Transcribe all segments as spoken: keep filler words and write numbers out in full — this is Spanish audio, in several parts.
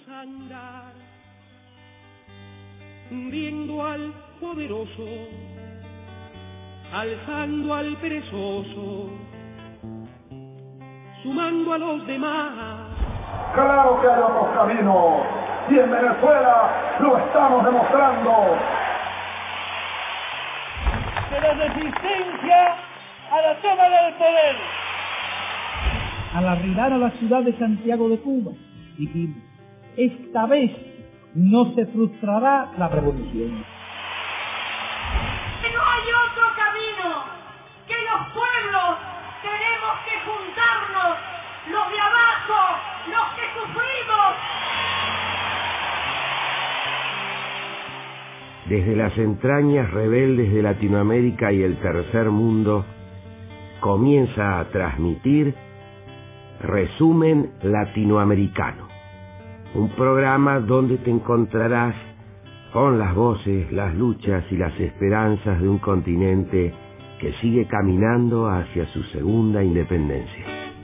andar viendo al poderoso, alzando al perezoso, sumando a los demás. Claro que hay otros caminos, y en Venezuela lo estamos demostrando. De la resistencia a la toma del poder. Al arribar a la ciudad de Santiago de Cuba, dijimos, esta vez no se frustrará la revolución. Que no hay otro camino, que los pueblos tenemos que juntarnos, los de abajo, los que sufrimos. Desde las entrañas rebeldes de Latinoamérica y el tercer mundo, comienza a transmitir Resumen Latinoamericano, un programa donde te encontrarás con las voces, las luchas y las esperanzas de un continente que sigue caminando hacia su segunda independencia.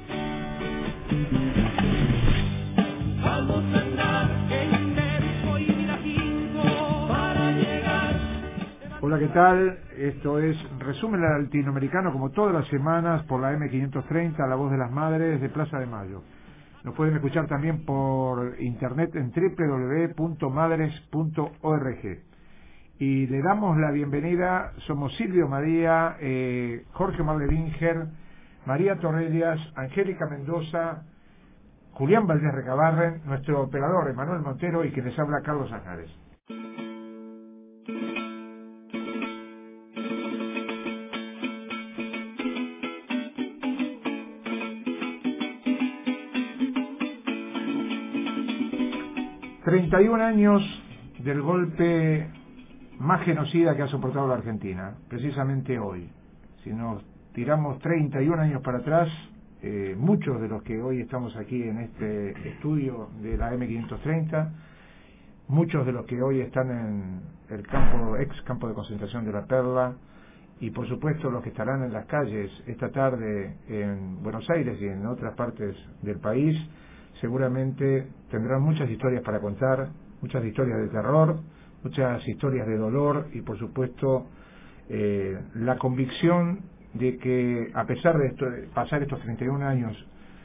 Hola, ¿qué tal? Esto es Resumen Latinoamericano, como todas las semanas, por la eme quinientos treinta, La Voz de las Madres de Plaza de Mayo. Nos pueden escuchar también por internet en doble u doble u doble u punto madres punto org. Y le damos la bienvenida, somos Silvio María, eh, Jorge Marlevinger, María Torrellas, Angélica Mendoza, Julián Valdés Recabarren, nuestro operador Emanuel Montero y quien les habla Carlos Ajares. treinta y un años del golpe más genocida que ha soportado la Argentina, precisamente hoy. Si nos tiramos treinta y un años para atrás, eh, muchos de los que hoy estamos aquí en este estudio de la eme quinientos treinta, muchos de los que hoy están en el campo, ex campo de concentración de La Perla, y por supuesto los que estarán en las calles esta tarde en Buenos Aires y en otras partes del país, seguramente tendrán muchas historias para contar, muchas historias de terror, muchas historias de dolor y por supuesto eh, la convicción de que a pesar de, esto, de pasar estos treinta y un años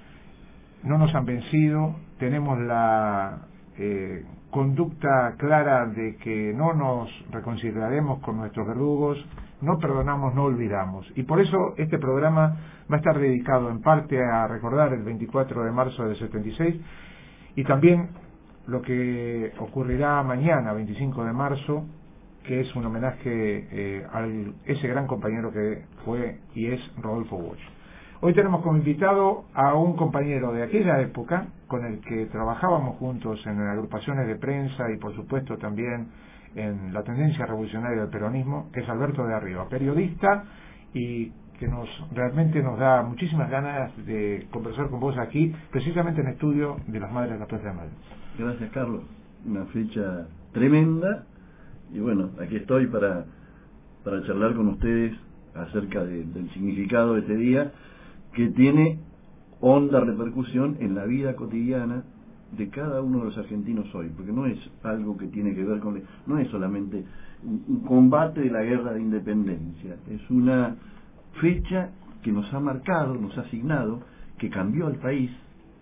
no nos han vencido, tenemos la eh, conducta clara de que no nos reconciliaremos con nuestros verdugos, no perdonamos, no olvidamos. Y por eso este programa va a estar dedicado en parte a recordar el veinticuatro de marzo del setenta y seis y también lo que ocurrirá mañana, veinticinco de marzo, que es un homenaje eh, a ese gran compañero que fue y es Rodolfo Bosch. Hoy tenemos como invitado a un compañero de aquella época con el que trabajábamos juntos en agrupaciones de prensa y por supuesto también en la tendencia revolucionaria del peronismo, que es Alberto de Arriba, periodista y que nos realmente nos da muchísimas ganas de conversar con vos aquí, precisamente en el estudio de las Madres de la Plaza de Mayo. Gracias, Carlos. Una fecha tremenda y bueno, aquí estoy para, para charlar con ustedes acerca de, del significado de este día que tiene honda repercusión en la vida cotidiana de cada uno de los argentinos hoy, porque no es algo que tiene que ver con, no es solamente un, un combate de la guerra de independencia, es una fecha que nos ha marcado, nos ha asignado, que cambió al país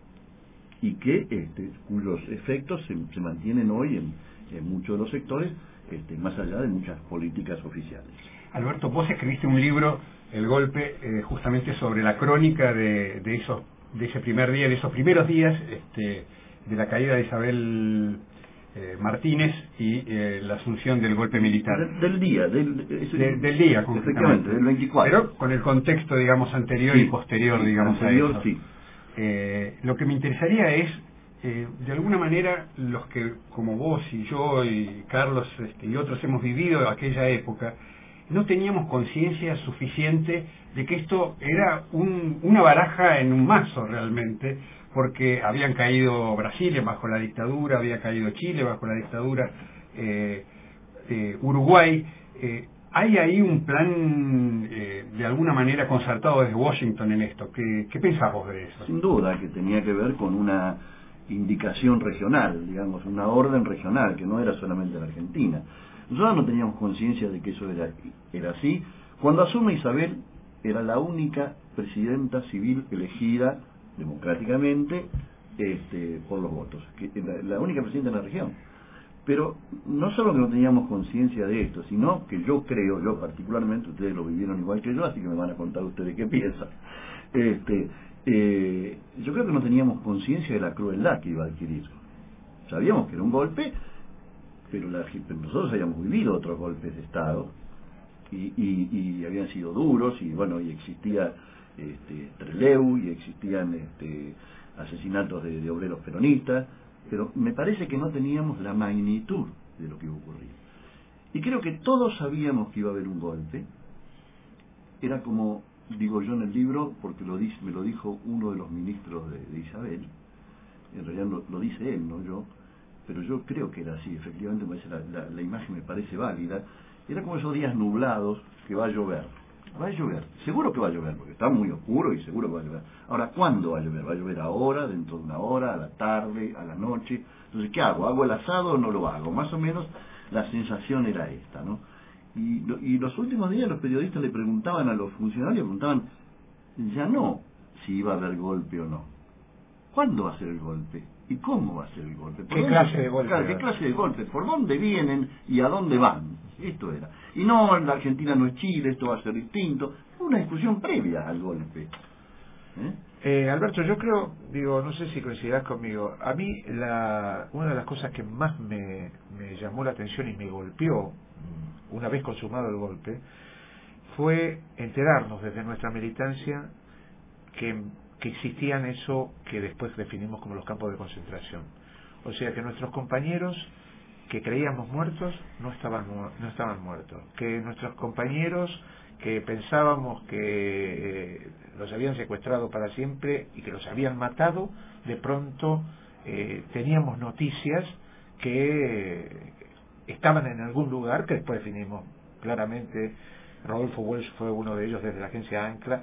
y que este, cuyos efectos se, se mantienen hoy en, en muchos de los sectores, este, más allá de muchas políticas oficiales. Alberto, vos escribiste un libro, El Golpe, eh, justamente sobre la crónica de, de esos, de ese primer día, de esos primeros días, este, de la caída de Isabel eh, Martínez y eh, la asunción del golpe militar. Del, del día, del, ese, de, del día, efectivamente, del veinticuatro. Pero con el contexto, digamos, anterior sí, y posterior, digamos, anterior, a eso. Sí. Eh, lo que me interesaría es, eh, de alguna manera, los que, como vos y yo y Carlos este, y otros hemos vivido aquella época, no teníamos conciencia suficiente de que esto era un, una baraja en un mazo realmente, porque habían caído Brasil bajo la dictadura, había caído Chile bajo la dictadura, eh, eh, Uruguay. Eh, ¿Hay ahí un plan eh, de alguna manera concertado desde Washington en esto? ¿Qué, qué pensás vos de eso? Sin duda que tenía que ver con una indicación regional, digamos, una orden regional, que no era solamente la Argentina. Nosotros no teníamos conciencia de que eso era, era así. Cuando asume Isabel, era la única presidenta civil elegida democráticamente este, por los votos, que la, la única presidenta de la región. Pero no solo que no teníamos conciencia de esto, sino que yo creo, yo particularmente, ustedes lo vivieron igual que yo, así que me van a contar ustedes qué piensan. Este, eh, yo creo que no teníamos conciencia de la crueldad que iba a adquirir. Sabíamos que era un golpe, pero, la, pero nosotros habíamos vivido otros golpes de Estado y, y, y habían sido duros, y bueno, y existía este, Trelew, y existían este, asesinatos de, de obreros peronistas, pero me parece que no teníamos la magnitud de lo que iba a ocurrir. Y creo que todos sabíamos que iba a haber un golpe. Era como, digo yo en el libro, porque lo dice, me lo dijo uno de los ministros de, de Isabel, en realidad lo, lo dice él, no yo, pero yo creo que era así, efectivamente me parece la, la, la imagen me parece válida. Era como esos días nublados que va a llover. Va a llover, seguro que va a llover, porque está muy oscuro y seguro que va a llover. Ahora, ¿cuándo va a llover? ¿Va a llover ahora, dentro de una hora, a la tarde, a la noche? Entonces, ¿qué hago? ¿Hago el asado o no lo hago? Más o menos la sensación era esta, ¿no? Y, y los últimos días los periodistas le preguntaban a los funcionarios, preguntaban ya no si iba a haber golpe o no. ¿Cuándo va a ser el golpe? ¿Y cómo va a ser el golpe? ¿Qué clase de golpe? Claro, ¿qué clase de golpe? ¿Por dónde vienen y a dónde van? Esto era. Y no, la Argentina no es Chile, esto va a ser distinto. Fue una discusión previa al golpe. ¿Eh? Eh, Alberto, yo creo, digo, no sé si coincidirás conmigo, a mí la, una de las cosas que más me, me llamó la atención y me golpeó, una vez consumado el golpe, fue enterarnos desde nuestra militancia que, que existían eso que después definimos como los campos de concentración. O sea, que nuestros compañeros que creíamos muertos no estaban, no estaban muertos, que nuestros compañeros que pensábamos que eh, los habían secuestrado para siempre y que los habían matado, de pronto eh, teníamos noticias que eh, estaban en algún lugar, que después definimos claramente. Rodolfo Welsh fue uno de ellos desde la agencia ANCLA,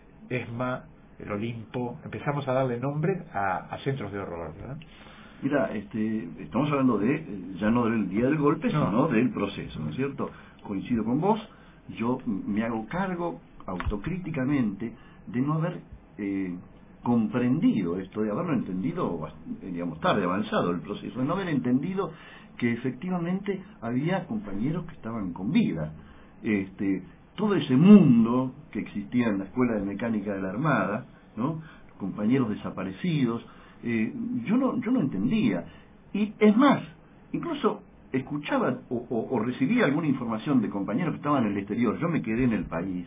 ESMA, el Olimpo, empezamos a darle nombre a, a centros de horror, ¿verdad? Mira, este, estamos hablando de, ya no del día del golpe, no. sino del proceso, ¿no es cierto? Coincido con vos, yo me hago cargo autocríticamente de no haber eh, comprendido esto, de haberlo entendido, digamos, tarde, avanzado el proceso, de no haber entendido que efectivamente había compañeros que estaban con vida. Este, todo ese mundo que existía en la Escuela de Mecánica de la Armada, ¿no? Compañeros desaparecidos, eh, yo no yo no entendía. Y es más, incluso escuchaba o, o, o recibía alguna información de compañeros que estaban en el exterior. Yo me quedé en el país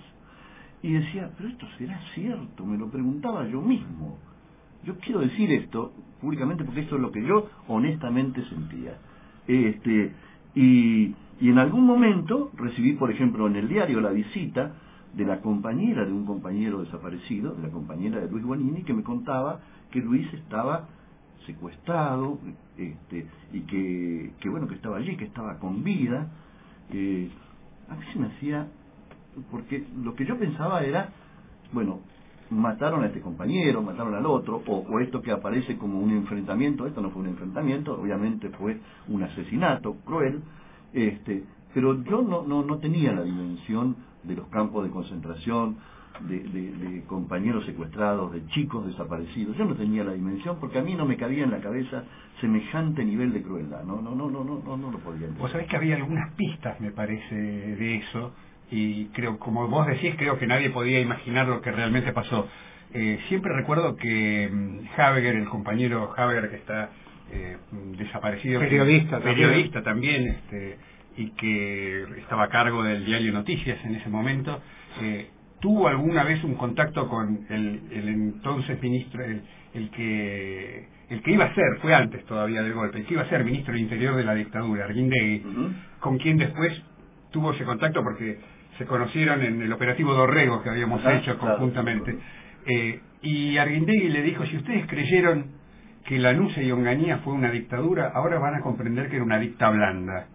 y decía, pero esto será cierto, me lo preguntaba yo mismo. Yo quiero decir esto públicamente porque esto es lo que yo honestamente sentía. Este, y, y en algún momento recibí, por ejemplo, en el diario la visita de la compañera de un compañero desaparecido, de la compañera de Luis Bonini, que me contaba que Luis estaba secuestrado, este, y que, que bueno, que estaba allí, que estaba con vida. Eh, a mí se me hacía, porque lo que yo pensaba era, bueno, mataron a este compañero, mataron al otro, o, o esto que aparece como un enfrentamiento. Esto no fue un enfrentamiento, obviamente fue un asesinato cruel, este, pero yo no, no, no tenía la dimensión de los campos de concentración, de, de, de compañeros secuestrados, de chicos desaparecidos. Yo no tenía la dimensión porque a mí no me cabía en la cabeza semejante nivel de crueldad. No, no, no, no, no, no, no lo podía entender. Vos sabés que había algunas pistas, me parece, de eso, y creo, como vos decís, creo que nadie podía imaginar lo que realmente pasó. Eh, siempre recuerdo que um, Habeger, el compañero Habeger que está eh, desaparecido, periodista, que, periodista también, este, y que estaba a cargo del diario Noticias en ese momento, eh, tuvo alguna vez un contacto con el, el entonces ministro, el, el que el que iba a ser, fue antes todavía del golpe, el que iba a ser ministro del Interior de la dictadura, Arguindegui, uh-huh. con quien después tuvo ese contacto porque se conocieron en el operativo Dorrego que habíamos ah, hecho claro, conjuntamente. Claro. Eh, y Arguindegui le dijo, si ustedes creyeron que Lanusse y Onganía fue una dictadura, ahora van a comprender que era una dicta blanda.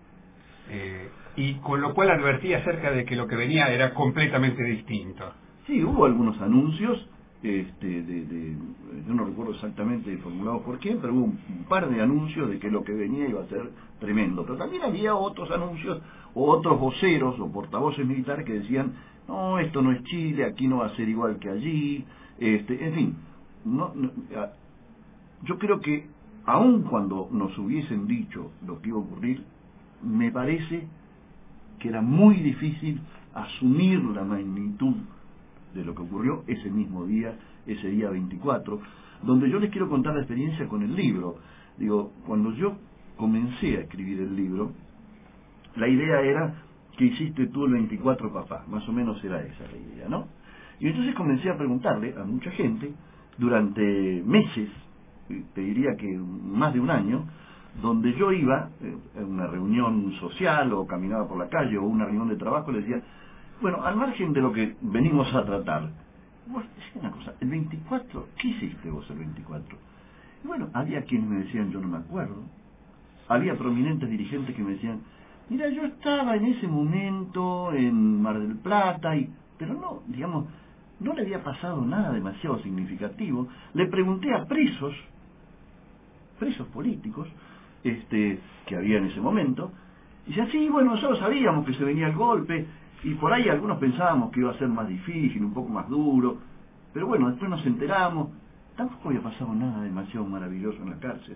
Eh, y con lo cual advertía acerca de que lo que venía era completamente distinto. Sí, hubo algunos anuncios este, de, de, yo no recuerdo exactamente formulado por quién, pero hubo un, un par de anuncios de que lo que venía iba a ser tremendo. Pero también había otros anuncios, o otros voceros o portavoces militares que decían, no, esto no es Chile, aquí no va a ser igual que allí, este, en fin, no, no, yo creo que aun cuando nos hubiesen dicho lo que iba a ocurrir, me parece que era muy difícil asumir la magnitud de lo que ocurrió ese mismo día, ese día veinticuatro, donde yo les quiero contar la experiencia con el libro. Digo, cuando yo comencé a escribir el libro, la idea era que hiciste tú el veinticuatro, papá, más o menos era esa la idea, ¿no? Y entonces comencé a preguntarle a mucha gente durante meses, te diría que más de un año, donde yo iba a una reunión social o caminaba por la calle o una reunión de trabajo, le decía, bueno, al margen de lo que venimos a tratar, vos decís una cosa, el veinticuatro, ¿qué hiciste vos el veinticuatro? Y bueno, había quienes me decían, yo no me acuerdo, había prominentes dirigentes que me decían, mira, yo estaba en ese momento en Mar del Plata, y pero no, digamos, no le había pasado nada demasiado significativo. Le pregunté a presos, presos políticos, este, que había en ese momento, y decían, sí, bueno, nosotros sabíamos que se venía el golpe, y por ahí algunos pensábamos que iba a ser más difícil, un poco más duro, pero bueno, después nos enteramos, tampoco había pasado nada demasiado maravilloso en la cárcel.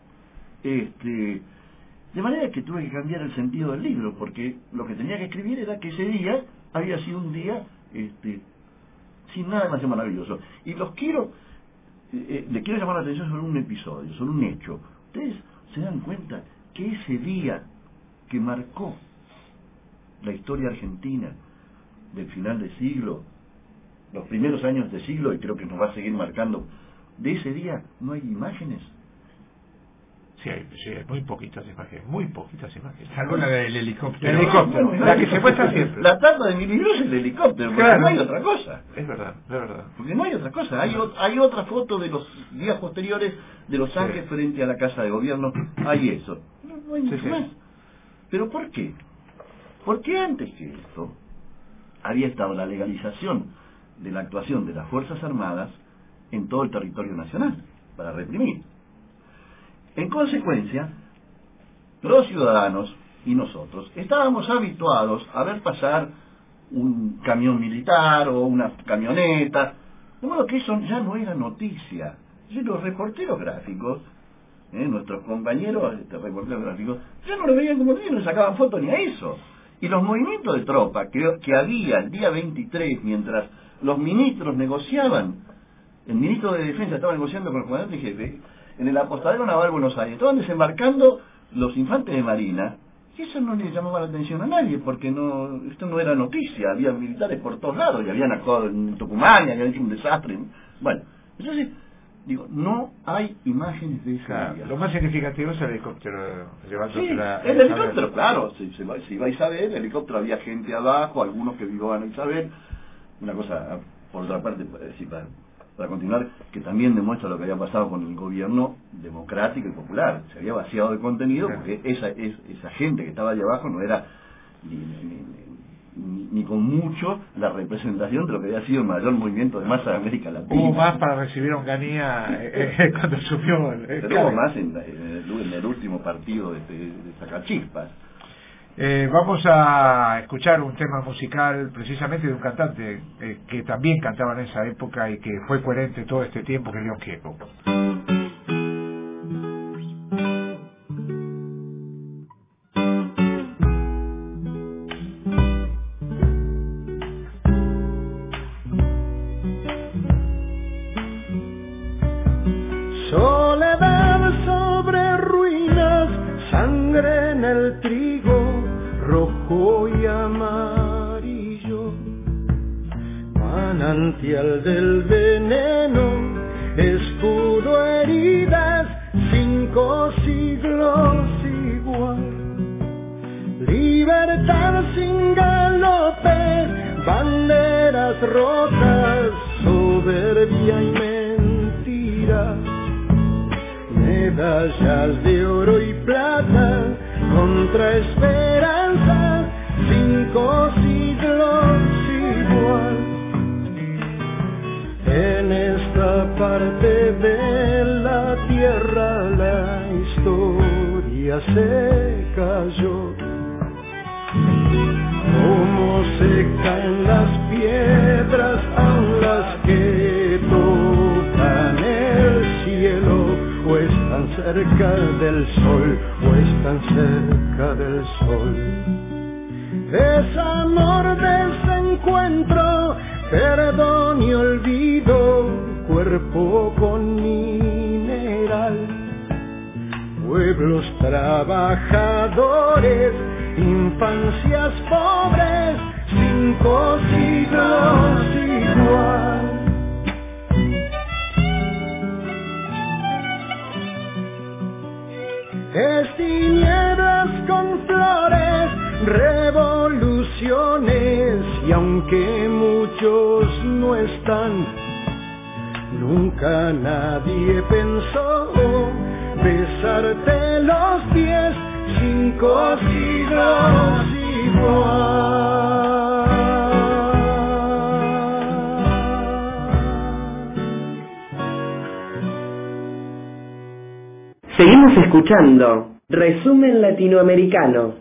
Este, de manera que tuve que cambiar el sentido del libro, porque lo que tenía que escribir era que ese día había sido un día este, sin nada demasiado maravilloso. Y los quiero, eh, le quiero llamar la atención sobre un episodio, sobre un hecho. Ustedes se dan cuenta que ese día que marcó la historia argentina del final de siglo, los primeros años de siglo, y creo que nos va a seguir marcando, de ese día no hay imágenes. Sí, hay, sí, hay muy poquitas imágenes, muy poquitas imágenes. Salvo la del helicóptero. El helicóptero, Bueno, la que se muestra siempre. La tapa de mi libro es el helicóptero, porque Claro. no hay otra cosa. Es verdad, es verdad. Porque no hay otra cosa. Hay, o- hay otra foto de los días posteriores de Los Ángeles Sí. frente a la Casa de Gobierno. Hay eso. No, no hay Sí, mucho sí. más. ¿Pero por qué? Porque antes que esto había estado la legalización de la actuación de las Fuerzas Armadas en todo el territorio nacional para reprimir. En consecuencia, los ciudadanos y nosotros estábamos habituados a ver pasar un camión militar o una camioneta, de modo que eso ya no era noticia. Y los reporteros gráficos, eh, nuestros compañeros este, reporteros gráficos, ya no lo veían como noticia, no le sacaban fotos ni a eso. Y los movimientos de tropa que, que había el día veintitrés, mientras los ministros negociaban, el ministro de Defensa estaba negociando con el comandante jefe, en el apostadero naval Buenos Aires, estaban desembarcando los infantes de Marina, y eso no le llamaba la atención a nadie, porque no esto no era noticia, había militares por todos lados, y habían actuado en Tucumán, y habían hecho un desastre. Bueno, entonces, digo, no hay imágenes de ese Claro, día. lo más significativo es el helicóptero llevándose Sí, la, el la helicóptero, Isabel. claro, se, se, va- se iba a Isabel, el helicóptero había gente abajo, algunos que vivían a Isabel, una cosa, por otra parte, para decir, para, para continuar, que también demuestra lo que había pasado con el gobierno democrático y popular, se había vaciado de contenido, Claro. porque esa, es, esa gente que estaba allá abajo no era ni, ni, ni, ni con mucho la representación de lo que había sido el mayor movimiento de masa de América Latina. Hubo más para recibir a Onganía eh, eh, cuando subió el, el Pero hubo más en, en, el, en el último partido de, de, de Sacachispas. Eh, vamos a escuchar un tema musical precisamente de un cantante eh, que también cantaba en esa época y que fue coherente todo este tiempo, que es León Gieco. Soledad sobre ruinas, sangre en el trigo, rojo y amarillo. Manantial del veneno, escudo, heridas, cinco siglos igual. Libertad sin galope, banderas rotas, soberbia y mentira. Medallas de oro y plata contra esperanza, cinco siglos igual. En Italia se cayó. Como se caen las piedras a las que tocan el cielo, o están cerca del sol, o están cerca del sol. Desamor, desencuentro, perdón y olvido, cuerpo con mineral. Pueblos trabajadores, infancias pobres, cinco siglos igual. Es tinieblas con flores, revoluciones, y aunque muchos no están, nunca nadie pensó besarte los pies, cinco siglos igual. Seguimos escuchando Resumen Latinoamericano.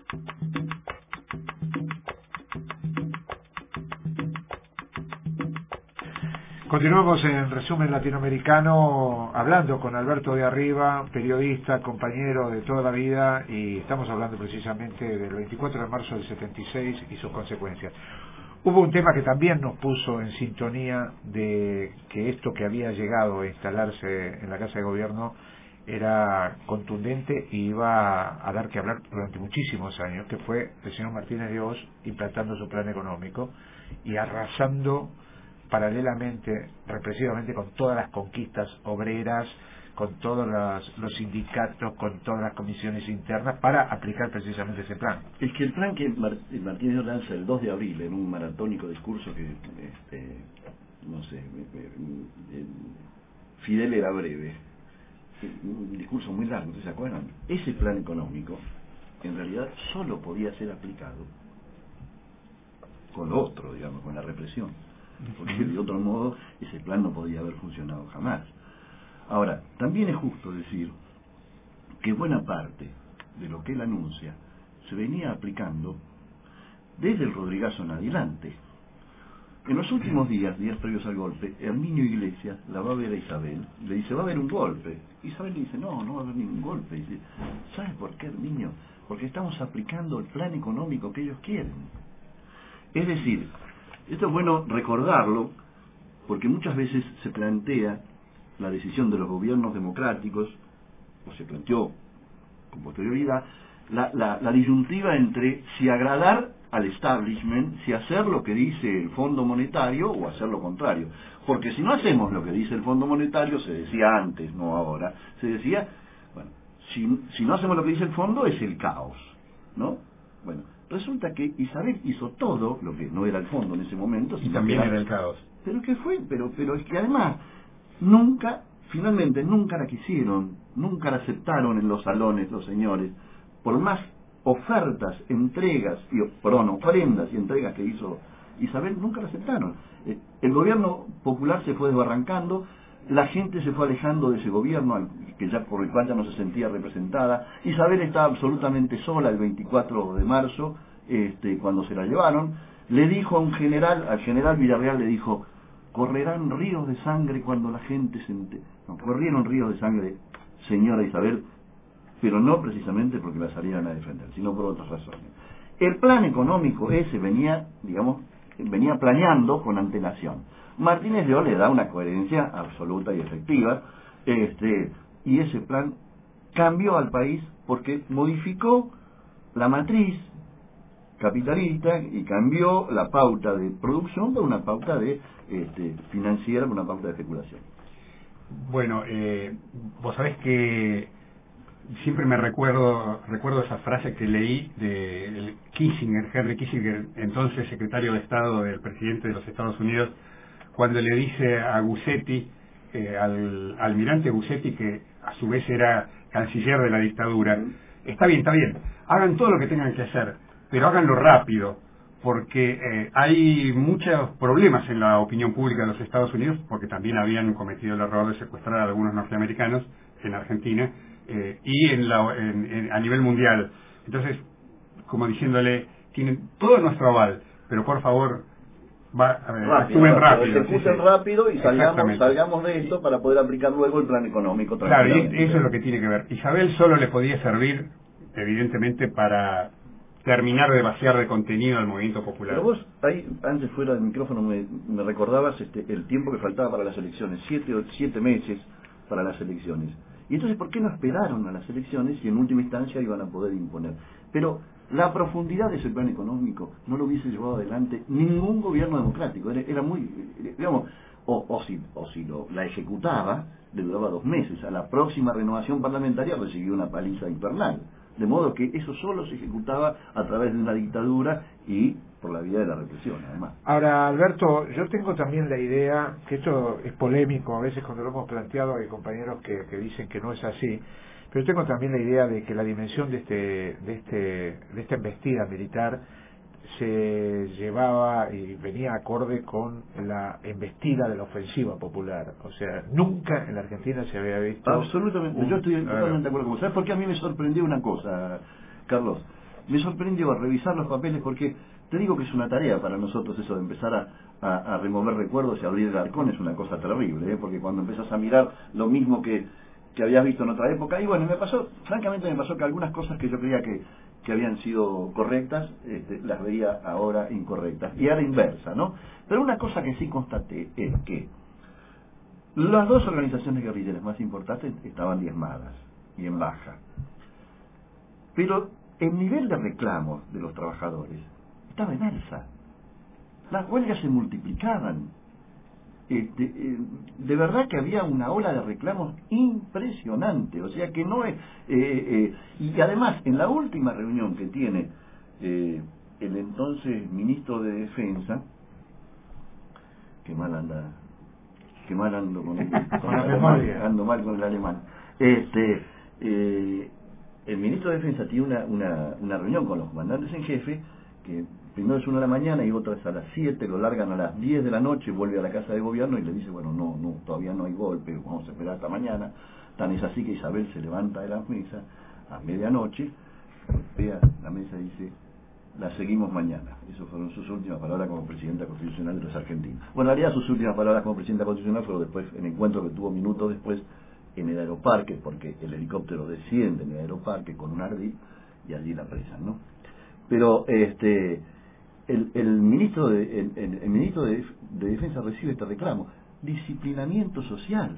Continuamos en Resumen Latinoamericano hablando con Alberto de Arriba, periodista, compañero de toda la vida, y estamos hablando precisamente del veinticuatro de marzo del setenta y seis y sus consecuencias. Hubo un tema que también nos puso en sintonía de que esto que había llegado a instalarse en la Casa de Gobierno era contundente y iba a dar que hablar durante muchísimos años, que fue el señor Martínez de Oz implantando su plan económico y arrasando paralelamente, represivamente, con todas las conquistas obreras, con todos los, los sindicatos, con todas las comisiones internas, para aplicar precisamente ese plan. Es que el plan que Martínez Oz lanza el dos de abril en un maratónico discurso que, este, no sé, Fidel era breve, un discurso muy largo, ¿se acuerdan? Ese plan económico, en realidad, solo podía ser aplicado con lo otro, digamos, con la represión. Porque de otro modo ese plan no podía haber funcionado jamás. Ahora, también es justo decir que buena parte de lo que él anuncia se venía aplicando desde el Rodrigazo en adelante. En los últimos días, días previos al golpe, Herminio Iglesias la va a ver a Isabel, le dice, va a haber un golpe. Isabel le dice, no, no va a haber ningún golpe. Dice, ¿sabes por qué, Herminio? Porque estamos aplicando el plan económico que ellos quieren. Es decir, esto es bueno recordarlo, porque muchas veces se plantea la decisión de los gobiernos democráticos, o se planteó con posterioridad, la, la, la disyuntiva entre si agradar al establishment, si hacer lo que dice el Fondo Monetario o hacer lo contrario. Porque si no hacemos lo que dice el Fondo Monetario, se decía antes, no ahora, se decía, bueno, si, si no hacemos lo que dice el Fondo es el caos, ¿no? Bueno, resulta que Isabel hizo todo lo que no era el Fondo en ese momento. Y también era, era el caos. Pero ¿qué fue? Pero, pero es que además, nunca, finalmente, nunca la quisieron, nunca la aceptaron en los salones los señores, por más ofertas, entregas, y, perdón, ofrendas y entregas que hizo Isabel, nunca la aceptaron. Eh, el gobierno popular se fue desbarrancando, la gente se fue alejando de ese gobierno, que ya por el cual ya no se sentía representada. Isabel estaba absolutamente sola el veinticuatro de marzo, este, cuando se la llevaron. Le dijo a un general, al general Villarreal le dijo, correrán ríos de sangre cuando la gente se entere. No, corrieron ríos de sangre, señora Isabel, pero no precisamente porque la salieran a defender, sino por otras razones. El plan económico ese venía, digamos, venía planeando con antelación. Martínez de Oz le da una coherencia absoluta y efectiva, este, y ese plan cambió al país porque modificó la matriz capitalista y cambió la pauta de producción por una pauta de este, financiera, por una pauta de especulación. Bueno, eh, vos sabés que siempre me recuerdo recuerdo esa frase que leí de Kissinger, Henry Kissinger, entonces secretario de Estado del presidente de los Estados Unidos, cuando le dice a Guzzetti, eh, al almirante Guzzetti, que a su vez era canciller de la dictadura, está bien, está bien, hagan todo lo que tengan que hacer, pero háganlo rápido, porque eh, hay muchos problemas en la opinión pública de los Estados Unidos, porque también habían cometido el error de secuestrar a algunos norteamericanos en Argentina, eh, y en la, en, en, a nivel mundial. Entonces, como diciéndole, tienen todo nuestro aval, pero por favor, va, a ver, rápido, actúen rápido, rápido. ejecuten sí, sí. rápido y salgamos, salgamos de esto para poder aplicar luego el plan económico. Claro, y eso es lo que tiene que ver. Isabel solo le podía servir, evidentemente, para terminar de vaciar de contenido al movimiento popular. Pero vos, ahí, antes fuera del micrófono, me, me recordabas este, el tiempo que faltaba para las elecciones, siete, o siete meses para las elecciones. Y entonces, ¿por qué no esperaron a las elecciones y en última instancia iban a poder imponer? Pero la profundidad de ese plan económico no lo hubiese llevado adelante ningún gobierno democrático. Era, era muy, digamos, o, o si, o si lo, la ejecutaba, le duraba dos meses. A la próxima renovación parlamentaria recibió una paliza infernal. De modo que eso solo se ejecutaba a través de una dictadura y por la vía de la represión, además. Ahora, Alberto, yo tengo también la idea, que esto es polémico, a veces cuando lo hemos planteado hay compañeros que, que dicen que no es así, pero tengo también la idea de que la dimensión de este de este de esta embestida militar se llevaba y venía acorde con la embestida de la ofensiva popular. O sea, nunca en la Argentina se había visto... Absolutamente, un... yo estoy totalmente de acuerdo con vos. ¿Sabes por qué a mí me sorprendió una cosa, Carlos? Me sorprendió revisar los papeles porque te digo que es una tarea para nosotros eso de empezar a, a, a remover recuerdos y abrir el arcón, es una cosa terrible, ¿eh? Porque cuando empezás a mirar lo mismo que, que habías visto en otra época, y bueno, me pasó, francamente me pasó que algunas cosas que yo creía que que habían sido correctas, este, las veía ahora incorrectas, y a la inversa, ¿no? Pero una cosa que sí constaté es que las dos organizaciones guerrilleras más importantes estaban diezmadas y en baja. Pero el nivel de reclamos de los trabajadores estaba en alza. Las huelgas se multiplicaban. Este, eh, de verdad que había una ola de reclamos impresionante, o sea que no es... Eh, eh, y además, en la última reunión que tiene eh, el entonces ministro de Defensa, que mal anda, que mal ando con, el, con el alemán, ando mal con el alemán, este, eh, el ministro de Defensa tiene una, una, una reunión con los comandantes en jefe, que primero es una de la mañana y otra es a las siete, lo largan a las diez de la noche, vuelve a la casa de gobierno y le dice, bueno, no, no, todavía no hay golpe, vamos a esperar hasta mañana. Tan es así que Isabel se levanta de la mesa a medianoche, golpea la mesa y dice, la seguimos mañana. Esas fueron sus últimas palabras como presidenta constitucional de los argentinos. Bueno, en realidad sus últimas palabras como presidenta constitucional fueron después, en el encuentro que tuvo minutos después en el aeroparque, porque el helicóptero desciende en el aeroparque con un ardid y allí la presan, ¿no? Pero este el, el ministro de el, el, el ministro de, de Defensa recibe este reclamo, disciplinamiento social.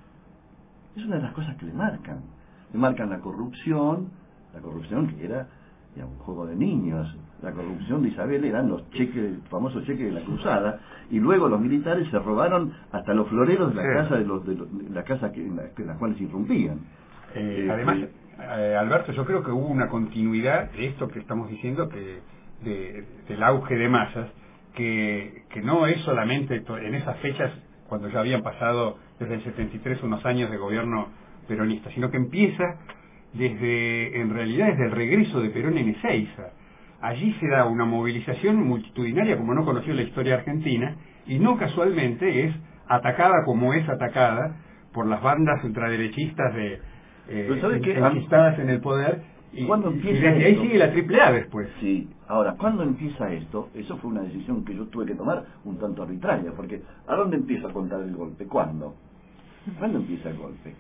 Es una de las cosas que le marcan. Le marcan la corrupción, la corrupción que era ya un juego de niños. La corrupción de Isabel eran los cheques, el famoso cheque de la cruzada, y luego los militares se robaron hasta los floreros de la sí. casa de los de, los, de la casa que en, la, en las cuales irrumpían. Eh, eh, además, eh, Alberto, yo creo que hubo una continuidad de esto que estamos diciendo, que de, del auge de masas, que, que no es solamente en esas fechas cuando ya habían pasado desde el setenta y tres unos años de gobierno peronista, sino que empieza desde, en realidad, desde el regreso de Perón en Ezeiza. Allí se da una movilización multitudinaria como no conoció la historia argentina, y no casualmente es atacada como es atacada por las bandas ultraderechistas de eh, enquistadas en el poder, y, ¿Cuándo y empieza desde esto? ahí sigue la triple A después. Sí, ahora, ¿cuándo empieza esto? Eso fue una decisión que yo tuve que tomar un tanto arbitraria, porque ¿a dónde empiezo a contar el golpe? ¿Cuándo? ¿Cuándo empieza el golpe?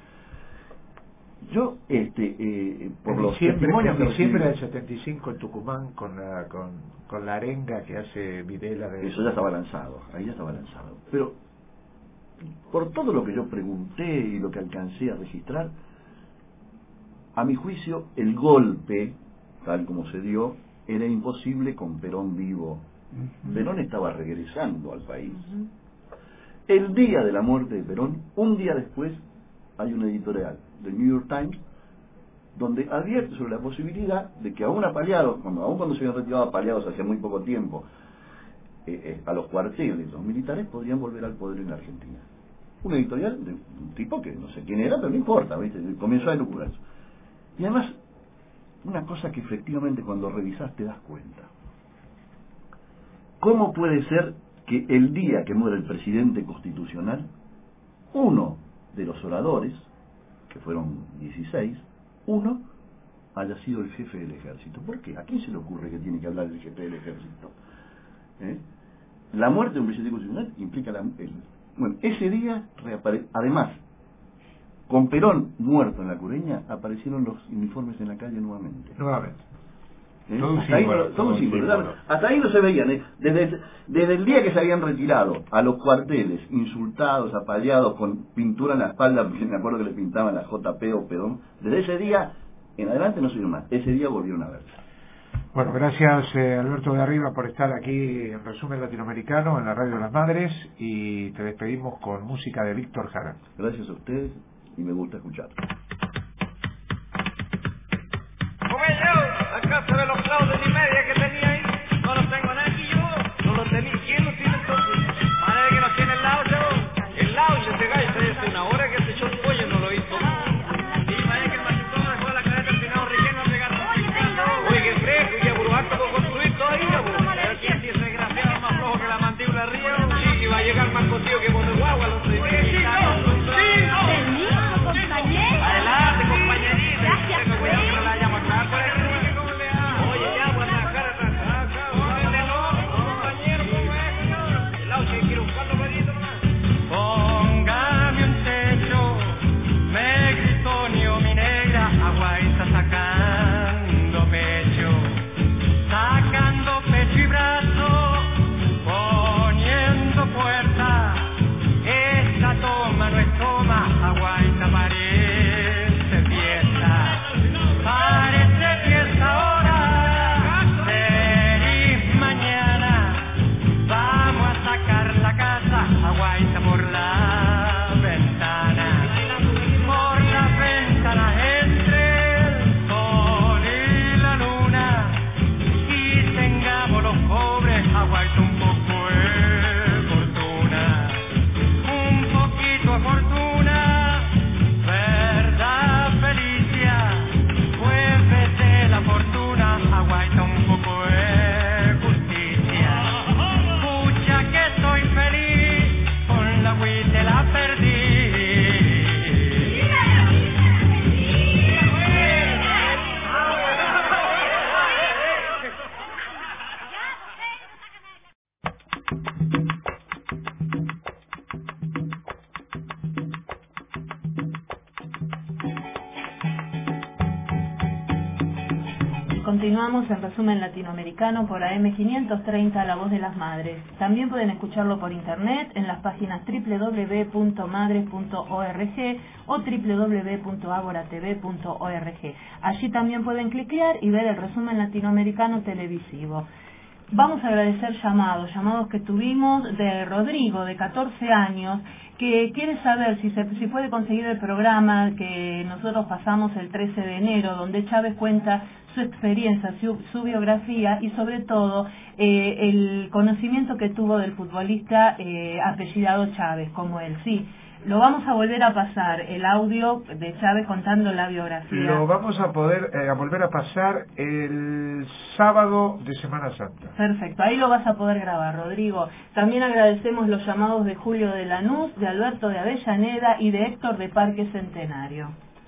Yo, este, eh, por en los diciembre, testimonios en que diciembre recibí, del setenta y cinco en Tucumán con la, con, con la arenga que hace Videla de... eso ya estaba lanzado, ahí ya estaba lanzado. Pero, por todo lo que yo pregunté y lo que alcancé a registrar, a mi juicio, el golpe, tal como se dio, era imposible con Perón vivo. Uh-huh. Perón estaba regresando al país. Uh-huh. El día de la muerte de Perón, un día después, hay un editorial del New York Times donde advierte sobre la posibilidad de que aún apaleados, cuando, aún cuando se habían retirado apaleados hace muy poco tiempo eh, eh, a los cuarteles, los militares podrían volver al poder en la Argentina. Un editorial de un tipo que no sé quién era, pero no importa, ¿viste? Comenzó a elucubrar eso. Y además, una cosa que efectivamente cuando revisás te das cuenta. ¿Cómo puede ser que el día que muere el presidente constitucional, uno de los oradores, que fueron dieciséis, uno haya sido el jefe del ejército. ¿Por qué? ¿A quién se le ocurre que tiene que hablar el jefe del ejército? ¿Eh? La muerte de un presidente constitucional implica la... El, bueno, ese día reapare, además, con Perón muerto en la Cureña, aparecieron los uniformes en la calle nuevamente. Nuevamente. ¿Eh? Todo un Hasta ahí, símbolo, no, todo un símbolo. símbolo. Hasta ahí no se veían. ¿eh? Desde, desde el día que se habían retirado a los cuarteles, insultados, apaleados, con pintura en la espalda, porque me acuerdo que le pintaban la J P o Perón, desde ese día en adelante no se vio más. Ese día volvieron a verse. Bueno, gracias eh, Alberto de Arriba por estar aquí en Resumen Latinoamericano en la Radio de las Madres, y te despedimos con música de Víctor Jara. Gracias a ustedes y me gusta escuchar. La casa de los clauses y media que tenía ahí, no los tengo nada aquí yo, no los tenía. ¿Quién los tiene entonces? Madre que los tiene el lauche, el lauche de gallo, hace una hora que se echó el pollo, no lo hizo. Y madre que el machucón dejó la cadeta al final, riqueno, regaron. Oye, que fresco, y aburrarte por construir todavía, pero quién si es desgraciado más flojo que la mandíbula arriba, sí, que va a llegar más cocido que por el guagua, los seis meses. Permiso, compañero. Adelante, compañerita. Gracias, tengo cuidado que no la llamo a estar por aquí. Oye, ya, pues la cara está acá, compañero, ¿cómo es? El auche quiere un cuarto pedito más. Póngame un techo, me gritó Nio, mi negra, agua está sacando pecho, sacando pecho y brazo, poniendo puerta, esta toma no es toma, aguanta, parece fiesta, parece fiesta ahora, feliz mañana, vamos a sacar la casa, aguanta por la ventana, por la ventana entre el sol y la luna, y tengamos los pobres, aguanta un poco de fortuna, un poquito de fortuna, verdad Felicia, vuélvete la fortuna, aguanta un poco de justicia, escucha que estoy feliz, con la agüita la perdí. Continuamos en Resumen Latinoamericano por A M quinientos treinta, La Voz de las Madres. También pueden escucharlo por internet en las páginas doble u doble u doble u punto madres punto org o doble u doble u doble u punto agora t v punto org. Allí también pueden cliquear y ver el Resumen Latinoamericano televisivo. Vamos a agradecer llamados, llamados que tuvimos de Rodrigo, de catorce años, que quiere saber si se si puede conseguir el programa que nosotros pasamos el trece de enero, donde Chávez cuenta su experiencia, su, su biografía y sobre todo eh, el conocimiento que tuvo del futbolista eh, apellidado Chávez, como él. Sí, lo vamos a volver a pasar, el audio de Chávez contando la biografía. Lo vamos a poder eh, a volver a pasar el sábado de Semana Santa. Perfecto, ahí lo vas a poder grabar, Rodrigo. También agradecemos los llamados de Julio de Lanús, de Alberto de Avellaneda y de Héctor de Parque Centenario.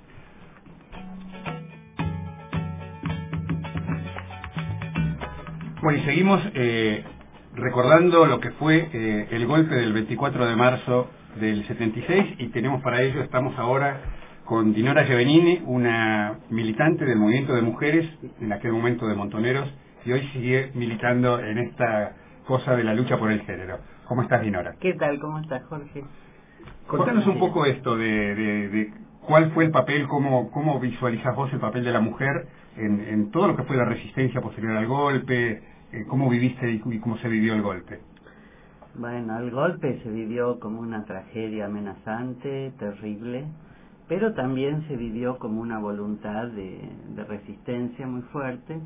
Bueno, y seguimos eh, recordando lo que fue eh, el golpe del veinticuatro de marzo del setenta y seis, y tenemos para ello, estamos ahora con Dinora Gevenini, una militante del movimiento de mujeres, en aquel momento de Montoneros, y hoy sigue militando en esta cosa de la lucha por el género. ¿Cómo estás, Dinora? ¿Qué tal? ¿Cómo estás, Jorge? Contanos un poco esto de, de, de cuál fue el papel, cómo, cómo visualizás vos el papel de la mujer en, en todo lo que fue la resistencia posterior al golpe, eh, cómo viviste y, y cómo se vivió el golpe. Bueno, el golpe se vivió como una tragedia amenazante, terrible, pero también se vivió como una voluntad de, de resistencia muy fuerte.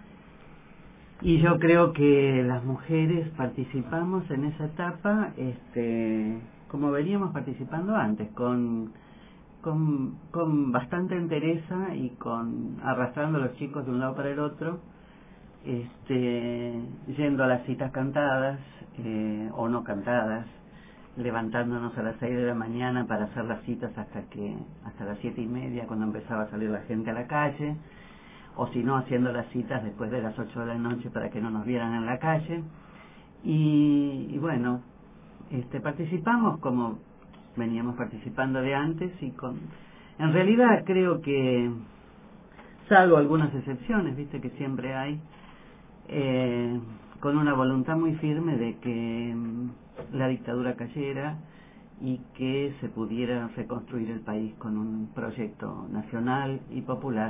Y yo creo que las mujeres participamos en esa etapa este, como veníamos participando antes, con, con, con bastante entereza y con arrastrando a los chicos de un lado para el otro, este, yendo a las citas cantadas eh, o no cantadas, levantándonos a las seis de la mañana para hacer las citas hasta que hasta las siete y media, cuando empezaba a salir la gente a la calle, o si no, haciendo las citas después de las ocho de la noche para que no nos vieran en la calle. Y, y bueno, este, participamos como veníamos participando de antes, y con en realidad creo que, salvo algunas excepciones, viste que siempre hay, eh, con una voluntad muy firme de que la dictadura cayera y que se pudiera reconstruir el país con un proyecto nacional y popular.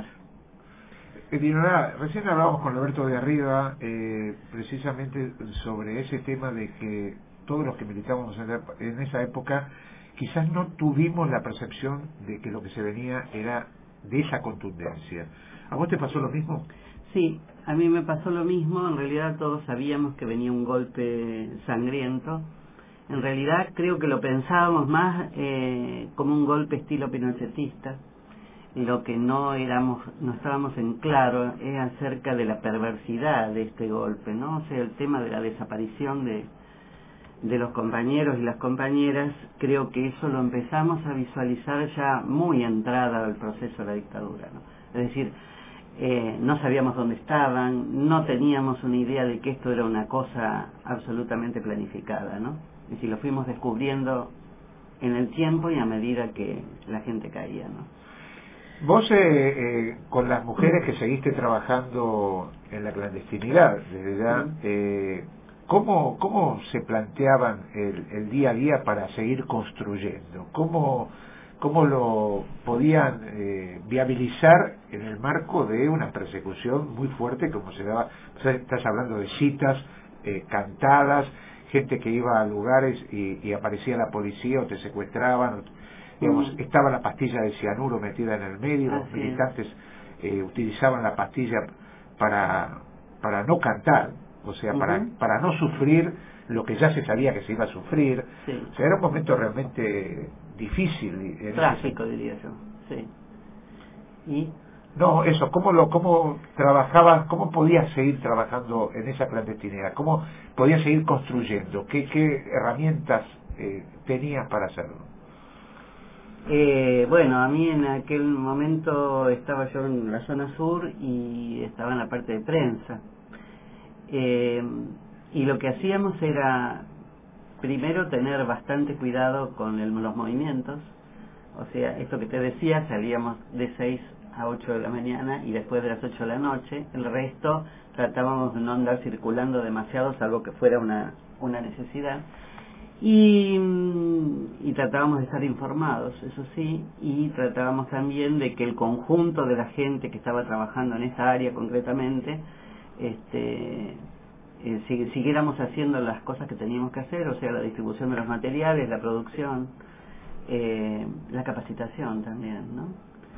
Dinora, recién hablábamos con Roberto de Arriba eh, precisamente sobre ese tema de que todos los que militábamos en esa época quizás no tuvimos la percepción de que lo que se venía era de esa contundencia. ¿A vos te pasó lo mismo? Sí, a mí me pasó lo mismo. En realidad todos sabíamos que venía un golpe sangriento. En realidad creo que lo pensábamos más eh, como un golpe estilo pinochetista. Lo que no éramos, no estábamos en claro es acerca de la perversidad de este golpe, ¿no? O sea, el tema de la desaparición de, de los compañeros y las compañeras, creo que eso lo empezamos a visualizar ya muy entrada al proceso de la dictadura, ¿no? Es decir, eh, no sabíamos dónde estaban, no teníamos una idea de que esto era una cosa absolutamente planificada, ¿no? Es decir, lo fuimos descubriendo en el tiempo y a medida que la gente caía, ¿no? Vos, eh, eh, con las mujeres que seguiste trabajando en la clandestinidad, desde ya, eh, ¿cómo, ¿cómo se planteaban el, el día a día para seguir construyendo? ¿Cómo, cómo lo podían eh, viabilizar en el marco de una persecución muy fuerte como se daba? O sea, estás hablando de citas eh, cantadas, gente que iba a lugares y, y aparecía la policía o te secuestraban, o, digamos, mm. estaba la pastilla de cianuro metida en el medio, los militantes eh, utilizaban la pastilla para para no cantar, o sea, uh-huh. para para no sufrir lo que ya se sabía que se iba a sufrir. Sí. O sea, era un momento realmente difícil. Trágico, diría yo. Sí. ¿Y? No, eso, ¿cómo lo cómo trabajabas, cómo podías seguir trabajando en esa clandestinidad? ¿Cómo podías seguir construyendo? ¿Qué, qué herramientas eh, tenías para hacerlo? Eh, bueno, a mí en aquel momento estaba yo en la zona sur y estaba en la parte de prensa. Eh, y lo que hacíamos era, primero, tener bastante cuidado con el, los movimientos. O sea, esto que te decía, salíamos de seis a ocho de la mañana y después de las ocho de la noche. El resto tratábamos de no andar circulando demasiado, salvo que fuera una, una necesidad. Y, y tratábamos de estar informados, eso sí, y tratábamos también de que el conjunto de la gente que estaba trabajando en esa área concretamente, este, eh, si, siguiéramos haciendo las cosas que teníamos que hacer, o sea, la distribución de los materiales, la producción, eh, la capacitación también, ¿no?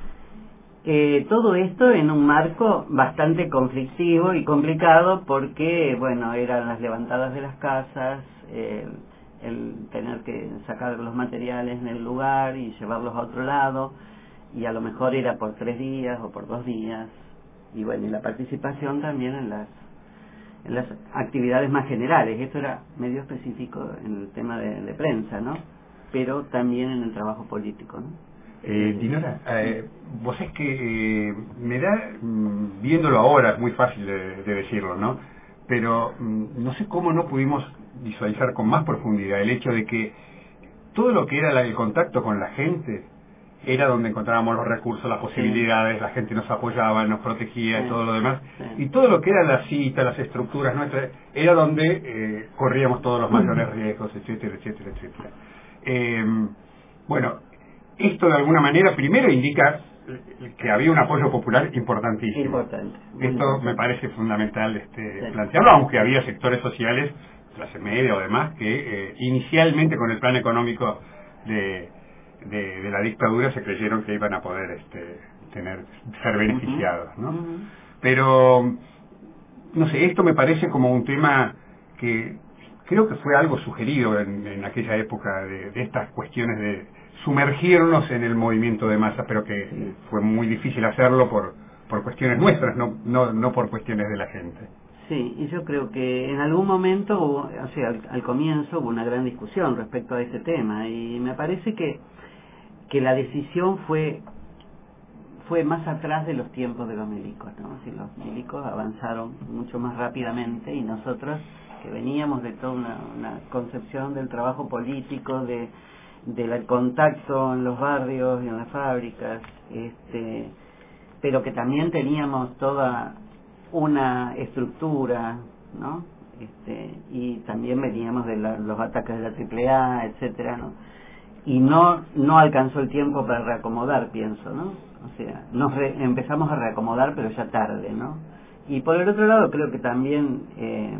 Eh, todo esto en un marco bastante conflictivo y complicado porque, bueno, eran las levantadas de las casas, eh, el tener que sacar los materiales en el lugar y llevarlos a otro lado, y a lo mejor era por tres días o por dos días, y bueno, y la participación también en las en las actividades más generales. Esto era medio específico en el tema de, de prensa, ¿no? Pero también en el trabajo político, ¿no? Eh, Dinora, eh, vos es que eh, me da, mm, viéndolo ahora, es muy fácil de, de decirlo, ¿no? Pero mm, no sé cómo no pudimos visualizar con más profundidad el hecho de que todo lo que era la, el contacto con la gente era donde encontrábamos los recursos, las posibilidades, sí. La gente nos apoyaba, nos protegía, sí. Todo lo demás, sí. Y todo lo que era la cita, las estructuras nuestras, era donde eh, corríamos todos los mayores riesgos, etcétera, etcétera, etcétera. Eh, bueno, esto de alguna manera primero indica que había un apoyo popular importantísimo. Importante. Esto importante. Me parece fundamental este, sí. plantearlo, aunque había sectores sociales, clase media o demás, que eh, inicialmente con el plan económico de, de, de la dictadura se creyeron que iban a poder este, tener ser beneficiados, ¿no? Uh-huh. Pero, no sé, esto me parece como un tema que creo que fue algo sugerido en, en aquella época de, de estas cuestiones de sumergirnos en el movimiento de masa, pero que fue muy difícil hacerlo por por cuestiones nuestras, no no no por cuestiones de la gente. Sí, y yo creo que en algún momento, hubo, o sea, al, al comienzo hubo una gran discusión respecto a ese tema, y me parece que, que la decisión fue fue más atrás de los tiempos de los milicos, ¿no? Si los milicos avanzaron mucho más rápidamente, y nosotros, que veníamos de toda una, una concepción del trabajo político, de del contacto en los barrios y en las fábricas, este, pero que también teníamos toda una estructura, ¿no? Este, y también veníamos de la, los ataques de la triple A, etcétera, ¿no? Y no no alcanzó el tiempo para reacomodar, pienso, ¿no? O sea, nos re, empezamos a reacomodar, pero ya tarde, ¿no? Y por el otro lado, creo que también eh,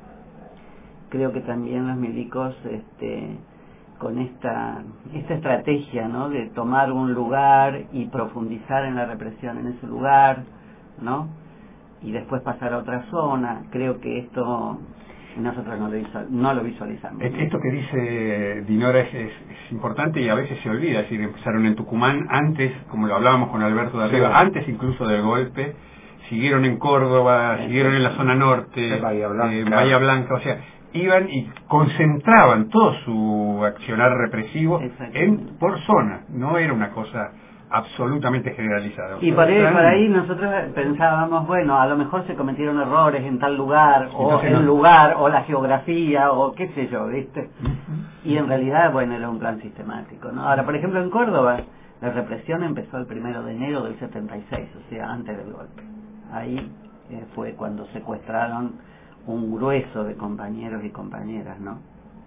creo que también los milicos, este, con esta esta estrategia, ¿no? De tomar un lugar y profundizar en la represión en ese lugar, ¿no? Y después pasar a otra zona. Creo que esto nosotros no lo, visual, no lo visualizamos. Esto que dice Dinora es, es, es importante y a veces se olvida. Es decir, empezaron en Tucumán antes, como lo hablábamos con Alberto de Arriba, sí, antes incluso del golpe, siguieron en Córdoba, sí, siguieron en la zona norte, Bahía Blanca. Eh, Bahía Blanca, o sea, iban y concentraban todo su accionar represivo en por zona, no era una cosa absolutamente generalizada. Y por ahí, por ahí nosotros pensábamos, bueno, a lo mejor se cometieron errores en tal lugar, o el no. lugar, o la geografía, o qué sé yo, ¿viste? Uh-huh. Y en realidad, bueno, era un plan sistemático, ¿no? Ahora, por ejemplo, en Córdoba, la represión empezó el primero de enero del setenta y seis, o sea, antes del golpe. Ahí eh, fue cuando secuestraron un grueso de compañeros y compañeras, ¿no?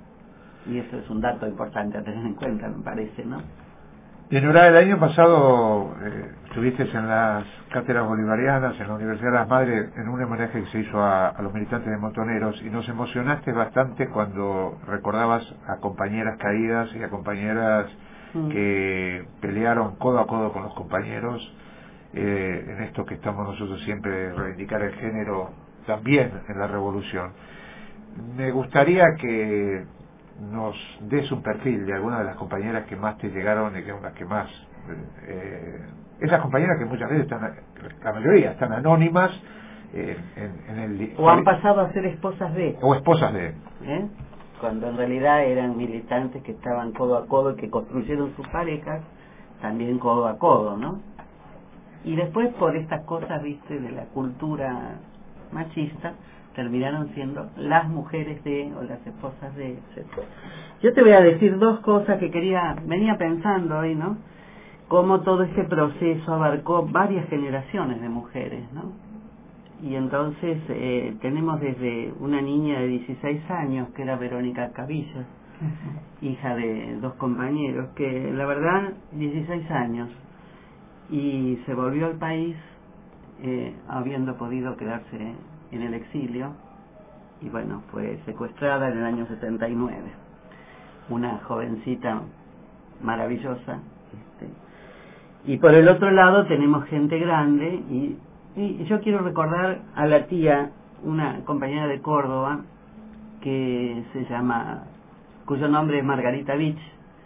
Y eso es un dato importante a tener en cuenta, me parece, ¿no? Dinora, el año pasado eh, estuviste en las cátedras bolivarianas, en la Universidad de las Madres, en un homenaje que se hizo a, a los militantes de Montoneros, y nos emocionaste bastante cuando recordabas a compañeras caídas y a compañeras mm. que pelearon codo a codo con los compañeros, eh, en esto que estamos nosotros siempre de reivindicar el género también en la revolución. Me gustaría que nos des un perfil de algunas de las compañeras que más te llegaron y que son las que más eh, esas compañeras que muchas veces están, la mayoría están anónimas eh, en, en el o han pasado a ser esposas de o esposas de ¿Eh? Cuando en realidad eran militantes que estaban codo a codo y que construyeron sus parejas también codo a codo, ¿no? Y después por estas cosas, viste, de la cultura machista, terminaron siendo las mujeres de, o las esposas de, etcétera. Yo te voy a decir dos cosas que quería, venía pensando hoy, ¿no? Cómo todo este proceso abarcó varias generaciones de mujeres, ¿no? Y entonces eh, tenemos desde una niña de dieciséis años, que era Verónica Cabillas, uh-huh. hija de dos compañeros, que la verdad, dieciséis años, y se volvió al país eh, habiendo podido quedarse en el exilio, y bueno, fue secuestrada en el año setenta y nueve, una jovencita maravillosa, este, y por el otro lado tenemos gente grande, y, y yo quiero recordar a la tía, una compañera de Córdoba, que se llama, cuyo nombre es Margarita Vich,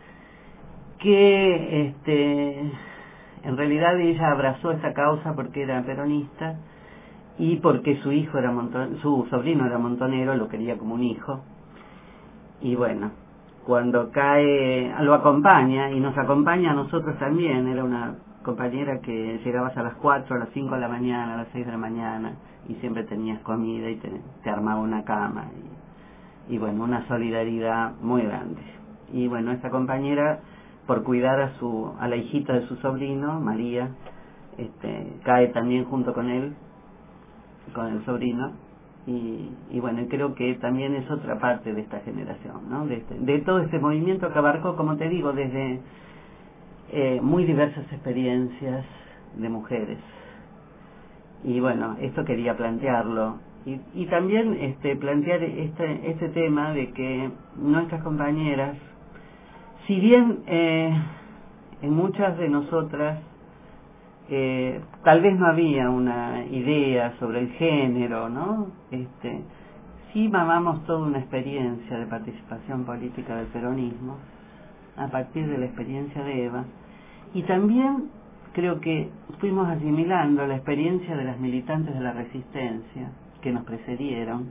que este, en realidad ella abrazó esta causa porque era peronista, y porque su hijo era monton, su sobrino era montonero, lo quería como un hijo, y bueno, cuando cae, lo acompaña, y nos acompaña a nosotros también. Era una compañera que llegabas a las cuatro, a las cinco de la mañana, a las seis de la mañana, y siempre tenías comida y te, te armaba una cama, y, y bueno, una solidaridad muy grande. Y bueno, esta compañera, por cuidar a su a la hijita de su sobrino, María, este, cae también junto con él, con el sobrino, y, y bueno, creo que también es otra parte de esta generación, ¿no? De, este, de todo este movimiento que abarcó, como te digo, desde eh, muy diversas experiencias de mujeres. Y bueno, esto quería plantearlo, y, y también este plantear este, este tema de que nuestras compañeras, si bien eh, en muchas de nosotras Eh, tal vez no había una idea sobre el género, ¿no? Este, sí mamamos toda una experiencia de participación política del peronismo a partir de la experiencia de Eva, y también creo que fuimos asimilando la experiencia de las militantes de la resistencia, que nos precedieron.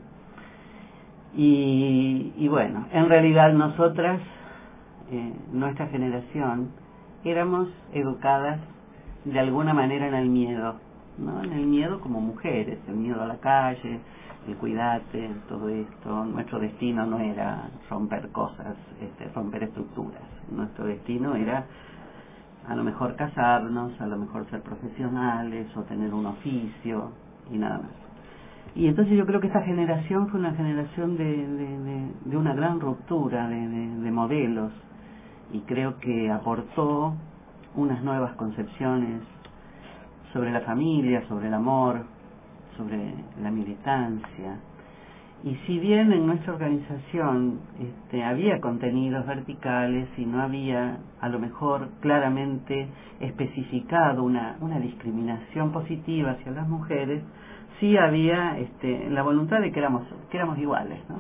Y, y bueno, en realidad nosotras, eh, nuestra generación, éramos educadas de alguna manera en el miedo, ¿no? En el miedo como mujeres, el miedo a la calle, el cuidate, todo esto. Nuestro destino no era romper cosas, este, romper estructuras. Nuestro destino era a lo mejor casarnos, a lo mejor ser profesionales o tener un oficio y nada más. Y entonces yo creo que esta generación fue una generación de, de, de, de una gran ruptura de, de, de modelos, y creo que aportó unas nuevas concepciones sobre la familia, sobre el amor, sobre la militancia. Y si bien en nuestra organización este, había contenidos verticales y no había a lo mejor claramente especificado una, una discriminación positiva hacia las mujeres, sí había este, la voluntad de que éramos, que éramos iguales, ¿no?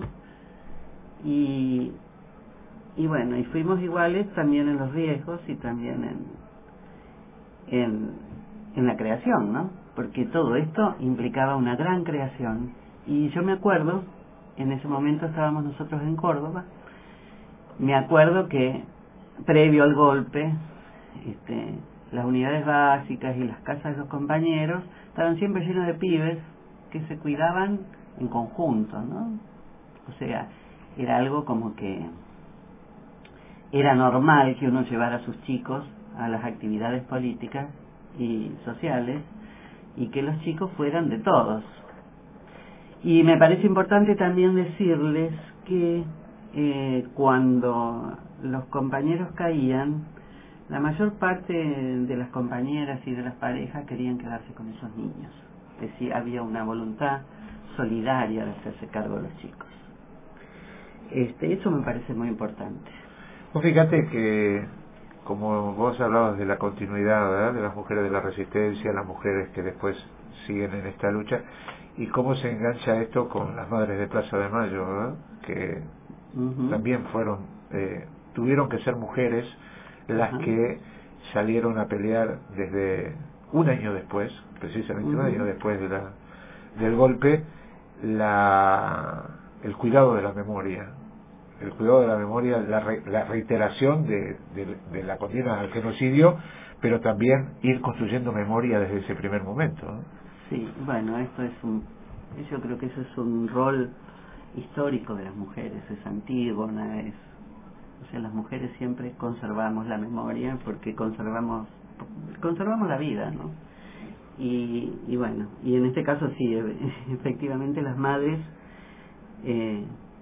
Y, y bueno, y fuimos iguales también en los riesgos y también en, en, en la creación, ¿no? Porque todo esto implicaba una gran creación. Y yo me acuerdo, en ese momento estábamos nosotros en Córdoba, me acuerdo que previo al golpe, este, las unidades básicas y las casas de los compañeros estaban siempre llenas de pibes que se cuidaban en conjunto, ¿no? O sea, era algo como que era normal que uno llevara a sus chicos a las actividades políticas y sociales y que los chicos fueran de todos. Y me parece importante también decirles que eh, cuando los compañeros caían, la mayor parte de las compañeras y de las parejas querían quedarse con esos niños. Es decir, había una voluntad solidaria de hacerse cargo de los chicos. Este, eso me parece muy importante. Pues fíjate que, como vos hablabas de la continuidad, ¿verdad?, de las mujeres de la resistencia, las mujeres que después siguen en esta lucha, y cómo se engancha esto con las madres de Plaza de Mayo, ¿verdad?, que uh-huh. también fueron, eh, tuvieron que ser mujeres las uh-huh. que salieron a pelear desde un año después, precisamente uh-huh. un año después de la, del golpe, la, el cuidado de la memoria, el cuidado de la memoria, la, re, la reiteración de, de, de la condena al genocidio, pero también ir construyendo memoria desde ese primer momento, ¿no? Sí, bueno, esto es un, yo creo que eso es un rol histórico de las mujeres, es Antígona, es, o sea, las mujeres siempre conservamos la memoria porque conservamos, conservamos la vida, ¿no? Y, y bueno, y en este caso sí, efectivamente las madres eh,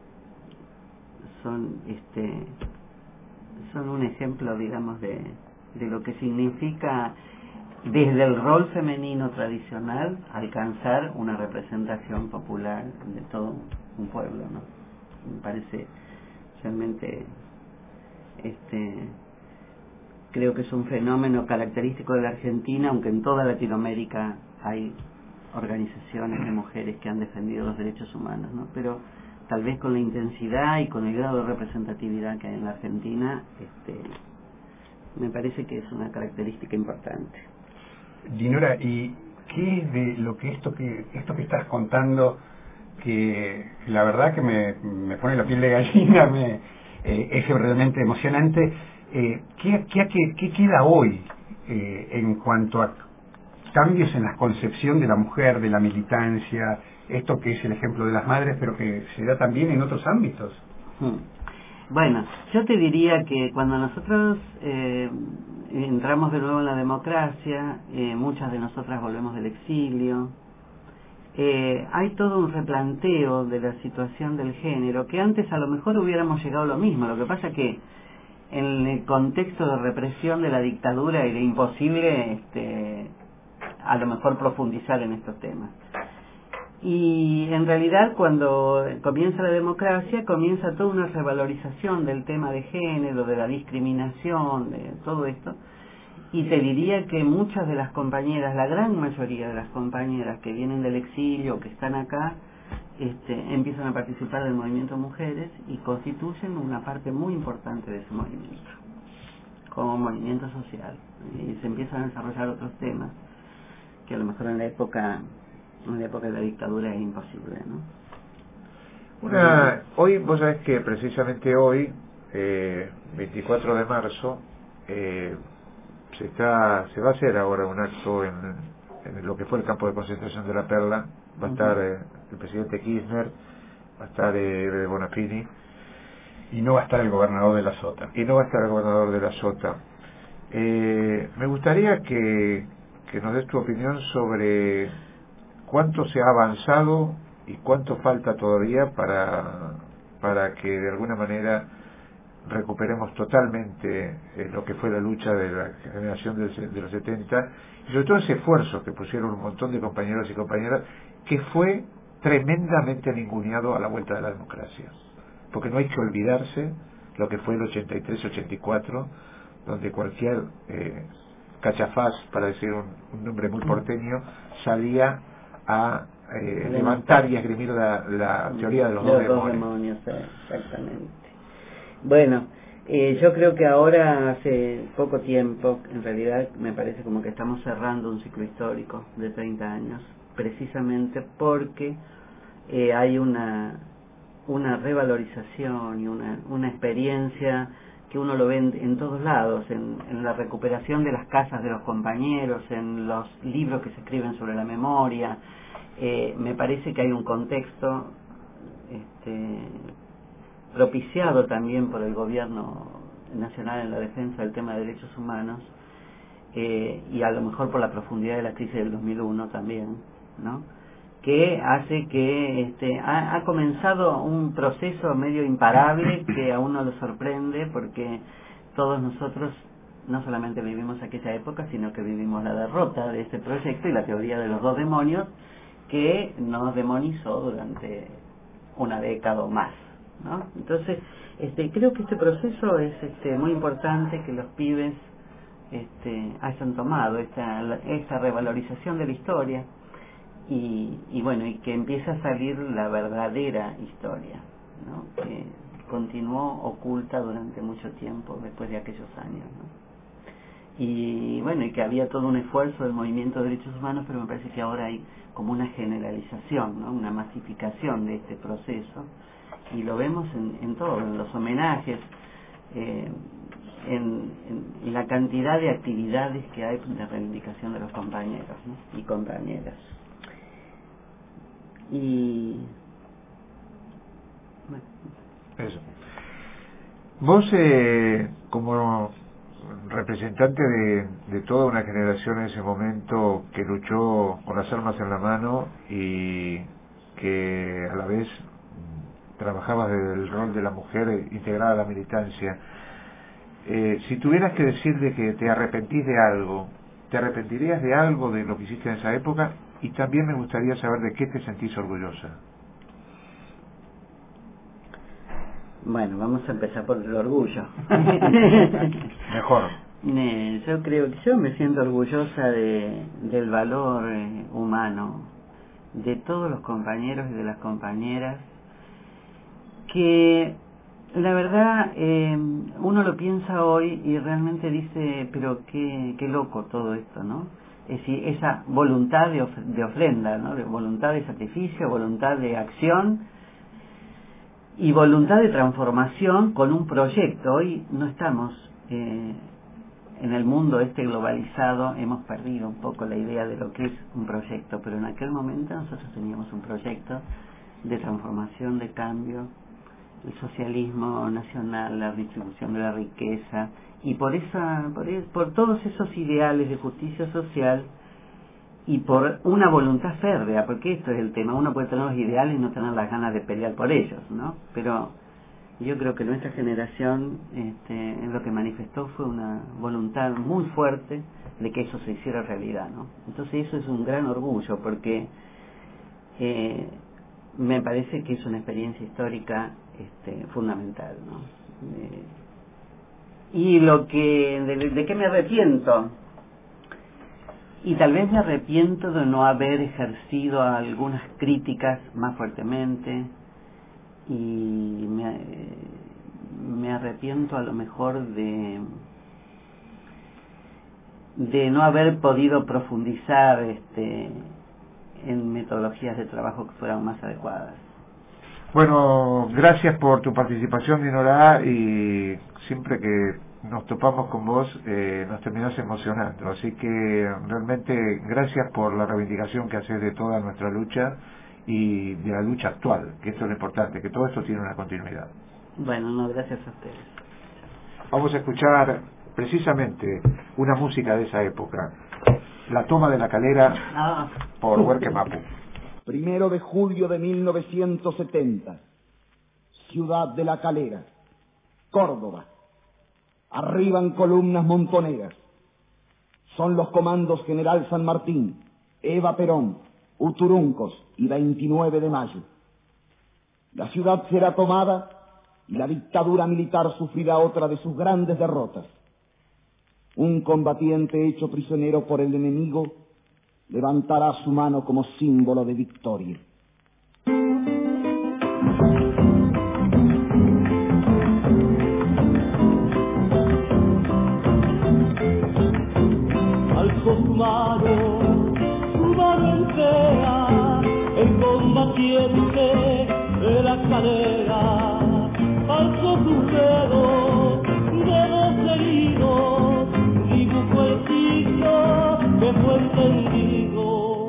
son, este, son un ejemplo, digamos, de, de lo que significa desde el rol femenino tradicional alcanzar una representación popular de todo un pueblo, ¿no? Me parece realmente, este, creo que es un fenómeno característico de la Argentina, aunque en toda Latinoamérica hay organizaciones de mujeres que han defendido los derechos humanos, ¿no? Pero tal vez con la intensidad y con el grado de representatividad que hay en la Argentina, este, me parece que es una característica importante. Dinora, ¿y qué es de lo que esto que esto que estás contando, que la verdad que me, me pone la piel de gallina, me, eh, es realmente emocionante? Eh, ¿qué, qué, qué, ¿Qué queda hoy eh, en cuanto a cambios en la concepción de la mujer, de la militancia, esto que es el ejemplo de las madres, pero que se da también en otros ámbitos? Hmm. Bueno, yo te diría que cuando nosotros eh, entramos de nuevo en la democracia, eh, muchas de nosotras volvemos del exilio, eh, hay todo un replanteo de la situación del género, que antes a lo mejor hubiéramos llegado a lo mismo. Lo que pasa que en el contexto de represión de la dictadura era imposible este, a lo mejor profundizar en estos temas. Y en realidad cuando comienza la democracia comienza toda una revalorización del tema de género, de la discriminación, de todo esto. Y te diría que muchas de las compañeras, la gran mayoría de las compañeras que vienen del exilio, que están acá, este, empiezan a participar del movimiento Mujeres y constituyen una parte muy importante de ese movimiento, como movimiento social. Y se empiezan a desarrollar otros temas que a lo mejor en la época en la época de la dictadura es imposible, ¿no? Una, hoy, vos sabés que precisamente hoy, eh, veinticuatro de marzo, eh, se está, se va a hacer ahora un acto en, en lo que fue el campo de concentración de La Perla. Va a estar eh, el presidente Kirchner, va a estar eh, Bonafini. Y no va a estar el gobernador de la Sota. Y no va a estar el gobernador de la Sota. Eh, me gustaría que, que nos des tu opinión sobre cuánto se ha avanzado y cuánto falta todavía para, para que de alguna manera recuperemos totalmente eh, lo que fue la lucha de la generación de, de los setenta, y sobre todo ese esfuerzo que pusieron un montón de compañeros y compañeras, que fue tremendamente ninguneado a la vuelta de la democracia. Porque no hay que olvidarse lo que fue el ochenta y tres ochenta y cuatro, donde cualquier eh, cachafaz, para decir un, un nombre muy porteño, salía a eh, levantar y esgrimir la, la teoría de los, los dos, dos demonios. demonios. Exactamente. Bueno, eh, yo creo que ahora, hace poco tiempo, en realidad me parece como que estamos cerrando un ciclo histórico de treinta años, precisamente porque eh, hay una una revalorización y una, una experiencia que uno lo ve en, en todos lados, en, en la recuperación de las casas de los compañeros, en los libros que se escriben sobre la memoria. Eh, me parece que hay un contexto este, propiciado también por el gobierno nacional en la defensa del tema de derechos humanos, eh, y a lo mejor por la profundidad de la crisis del dos mil uno también, ¿no?, que hace que este, ha, ha comenzado un proceso medio imparable que a uno lo sorprende, porque todos nosotros no solamente vivimos aquella época, sino que vivimos la derrota de ese proyecto y la teoría de los dos demonios, que nos demonizó durante una década o más, ¿no? Entonces, este, creo que este proceso es este, muy importante, que los pibes este, hayan tomado esta, esta revalorización de la historia. Y, y bueno, y que empiece a salir la verdadera historia, ¿no?, que continuó oculta durante mucho tiempo después de aquellos años, ¿no? Y bueno, y que había todo un esfuerzo del movimiento de derechos humanos, pero me parece que ahora hay como una generalización, ¿no?, una masificación de este proceso, y lo vemos en, en todo, en los homenajes, eh, en, en, en la cantidad de actividades que hay de reivindicación de los compañeros, ¿no?, y compañeras. Y bueno. Eso. Vos, eh, como representante de, de toda una generación en ese momento que luchó con las armas en la mano y que a la vez trabajabas desde el rol de la mujer integrada a la militancia, eh, si tuvieras que decirle que te arrepentís de algo, ¿te arrepentirías de algo de lo que hiciste en esa época? Y también me gustaría saber de qué te sentís orgullosa. Bueno, vamos a empezar por el orgullo. Mejor. Eh, yo creo que yo me siento orgullosa de, del valor eh, humano de todos los compañeros y de las compañeras, que la verdad eh, uno lo piensa hoy y realmente dice, pero qué, qué loco todo esto, ¿no? Es decir, esa voluntad de, of de ofrenda, ¿no?, de voluntad de sacrificio, voluntad de acción y voluntad de transformación con un proyecto. Hoy no estamos eh, en el mundo este globalizado, hemos perdido un poco la idea de lo que es un proyecto, pero en aquel momento nosotros teníamos un proyecto de transformación, de cambio, el socialismo nacional, la distribución de la riqueza, y por esa por, por todos esos ideales de justicia social y por una voluntad férrea, porque esto es el tema, uno puede tener los ideales y no tener las ganas de pelear por ellos, ¿no? Pero yo creo que nuestra generación este, lo que manifestó fue una voluntad muy fuerte de que eso se hiciera realidad, ¿no? Entonces eso es un gran orgullo, porque eh, me parece que es una experiencia histórica este, fundamental, ¿no? Eh, y lo que de, de qué me arrepiento, y tal vez me arrepiento de no haber ejercido algunas críticas más fuertemente, y me, me arrepiento a lo mejor de de no haber podido profundizar este en metodologías de trabajo que fueran más adecuadas. Bueno, gracias por tu participación, Dinora, y siempre que nos topamos con vos eh, nos terminás emocionando, así que realmente gracias por la reivindicación que haces de toda nuestra lucha y de la lucha actual, que esto es lo importante, que todo esto tiene una continuidad. Bueno, no, gracias a ustedes. Vamos a escuchar precisamente una música de esa época, La Toma de la Calera, ah. por Huerque Mapu. Primero de julio de mil novecientos setenta, Ciudad de la Calera, Córdoba. Arriban columnas montoneras. Son los comandos General San Martín, Eva Perón, Uturuncos y veintinueve de mayo. La ciudad será tomada y la dictadura militar sufrirá otra de sus grandes derrotas. Un combatiente hecho prisionero por el enemigo levantará su mano como símbolo de victoria. Alzó su mano, su mano entera, el combatiente de la Calera. Alzó sus dedos, dedos heridos, dibujó el signo que fue entendido.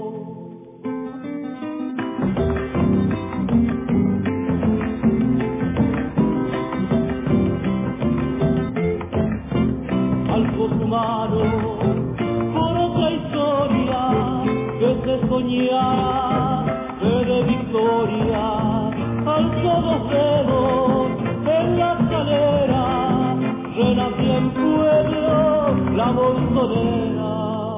Alzó su mano por otra historia que se soñara de victoria. Alzó los dedos en la Calera, renació en pueblo la montonera.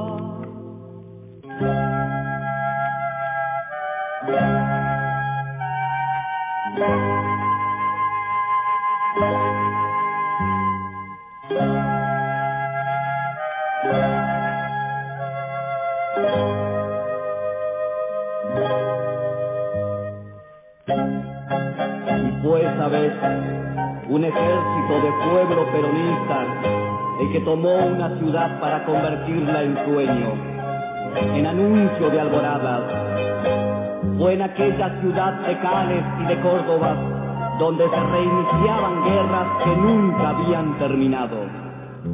Fue esa vez un ejército de pueblo peronista el que tomó una ciudad para convertirla en sueño, en anuncio de alboradas. Fue en aquella ciudad de Cales y de Córdoba donde se reiniciaban guerras que nunca habían terminado.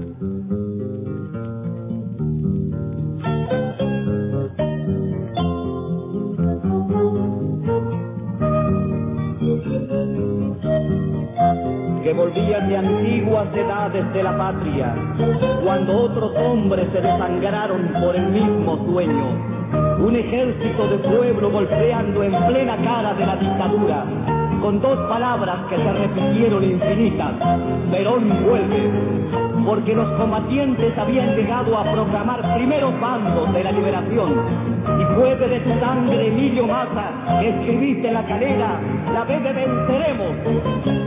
Que volvían de antiguas edades de la patria, cuando otros hombres se desangraron por el mismo sueño. Un ejército de pueblo golpeando en plena cara de la dictadura, con dos palabras que se repitieron infinitas: Perón vuelve, porque los combatientes habían llegado a proclamar primeros bandos de la liberación. Y fue de tu sangre, Emilio Maza, que escribiste en la Calera: la vez de venceremos.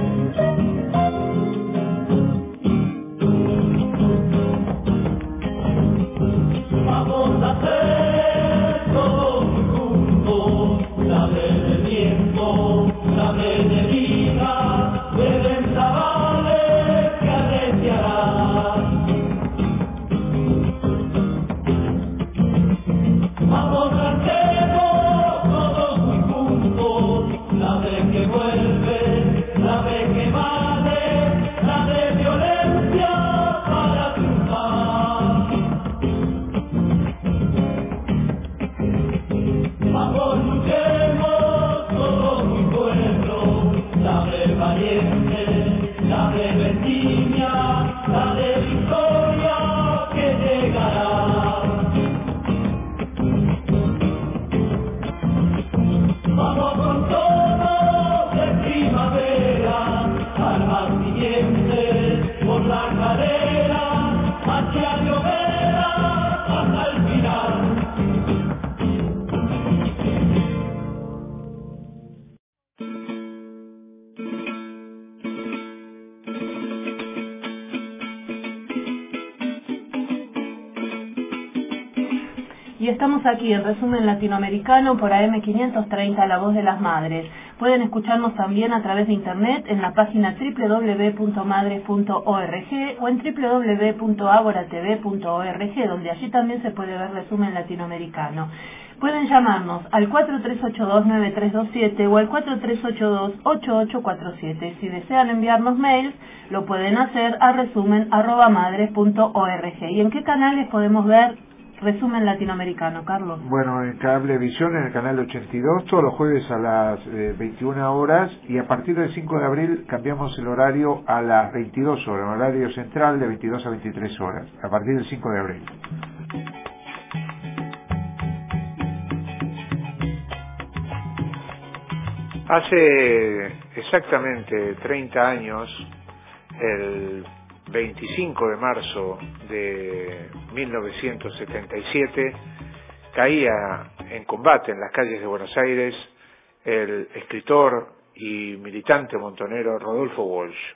Vamos a hacer todos juntos la vez de viento, la vez de vida, de ventavales que arreciará. Vamos a hacer todos muy juntos la vez que vuelve, la vez que vale, la de violencia para triunfar. Vamos, luchemos todos muy pueblo, la de valiente, la de vendimia, la de victoria que llegará. Vamos con todos de primavera, armas y dientes por la Calera, hacia Llovera hasta el final. Y estamos Estamos aquí en Resumen Latinoamericano por A M quinientos treinta, La Voz de las Madres. Pueden escucharnos también a través de internet en la página doble u doble u doble u punto madres punto org o en doble u doble u doble u punto agora t v punto org, donde allí también se puede ver Resumen Latinoamericano. Pueden llamarnos al cuatro tres ocho dos, nueve tres dos siete o al cuatro tres ocho dos, ocho ocho cuatro siete. Si desean enviarnos mails, lo pueden hacer a resumen arroba madres punto org. ¿Y en qué canales podemos ver Resumen Latinoamericano, Carlos? Bueno, en Cablevisión, en el canal ochenta y dos, todos los jueves a las eh, veintiuna horas, y a partir del cinco de abril cambiamos el horario a las veintidós horas, horario central de veintidós a veintitrés horas, a partir del cinco de abril. Hace exactamente treinta años, el veinticinco de marzo de mil novecientos setenta y siete, caía en combate en las calles de Buenos Aires el escritor y militante montonero Rodolfo Walsh.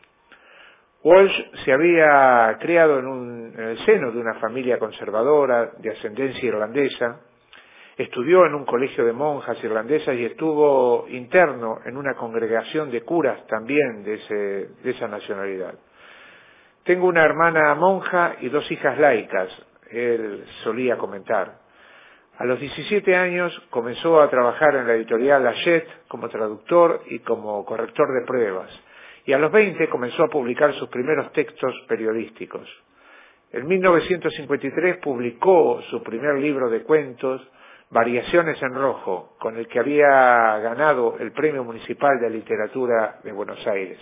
Walsh se había criado en, un, en el seno de una familia conservadora de ascendencia irlandesa. Estudió en un colegio de monjas irlandesas y estuvo interno en una congregación de curas también de, ese, de esa nacionalidad. Tengo una hermana monja y dos hijas laicas, él solía comentar. A los diecisiete años comenzó a trabajar en la editorial Hachette como traductor y como corrector de pruebas, y a los veinte comenzó a publicar sus primeros textos periodísticos. En mil novecientos cincuenta y tres publicó su primer libro de cuentos, Variaciones en Rojo, con el que había ganado el Premio Municipal de Literatura de Buenos Aires.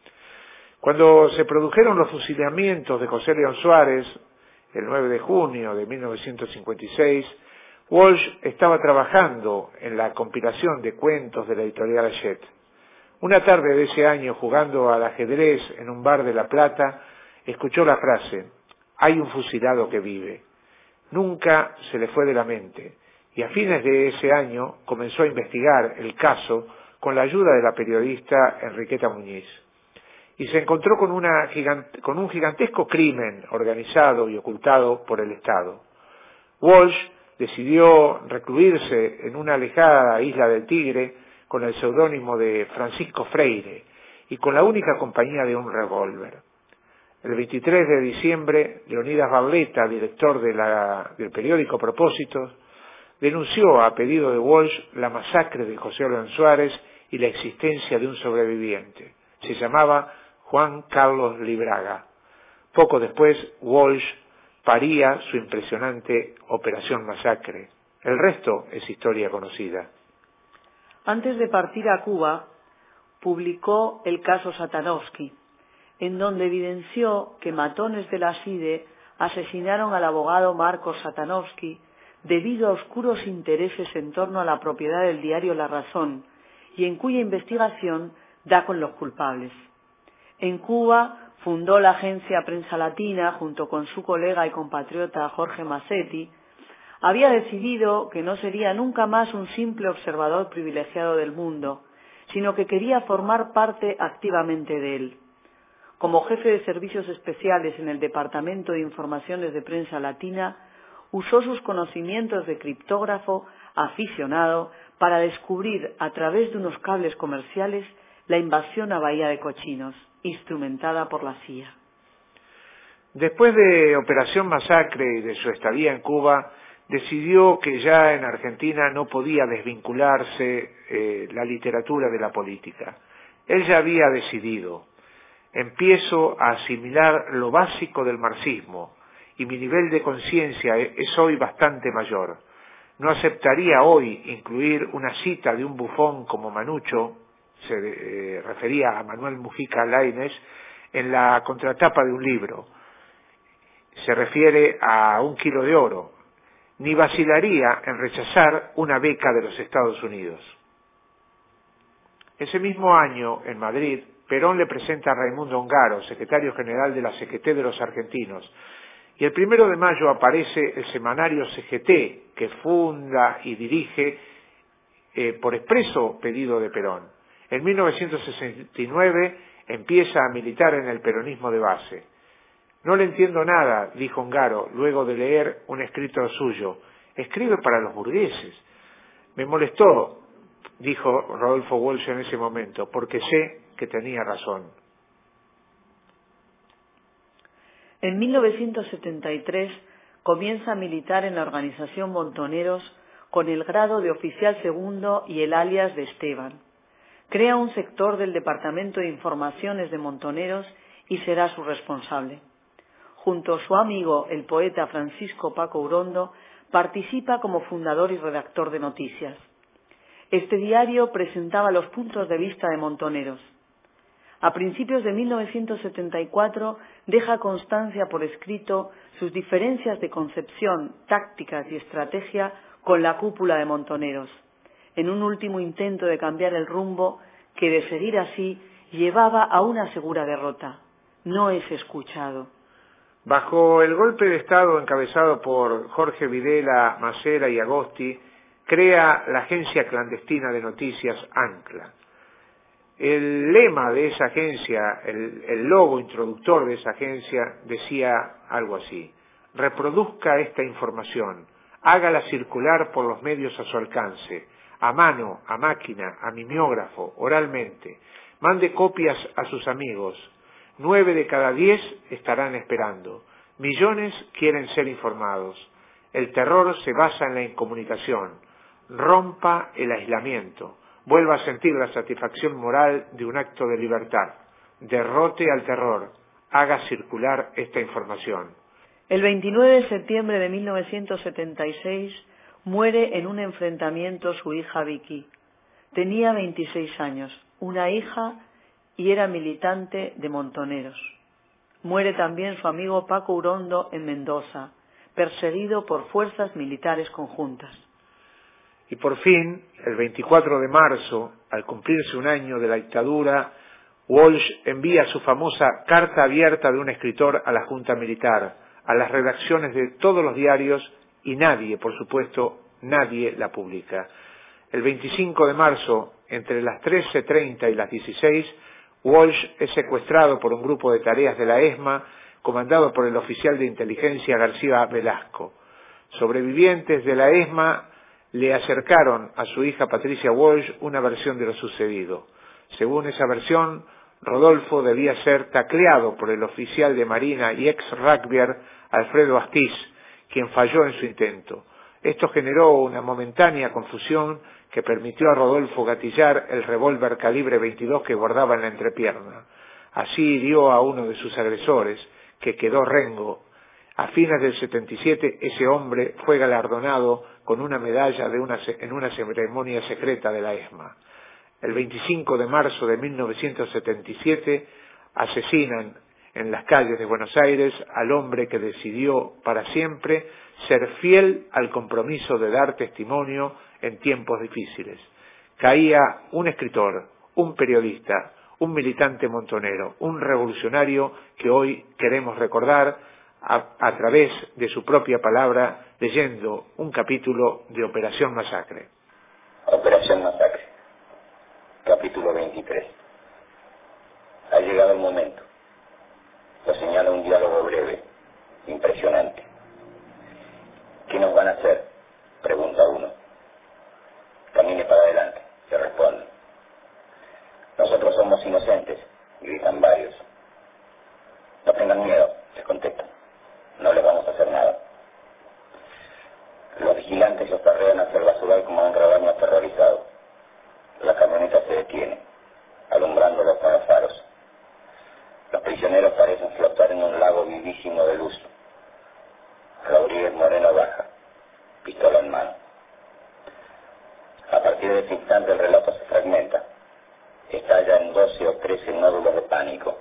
Cuando se produjeron los fusilamientos de José León Suárez, el nueve de junio de mil novecientos cincuenta y seis, Walsh estaba trabajando en la compilación de cuentos de la editorial Hachette. Una tarde de ese año, jugando al ajedrez en un bar de La Plata, escuchó la frase: «Hay un fusilado que vive». Nunca se le fue de la mente, y a fines de ese año comenzó a investigar el caso con la ayuda de la periodista Enriqueta Muñiz. Y se encontró con, una gigante, con un gigantesco crimen organizado y ocultado por el Estado. Walsh decidió recluirse en una alejada isla del Tigre con el seudónimo de Francisco Freire y con la única compañía de un revólver. El veintitrés de diciembre, Leonidas Barletta, director de la, del periódico Propósitos, denunció a pedido de Walsh la masacre de José León Suárez y la existencia de un sobreviviente. Se llamaba Juan Carlos Libraga. Poco después, Walsh paría su impresionante Operación Masacre. El resto es historia conocida. Antes de partir a Cuba, publicó el caso Satanovsky, en donde evidenció que matones de la S I D E asesinaron al abogado Marcos Satanovsky debido a oscuros intereses en torno a la propiedad del diario La Razón, y en cuya investigación da con los culpables. En Cuba fundó la agencia Prensa Latina junto con su colega y compatriota Jorge Massetti. Había decidido que no sería nunca más un simple observador privilegiado del mundo, sino que quería formar parte activamente de él. Como jefe de servicios especiales en el Departamento de Informaciones de Prensa Latina, usó sus conocimientos de criptógrafo aficionado para descubrir a través de unos cables comerciales la invasión a Bahía de Cochinos, instrumentada por la C I A. Después de Operación Masacre y de su estadía en Cuba, decidió que ya en Argentina no podía desvincularse eh, la literatura de la política. Él ya había decidido: empiezo a asimilar lo básico del marxismo, y mi nivel de conciencia es hoy bastante mayor. No aceptaría hoy incluir una cita de un bufón como Manucho, se eh, refería a Manuel Mujica Lainez, en la contratapa de un libro. Se refiere a un kilo de oro. Ni vacilaría en rechazar una beca de los Estados Unidos. Ese mismo año, en Madrid, Perón le presenta a Raimundo Ongaro, secretario general de la C G T de los argentinos, y el primero de mayo aparece el semanario C G T, que funda y dirige eh, por expreso pedido de Perón. En mil novecientos sesenta y nueve empieza a militar en el peronismo de base. No le entiendo nada, dijo Ongaro, luego de leer un escrito suyo. escribe para los burgueses. Me molestó, dijo Rodolfo Walsh en ese momento, porque sé que tenía razón. En mil novecientos setenta y tres comienza a militar en la organización Montoneros con el grado de oficial segundo y el alias de Esteban. Crea un sector del Departamento de Informaciones de Montoneros y será su responsable. Junto a su amigo, el poeta Francisco Paco Urondo, participa como fundador y redactor de noticias. Este diario presentaba los puntos de vista de Montoneros. A principios de mil novecientos setenta y cuatro deja constancia por escrito sus diferencias de concepción, tácticas y estrategia con la cúpula de Montoneros, en un último intento de cambiar el rumbo que, de seguir así, llevaba a una segura derrota. No es escuchado. Bajo el golpe de Estado encabezado por Jorge Videla, Macera y Agosti, crea la agencia clandestina de noticias ANCLA. El lema de esa agencia, el, el logo introductor de esa agencia decía algo así: reproduzca esta información, hágala circular por los medios a su alcance, a mano, a máquina, a mimeógrafo, oralmente, mande copias a sus amigos. Nueve de cada diez estarán esperando. Millones quieren ser informados. El terror se basa en la incomunicación. Rompa el aislamiento. Vuelva a sentir la satisfacción moral de un acto de libertad. Derrote al terror. Haga circular esta información. El veintinueve de septiembre de mil novecientos setenta y seis muere en un enfrentamiento su hija Vicky. Tenía veintiséis años, una hija y era militante de Montoneros. Muere también su amigo Paco Urondo en Mendoza, perseguido por fuerzas militares conjuntas. Y por fin, el veinticuatro de marzo, al cumplirse un año de la dictadura, Walsh envía su famosa carta abierta de un escritor a la Junta Militar, a las redacciones de todos los diarios, y nadie, por supuesto, nadie la publica. El veinticinco de marzo, entre las trece treinta y las dieciséis, Walsh es secuestrado por un grupo de tareas de la ESMA, comandado por el oficial de inteligencia García Velasco. Sobrevivientes de la ESMA le acercaron a su hija Patricia Walsh una versión de lo sucedido. Según esa versión, Rodolfo debía ser tacleado por el oficial de Marina y ex-rugbyer Alfredo Astiz, quien falló en su intento. Esto generó una momentánea confusión que permitió a Rodolfo gatillar el revólver calibre veintidós que guardaba en la entrepierna. Así hirió a uno de sus agresores, que quedó rengo. A fines del setenta y siete, ese hombre fue galardonado con una medalla de una, en una ceremonia secreta de la ESMA. El veinticinco de marzo de mil novecientos setenta y siete asesinan en las calles de Buenos Aires al hombre que decidió para siempre ser fiel al compromiso de dar testimonio en tiempos difíciles. Caía un escritor, un periodista, un militante montonero, un revolucionario que hoy queremos recordar a, a través de su propia palabra, leyendo un capítulo de Operación Masacre. Operación Masacre, capítulo veintitrés. Ha llegado el momento. Lo señala un diálogo breve, impresionante. ¿Qué nos van a hacer?, pregunta uno. Camine para adelante, se responde. Nosotros somos inocentes, gritan varios. No tengan miedo, les contestan. No les vamos a hacer nada. Los vigilantes los carrean hacia el basural como un rebaño aterrorizado. La camioneta se detiene, alumbrándolos con los faros. Los prisioneros parecen flotar en un lago vivísimo de luz. Rodríguez Moreno baja, pistola en mano. A partir de ese instante el relato se fragmenta. Estalla en doce o trece nódulos de pánico.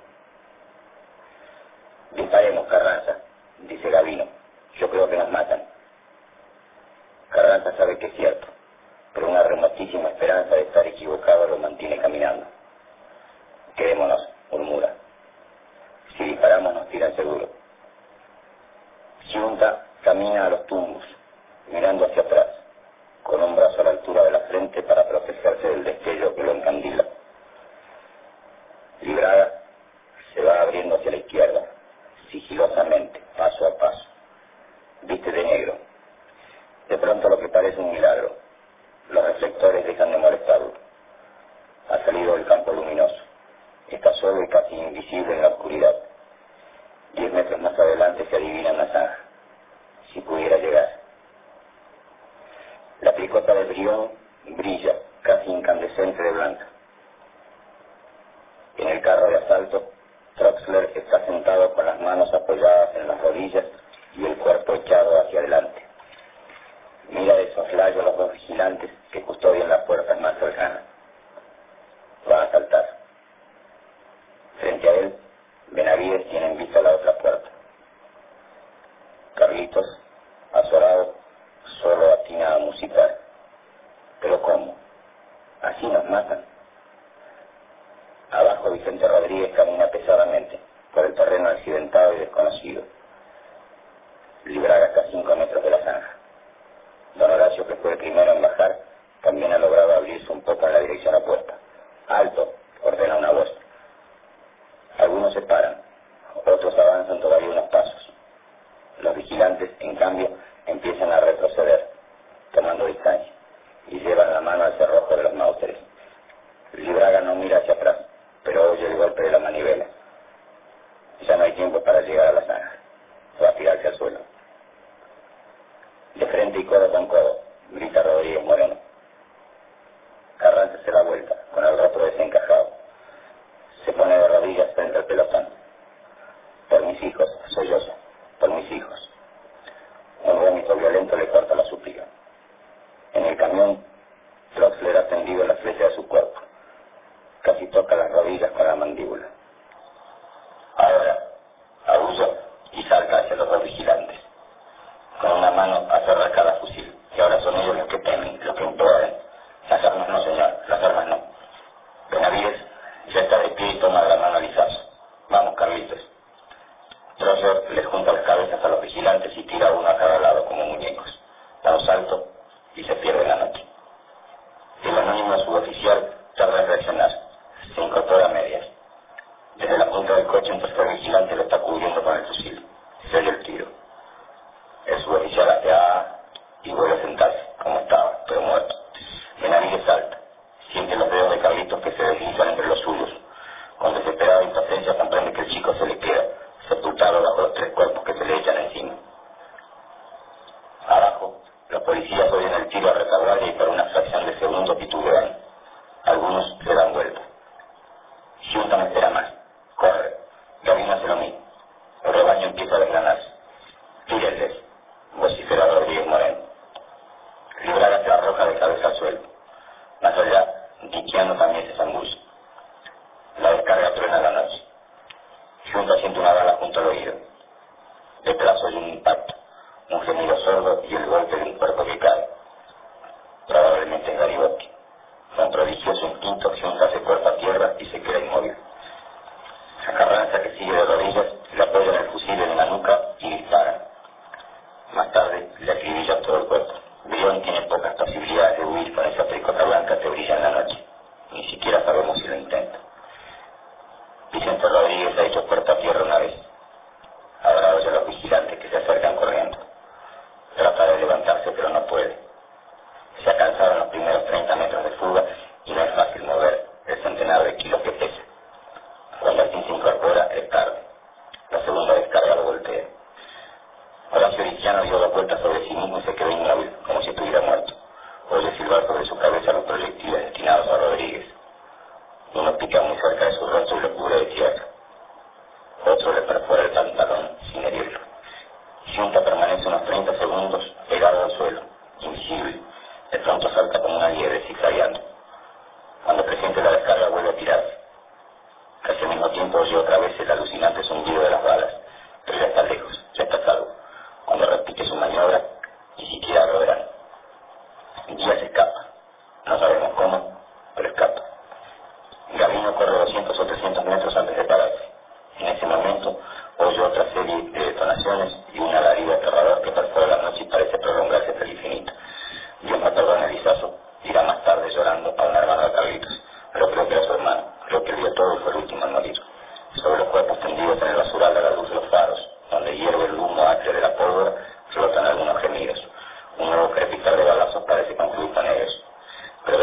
Disparemos, Carranza, dice Gavino. Yo creo que nos matan. Carranza sabe que es cierto, pero una remotísima esperanza de estar equivocado lo mantiene caminando. Quedémonos, murmura. Si disparamos nos tiran seguro. Giunta camina a los tumbos, mirando hacia atrás, con un brazo a la altura de la frente para protegerse del destello que lo encandila. Librada se va abriendo hacia la izquierda, sigilosamente, paso a paso. Viste de negro. De pronto sensores dejan de molestarlo. Ha salido del campo luminoso. Está solo y casi invisible en la oscuridad. Diez metros más adelante se adivina una zanja. Si pudiera llegar. La picota del Brión brilla, casi incandescente de blanca. En el carro de asalto, Troxler está sentado con las manos apoyadas en las rodillas y el cuerpo echado hacia adelante. Mira de soslayo a los dos vigilantes que custodian las puertas más cercanas. Va a saltar. Frente a él, Benavides tiene en vista la otra puerta. Carlitos, azorado, solo atina a musicar. ¿Pero cómo? ¿Así nos matan? Abajo Vicente Rodríguez camina pesadamente por el terreno accidentado y desconocido. Libraga está a cinco metros de la zanja. Don Horacio, que fue el primero en bajar, también ha logrado abrirse un poco en la dirección opuesta. ¡Alto!, ordena una voz. Algunos se paran, otros avanzan todavía unos pasos. Los vigilantes, en cambio, empiezan a retroceder, tomando distancia, y llevan la mano al cerrojo de los Mauseres. Libraga no mira hacia atrás, pero oye el golpe de la manivela. Ya no hay tiempo para llegar a la zanja. Va a tirarse al suelo. De frente y codo con codo, grita Rodríguez Moreno. Carranza se da vuelta, con el rostro desencajado. Se pone de rodillas frente al pelotón. Por mis hijos, solloza, por mis hijos. Un vómito violento le corta la súplica. En el camión, Troxler ha tendido la flecha de su cuerpo. Casi toca las rodillas con la mandíbula. Ahora, aúlla y salta hacia los dos vigilantes. Con una mano aferra cada fusil, y ahora son ellos los que temen, los que imploran. Las armas no, señor, las armas no. Benavides ya está de pie y toma de la mano a Lizazo. Vamos, Carlitos. Troyer les junta las cabezas a los vigilantes y tira uno a cada lado como muñecos. Da un salto y se pierde en la noche. El anónimo suboficial tarda en reaccionar. Se incorpora a medias. Desde la punta del coche un tercer vigilante lo está cubriendo con el fusil. Se oye el tiro. El suboficial hace A y vuelve a sentarse, como estaba, pero muerto. Benavides salta. Siente los dedos de Carlitos que se deslizan entre los suyos. Con desesperada impotencia comprende que el chico se le queda, sepultado bajo los tres cuerpos que se le echan encima. Abajo, los policías oyen el tiro a retaguardia y por una fracción de segundo titubean. Algunos se dan vuelta. Junta no espera más. Corre. Gavino hace lo mismo. El rebaño empieza a desgranarse. Tírenles, vocifera Rodríguez Moreno. Libraga se arroja de cabeza al suelo. Más allá, Diquiano también se zambulla. La descarga truena la noche. Junta siente una bala junto al oído. Detrás oye un impacto, un gemido sordo y el golpe de un cuerpo que cae. Probablemente es Garibaldi. Con prodigioso instinto, Junta se cuerpa a tierra y se queda inmóvil. A Carranza, que sigue de rodillas, le apoyan el fusil en la nuca y dispara. Más tarde, le acribilla todo el cuerpo. Brión tiene pocas posibilidades de huir con esa tricota blanca que brilla en la noche. Ni siquiera sabemos si lo intenta. Vicente Rodríguez ha hecho puerta a tierra una vez. Ahora oye a los vigilantes que se acercan corriendo. Trata de levantarse, pero no puede. Se ha cansado en los primeros treinta metros de fuga y no es fácil mover el centenar de kilos que pesa. Cuando al fin se incorpora, es tarde. La segunda descarga lo voltea. Horacio Diquiano dio dos vueltas sobre sí mismo y se quedó inmóvil, como si estuviera muerto. Oye silbar sobre su cabeza los proyectiles destinados a Rodríguez. Uno pica muy cerca de su rostro y lo cubre de tierra. Otro le perfora el pantalón sin herirlo. Junta permanece unos treinta segundos pegado al suelo, invisible. De pronto salta como una liebre zigzagueando. Cuando presiente la descarga vuelve a tirarse. Casi al mismo tiempo oye otra vez el alucinante zumbido de las balas, pero ya está lejos, ya está salvo. Cuando repite su maniobra, ni siquiera lo verán. Díaz escapa. No sabemos cómo, pero escapa. Gavino corre doscientos o trescientos metros antes de pararse. En ese momento oye otra serie de detonaciones y un alarido aterrador que perfora la noche y parece prolongarse hasta el infinito. Dios me perdone, Lizazo, dirá más tarde llorando a un hermano de Carlitos, pero creo que era su hermano, creo que él vio todo y fue el último en morir. Sobre los cuerpos tendidos en el basural a la luz de los faros, donde hierve el humo acre de la pólvora, flotan algunos gemidos. Un nuevo crepitar de balazos parece concluir con ellos. Pero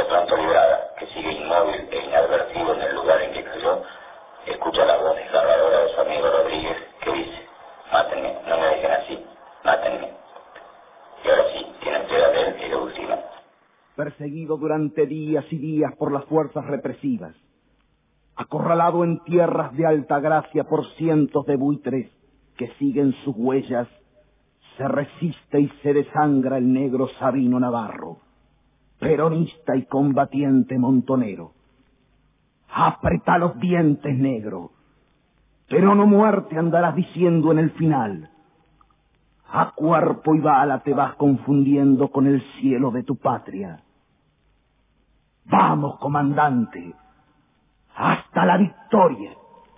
de pronto librada, que sigue inmóvil e inadvertido en el lugar en que cayó, escucha la voz desgarradora de su amigo Rodríguez, que dice: mátenme, no me dejen así, mátenme. Y ahora sí, tienen piedad de él y de última. Perseguido durante días y días por las fuerzas represivas, acorralado en tierras de Altagracia por cientos de buitres que siguen sus huellas, se resiste y se desangra el negro Sabino Navarro, peronista y combatiente montonero. Apreta los dientes, negro, pero no muerte andarás diciendo en el final. A cuerpo y bala te vas confundiendo con el cielo de tu patria. Vamos, comandante, hasta la victoria.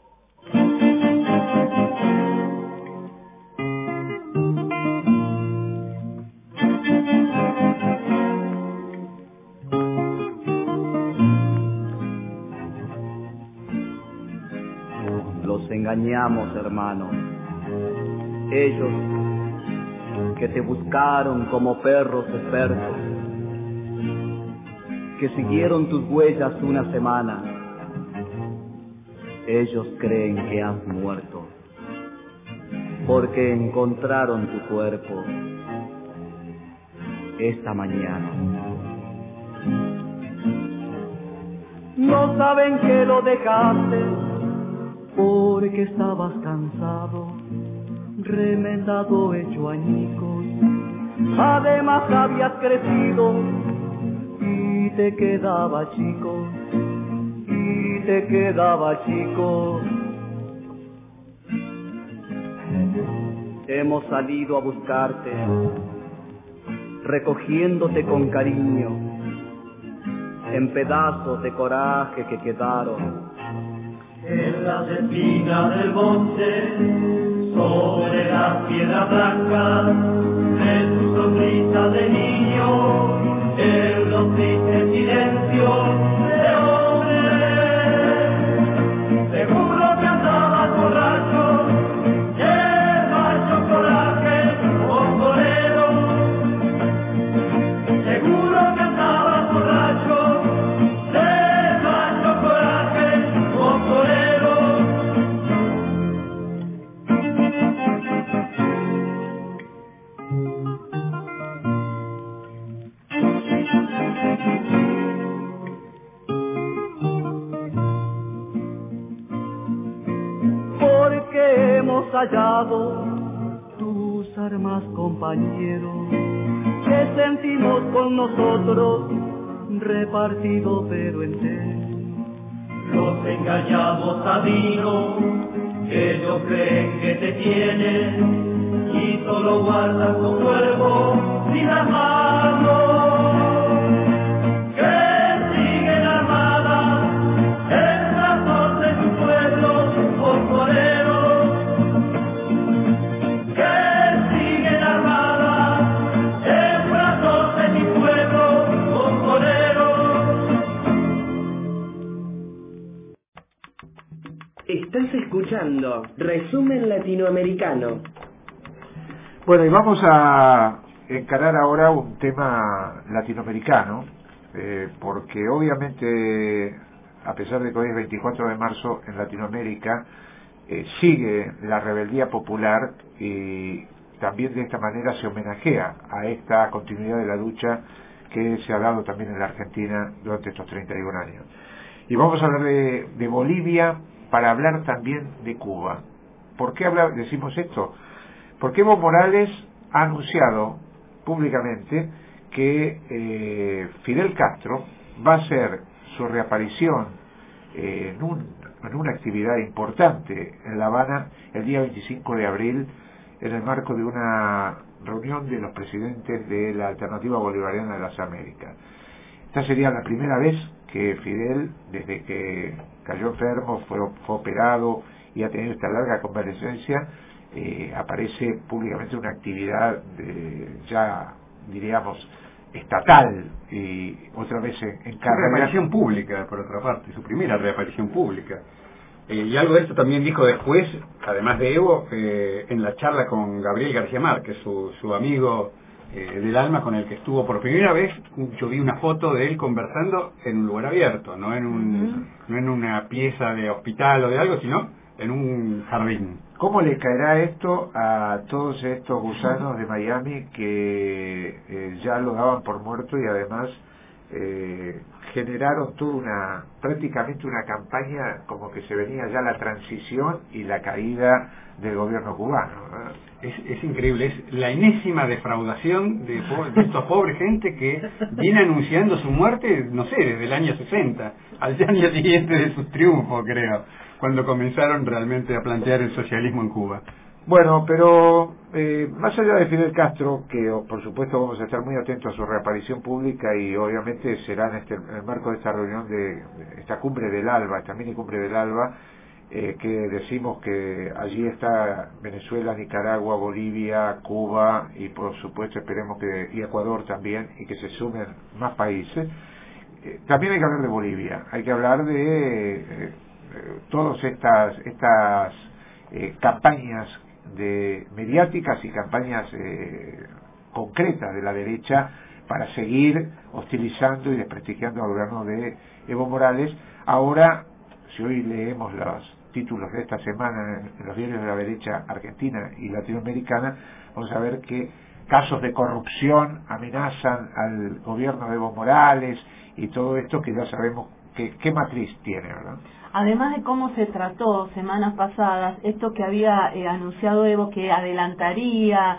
Los engañamos, hermano. Ellos que te buscaron como perros expertos, que siguieron tus huellas una semana, ellos creen que has muerto, porque encontraron tu cuerpo esta mañana. No saben que lo dejaste porque estabas cansado, remendado, hecho añicos. Además habías crecido y te quedaba chico, y te quedaba chico. Hemos salido a buscarte, recogiéndote con cariño, en pedazos de coraje que quedaron en las espinas del monte, sobre las piedras blancas, de tu sonrisa de niño, en los tristes silencios de hombre. Seguro que andabas borracho, de macho coraje, bombolero. Seguro que andabas borracho, de macho coraje, bombolero. Porque hemos hallado tus armas, compañero, que sentimos con nosotros, repartido pero entero. Los engañamos, Sabino, ellos creen que te tienen y solo guardan tu cuerpo sin armarlo. Que siguen armadas en brazos de tu pueblo, fosforeros. Que siguen armadas en brazos de mi pueblo, fosforeros. Estás escuchando Resumen Latinoamericano. Bueno, y vamos a encarar ahora un tema latinoamericano, eh, porque obviamente, a pesar de que hoy es veinticuatro de marzo, en Latinoamérica eh, sigue la rebeldía popular y también de esta manera se homenajea a esta continuidad de la lucha que se ha dado también en la Argentina durante estos treinta y un años. Y vamos a hablar de, de Bolivia para hablar también de Cuba. ¿Por qué habla, decimos esto? Porque Evo Morales ha anunciado públicamente que eh, Fidel Castro va a hacer su reaparición eh, en, un, en una actividad importante en La Habana el día veinticinco de abril en el marco de una reunión de los presidentes de la Alternativa Bolivariana de las Américas. Esta sería la primera vez que Fidel, desde que cayó enfermo, fue, fue operado y ha tenido esta larga convalecencia, eh, aparece públicamente una actividad de, ya diríamos estatal y otra vez en, en carrera. Su reaparición pública, por otra parte, su primera reaparición pública. Eh, y algo de esto también dijo después, además de Evo, eh, en la charla con Gabriel García Márquez, su, su amigo eh, del alma con el que estuvo por primera vez. Yo vi una foto de él conversando en un lugar abierto, no en un uh-huh. no en una pieza de hospital o de algo, sino en un jardín. ¿Cómo le caerá esto a todos estos gusanos de Miami que eh, ya lo daban por muerto y además eh, generaron toda una, prácticamente una campaña como que se venía ya la transición y la caída del gobierno cubano, ¿verdad? Es, es increíble, es la enésima defraudación de, de estos pobres gente que viene anunciando su muerte, no sé, desde el año sesenta, al año siguiente de su triunfo, creo, cuando comenzaron realmente a plantear el socialismo en Cuba. Bueno, pero eh, más allá de Fidel Castro, que por supuesto vamos a estar muy atentos a su reaparición pública y obviamente será en, este, en el marco de esta reunión de, de esta cumbre del ALBA, esta mini cumbre del ALBA, eh, que decimos que allí está Venezuela, Nicaragua, Bolivia, Cuba y por supuesto esperemos que y Ecuador también, y que se sumen más países. Eh, también hay que hablar de Bolivia, hay que hablar de eh, eh, todas estas estas eh, campañas de mediáticas y campañas eh, concretas de la derecha para seguir hostilizando y desprestigiando al gobierno de Evo Morales. Ahora, si hoy leemos los títulos de esta semana en los diarios de la derecha argentina y latinoamericana, vamos a ver que casos de corrupción amenazan al gobierno de Evo Morales y todo esto que ya sabemos que qué matriz tiene, ¿verdad? Además de cómo se trató semanas pasadas, esto que había eh, anunciado Evo que adelantaría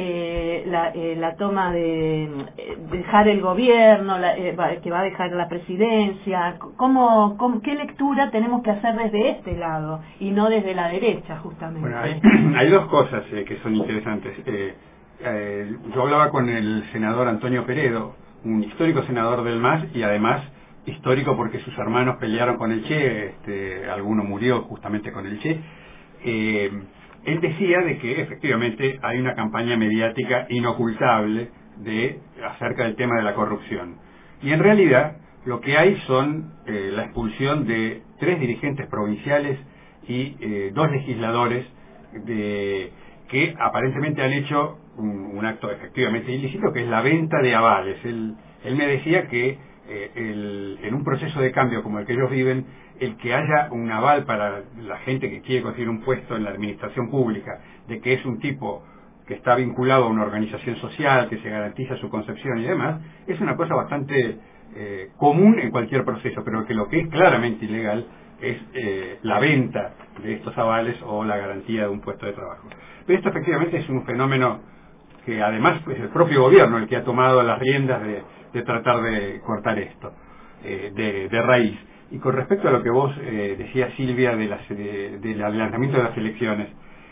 eh, la, eh, la toma de eh, dejar el gobierno, la, eh, va, que va a dejar la presidencia, ¿cómo, cómo, ¿qué lectura tenemos que hacer desde este lado y no desde la derecha justamente? Bueno, hay, hay dos cosas eh, que son interesantes. Eh, eh, yo hablaba con el senador Antonio Peredo, un histórico senador del M A S y además histórico porque sus hermanos pelearon con el Che, este, alguno murió justamente con el Che. Eh, él decía de que efectivamente hay una campaña mediática inocultable de acerca del tema de la corrupción. Y en realidad lo que hay son eh, la expulsión de tres dirigentes provinciales y eh, dos legisladores de, que aparentemente han hecho un, un acto efectivamente ilícito, que es la venta de avales. Él, él me decía que Eh, el, en un proceso de cambio como el que ellos viven, el que haya un aval para la gente que quiere conseguir un puesto en la administración pública, de que es un tipo que está vinculado a una organización social, que se garantiza su concepción y demás, es una cosa bastante eh, común en cualquier proceso, pero que lo que es claramente ilegal es eh, la venta de estos avales o la garantía de un puesto de trabajo. Pero esto efectivamente es un fenómeno que además es el propio gobierno el que ha tomado las riendas de de tratar de cortar esto eh, de, de raíz. Y con respecto a lo que vos eh, decías, Silvia, de las, de, del adelantamiento de las elecciones,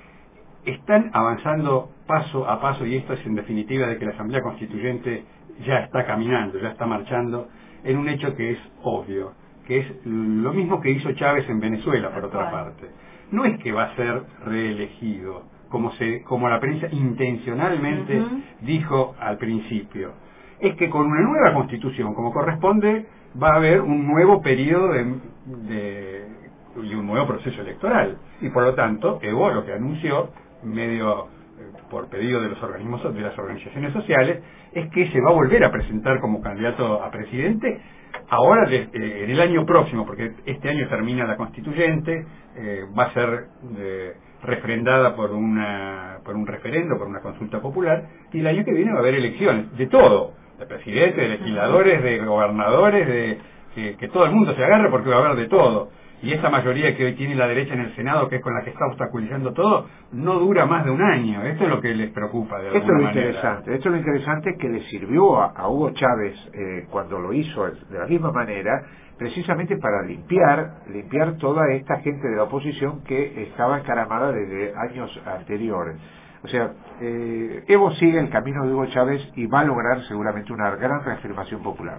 están avanzando paso a paso, y esto es en definitiva de que la Asamblea Constituyente ya está caminando, ya está marchando, en un hecho que es obvio, que es lo mismo que hizo Chávez en Venezuela, por otra parte. No es que va a ser reelegido, como, se, como la prensa intencionalmente uh-huh. dijo al principio. Es que con una nueva constitución, como corresponde, va a haber un nuevo periodo de, de, y un nuevo proceso electoral. Y por lo tanto, Evo lo que anunció, medio eh, por pedido de los organismos, de las organizaciones sociales, es que se va a volver a presentar como candidato a presidente ahora de, eh, en el año próximo, porque este año termina la constituyente, eh, va a ser eh, refrendada por una por un referendo, por una consulta popular, y el año que viene va a haber elecciones de todo, de presidentes, de legisladores, de gobernadores, de que, que todo el mundo se agarre porque va a haber de todo. Y esa mayoría que hoy tiene la derecha en el Senado, que es con la que está obstaculizando todo, no dura más de un año. Esto es lo que les preocupa de alguna Esto es lo manera. interesante. Esto es lo interesante que le sirvió a, a Hugo Chávez eh, cuando lo hizo de la misma manera, precisamente para limpiar limpiar toda esta gente de la oposición que estaba encaramada desde años anteriores. O sea, eh, Evo sigue el camino de Hugo Chávez y va a lograr seguramente una gran reafirmación popular.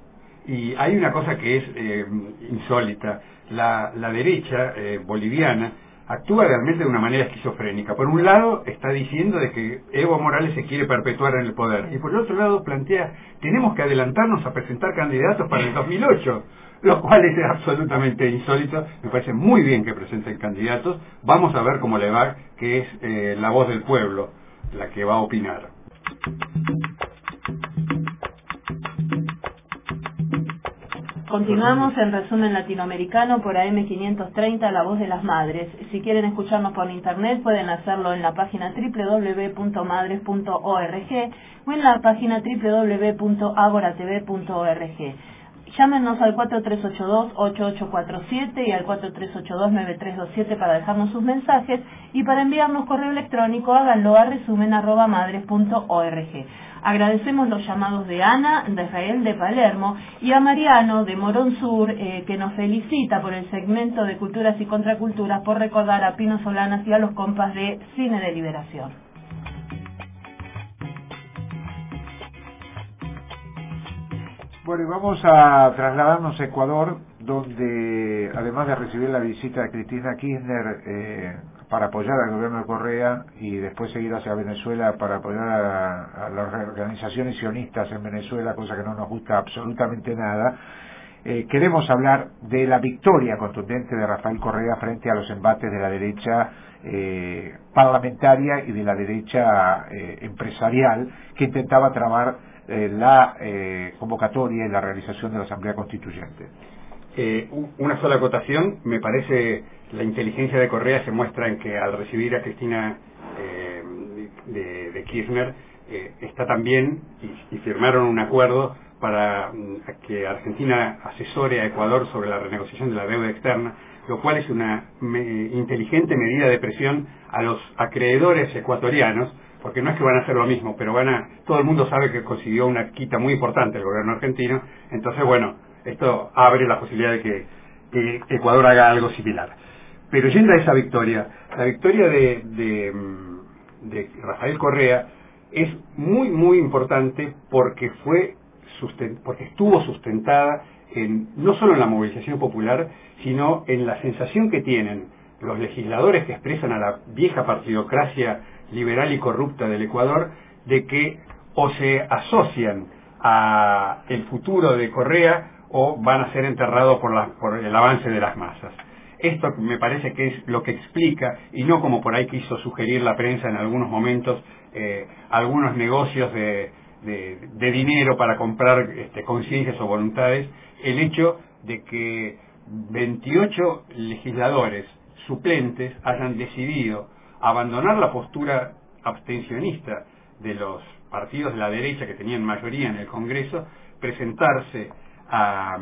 Y hay una cosa que es eh, insólita. La, la derecha eh, boliviana actúa realmente de una manera esquizofrénica. Por un lado está diciendo de que Evo Morales se quiere perpetuar en el poder, y por el otro lado plantea, tenemos que adelantarnos a presentar candidatos para el dos mil ocho, lo cual es absolutamente insólito. Me parece muy bien que presenten candidatos. Vamos a ver cómo le va, que es eh, la voz del pueblo la que va a opinar. Continuamos en Resumen Latinoamericano por A M quinientos treinta, La Voz de las Madres. Si quieren escucharnos por internet pueden hacerlo en la página doble u doble u doble u punto madres punto org o en la página doble u doble u doble u punto agora t v punto org. Llámenos al cuatro tres ocho dos, ocho ocho cuatro siete y al cuatro tres ocho dos, nueve tres dos siete para dejarnos sus mensajes, y para enviarnos correo electrónico háganlo a resumen arroba madres punto org. Agradecemos los llamados de Ana, de Israel de Palermo, y a Mariano de Morón Sur, eh, que nos felicita por el segmento de Culturas y Contraculturas por recordar a Pino Solanas y a los compas de Cine de Liberación. Bueno, y vamos a trasladarnos a Ecuador, donde además de recibir la visita de Cristina Kirchner eh, para apoyar al gobierno de Correa y después seguir hacia Venezuela para apoyar a, a las organizaciones sionistas en Venezuela, cosa que no nos gusta absolutamente nada, eh, queremos hablar de la victoria contundente de Rafael Correa frente a los embates de la derecha eh, parlamentaria y de la derecha eh, empresarial que intentaba trabar eh, la eh, convocatoria y la realización de la Asamblea Constituyente. Eh, una sola acotación, me parece la inteligencia de Correa se muestra en que al recibir a Cristina eh, de, de Kirchner eh, está también y, y firmaron un acuerdo para mm, que Argentina asesore a Ecuador sobre la renegociación de la deuda externa, lo cual es una me, inteligente medida de presión a los acreedores ecuatorianos, porque no es que van a hacer lo mismo, pero van a, todo el mundo sabe que consiguió una quita muy importante el gobierno argentino, entonces bueno, esto abre la posibilidad de que, que Ecuador haga algo similar. Pero yendo a esa victoria, la victoria de, de, de Rafael Correa es muy, muy importante porque fue sustent, porque estuvo sustentada en, no solo en la movilización popular, sino en la sensación que tienen los legisladores que expresan a la vieja partidocracia liberal y corrupta del Ecuador, de que o se asocian a el futuro de Correa o van a ser enterrados por, la, por el avance de las masas. Esto me parece que es lo que explica, y no como por ahí quiso sugerir la prensa en algunos momentos, eh, algunos negocios de, de, de dinero para comprar este, conciencias o voluntades, el hecho de que veintiocho legisladores suplentes hayan decidido abandonar la postura abstencionista de los partidos de la derecha que tenían mayoría en el Congreso, presentarse a,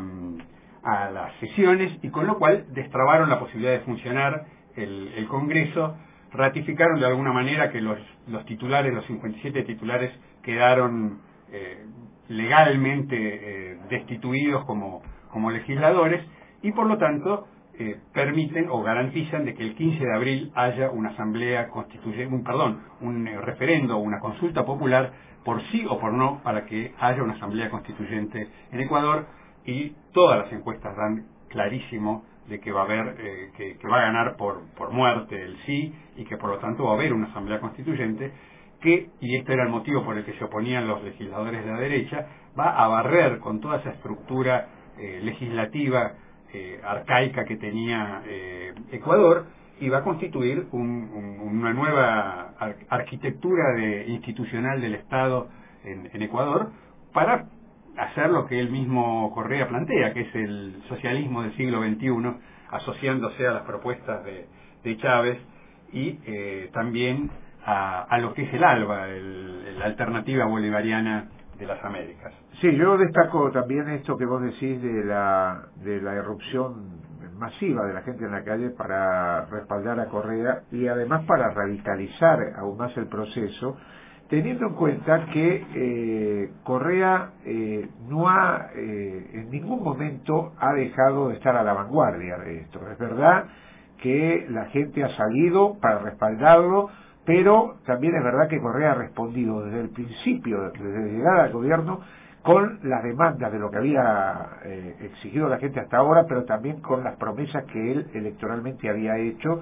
a las sesiones, y con lo cual destrabaron la posibilidad de funcionar el, el Congreso, ratificaron de alguna manera que los, los titulares, los cincuenta y siete titulares quedaron eh, legalmente eh, destituidos como, como legisladores, y por lo tanto eh, permiten o garantizan de que el quince de abril haya una asamblea constituyente, un perdón, un eh, referendo, una consulta popular por sí o por no, para que haya una asamblea constituyente en Ecuador, y todas las encuestas dan clarísimo de que va a haber, eh, que, que va a ganar por, por muerte el sí, y que por lo tanto va a haber una asamblea constituyente que, y este era el motivo por el que se oponían los legisladores de la derecha, va a barrer con toda esa estructura eh, legislativa eh, arcaica que tenía eh, Ecuador, y va a constituir un, un, una nueva ar arquitectura de, institucional del Estado en, en Ecuador, para hacer lo que él mismo Correa plantea, que es el socialismo del siglo veintiuno, asociándose a las propuestas de, de Chávez y eh, también a, a lo que es el ALBA, el, la alternativa bolivariana de las Américas. Sí, yo destaco también esto que vos decís de la, de la irrupción masiva de la gente en la calle para respaldar a Correa y además para radicalizar aún más el proceso, teniendo en cuenta que eh, Correa eh, no ha eh, en ningún momento ha dejado de estar a la vanguardia de esto. Es verdad que la gente ha salido para respaldarlo, pero también es verdad que Correa ha respondido desde el principio, desde la llegada al gobierno, con las demandas de lo que había eh, exigido la gente hasta ahora, pero también con las promesas que él electoralmente había hecho,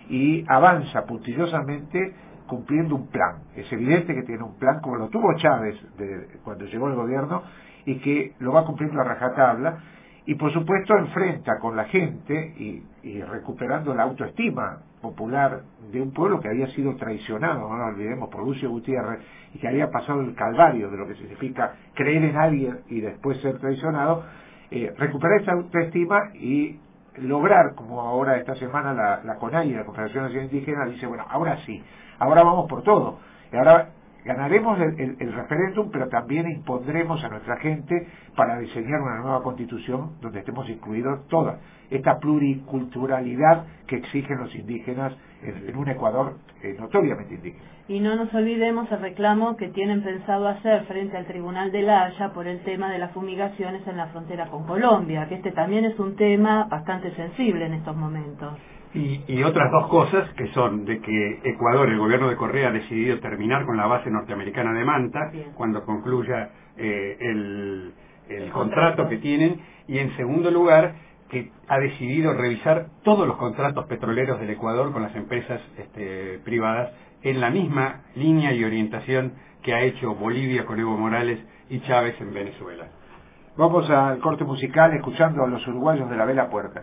y avanza puntillosamente cumpliendo un plan. Es evidente que tiene un plan, como lo tuvo Chávez de, cuando llegó al gobierno, y que lo va cumpliendo a rajatabla, y por supuesto enfrenta con la gente y, y recuperando la autoestima popular de un pueblo que había sido traicionado, no nos olvidemos, por Lucio Gutiérrez, y que había pasado el calvario de lo que significa creer en alguien y después ser traicionado, eh, recuperar esa autoestima y lograr, como ahora esta semana la, la CONAIE, la Confederación Nacional Indígena, dice, bueno, ahora sí, ahora vamos por todo, y ahora ganaremos el, el, el referéndum, pero también impondremos a nuestra gente para diseñar una nueva constitución donde estemos incluidos todas, esta pluriculturalidad que exigen los indígenas en, en un Ecuador eh, notoriamente indígena. Y no nos olvidemos el reclamo que tienen pensado hacer frente al Tribunal de La Haya por el tema de las fumigaciones en la frontera con Colombia, que este también es un tema bastante sensible en estos momentos. Y, y otras dos cosas que son de que Ecuador, el gobierno de Correa, ha decidido terminar con la base norteamericana de Manta Bien. cuando concluya eh, el, el, el contrato, contrato que tienen, y en segundo lugar que ha decidido revisar todos los contratos petroleros del Ecuador con las empresas este, privadas en la misma línea y orientación que ha hecho Bolivia con Evo Morales y Chávez en Venezuela. Vamos al corte musical escuchando a los uruguayos de la Vela Puerca.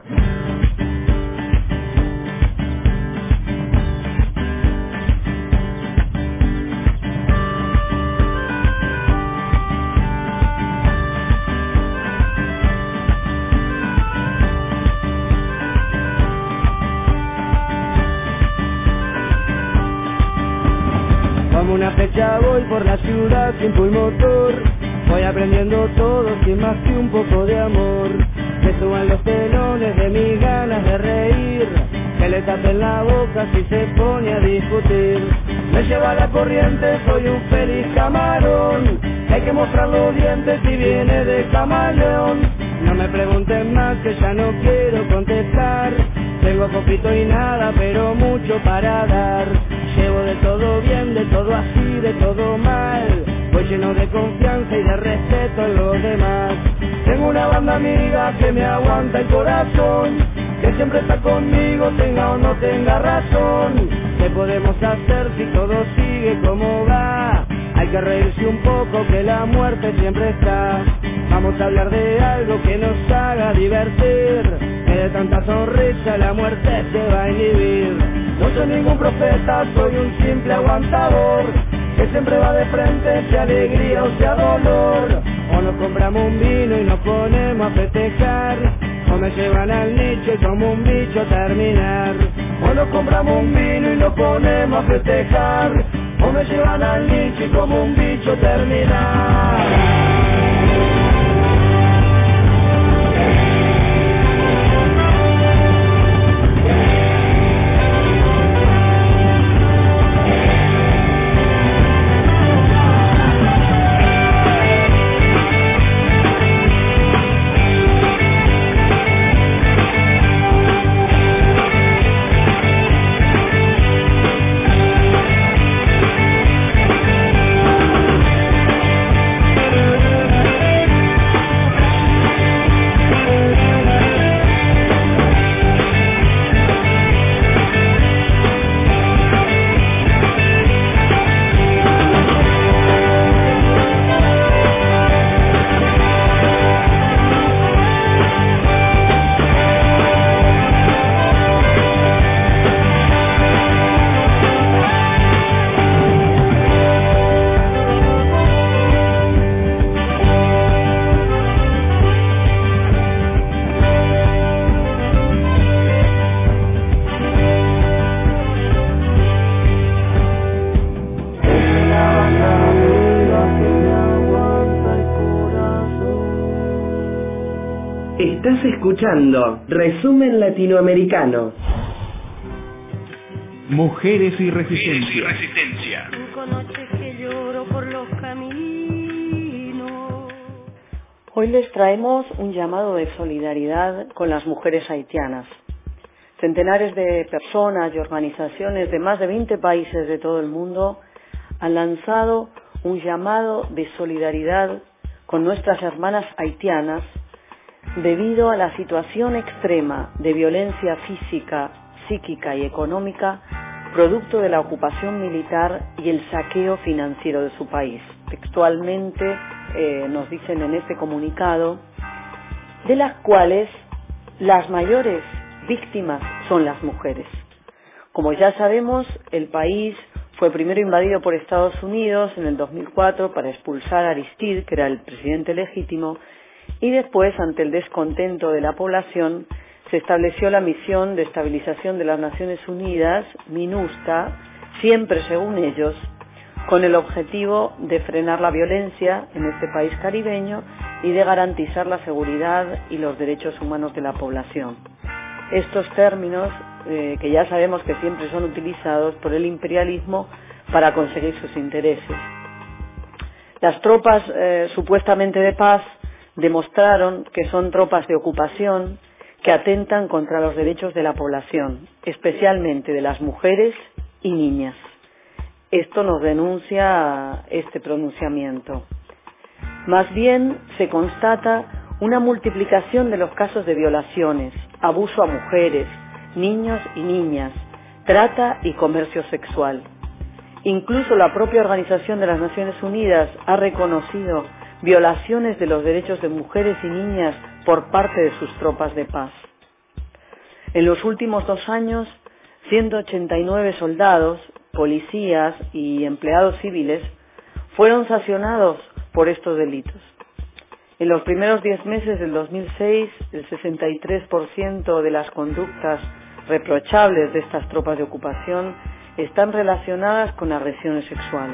Una fecha voy por la ciudad sin pulmotor, voy aprendiendo todo sin más que un poco de amor. Me suban los telones de mis ganas de reír, que le tapen la boca si se pone a discutir. Me lleva la corriente, soy un feliz camarón, hay que mostrar los dientes si viene de camaleón. No me pregunten más que ya no quiero contestar, tengo poquito y nada pero mucho para dar. Llevo de todo bien, de todo así, de todo mal, voy lleno de confianza y de respeto en los demás. Tengo una banda amiga que me aguanta el corazón, que siempre está conmigo, tenga o no tenga razón. ¿Qué podemos hacer si todo sigue como va? Hay que reírse un poco que la muerte siempre está. Vamos a hablar de algo que nos haga divertir, que de tanta sonrisa la muerte se va a inhibir. No soy ningún profeta, soy un simple aguantador, que siempre va de frente, sea alegría o sea dolor. O nos compramos un vino y nos ponemos a festejar, o me llevan al nicho y como un bicho terminar. O nos compramos un vino y nos ponemos a festejar, o me llevan al nicho y como un bicho terminar. Estás escuchando Resumen Latinoamericano. Mujeres y Resistencia. Cinco noches que lloro por los caminos. Hoy les traemos un llamado de solidaridad con las mujeres haitianas. Centenares de personas y organizaciones de más de veinte países de todo el mundo han lanzado un llamado de solidaridad con nuestras hermanas haitianas debido a la situación extrema de violencia física, psíquica y económica producto de la ocupación militar y el saqueo financiero de su país. Textualmente eh, nos dicen en este comunicado: de las cuales las mayores víctimas son las mujeres. Como ya sabemos, el país fue primero invadido por Estados Unidos en el dos mil cuatro para expulsar a Aristide, que era el presidente legítimo, y después, ante el descontento de la población, se estableció la Misión de Estabilización de las Naciones Unidas, MINUSTA, siempre según ellos, con el objetivo de frenar la violencia en este país caribeño y de garantizar la seguridad y los derechos humanos de la población. Estos términos, eh, que ya sabemos que siempre son utilizados por el imperialismo para conseguir sus intereses. Las tropas eh, supuestamente de paz demostraron que son tropas de ocupación que atentan contra los derechos de la población, especialmente de las mujeres y niñas. Esto nos denuncia este pronunciamiento. Más bien se constata una multiplicación de los casos de violaciones, abuso a mujeres, niños y niñas, trata y comercio sexual. Incluso la propia Organización de las Naciones Unidas ha reconocido violaciones de los derechos de mujeres y niñas por parte de sus tropas de paz. En los últimos dos años, ciento ochenta y nueve soldados, policías y empleados civiles fueron sancionados por estos delitos. En los primeros diez meses del dos mil seis, el sesenta y tres por ciento de las conductas reprochables de estas tropas de ocupación están relacionadas con agresiones sexuales.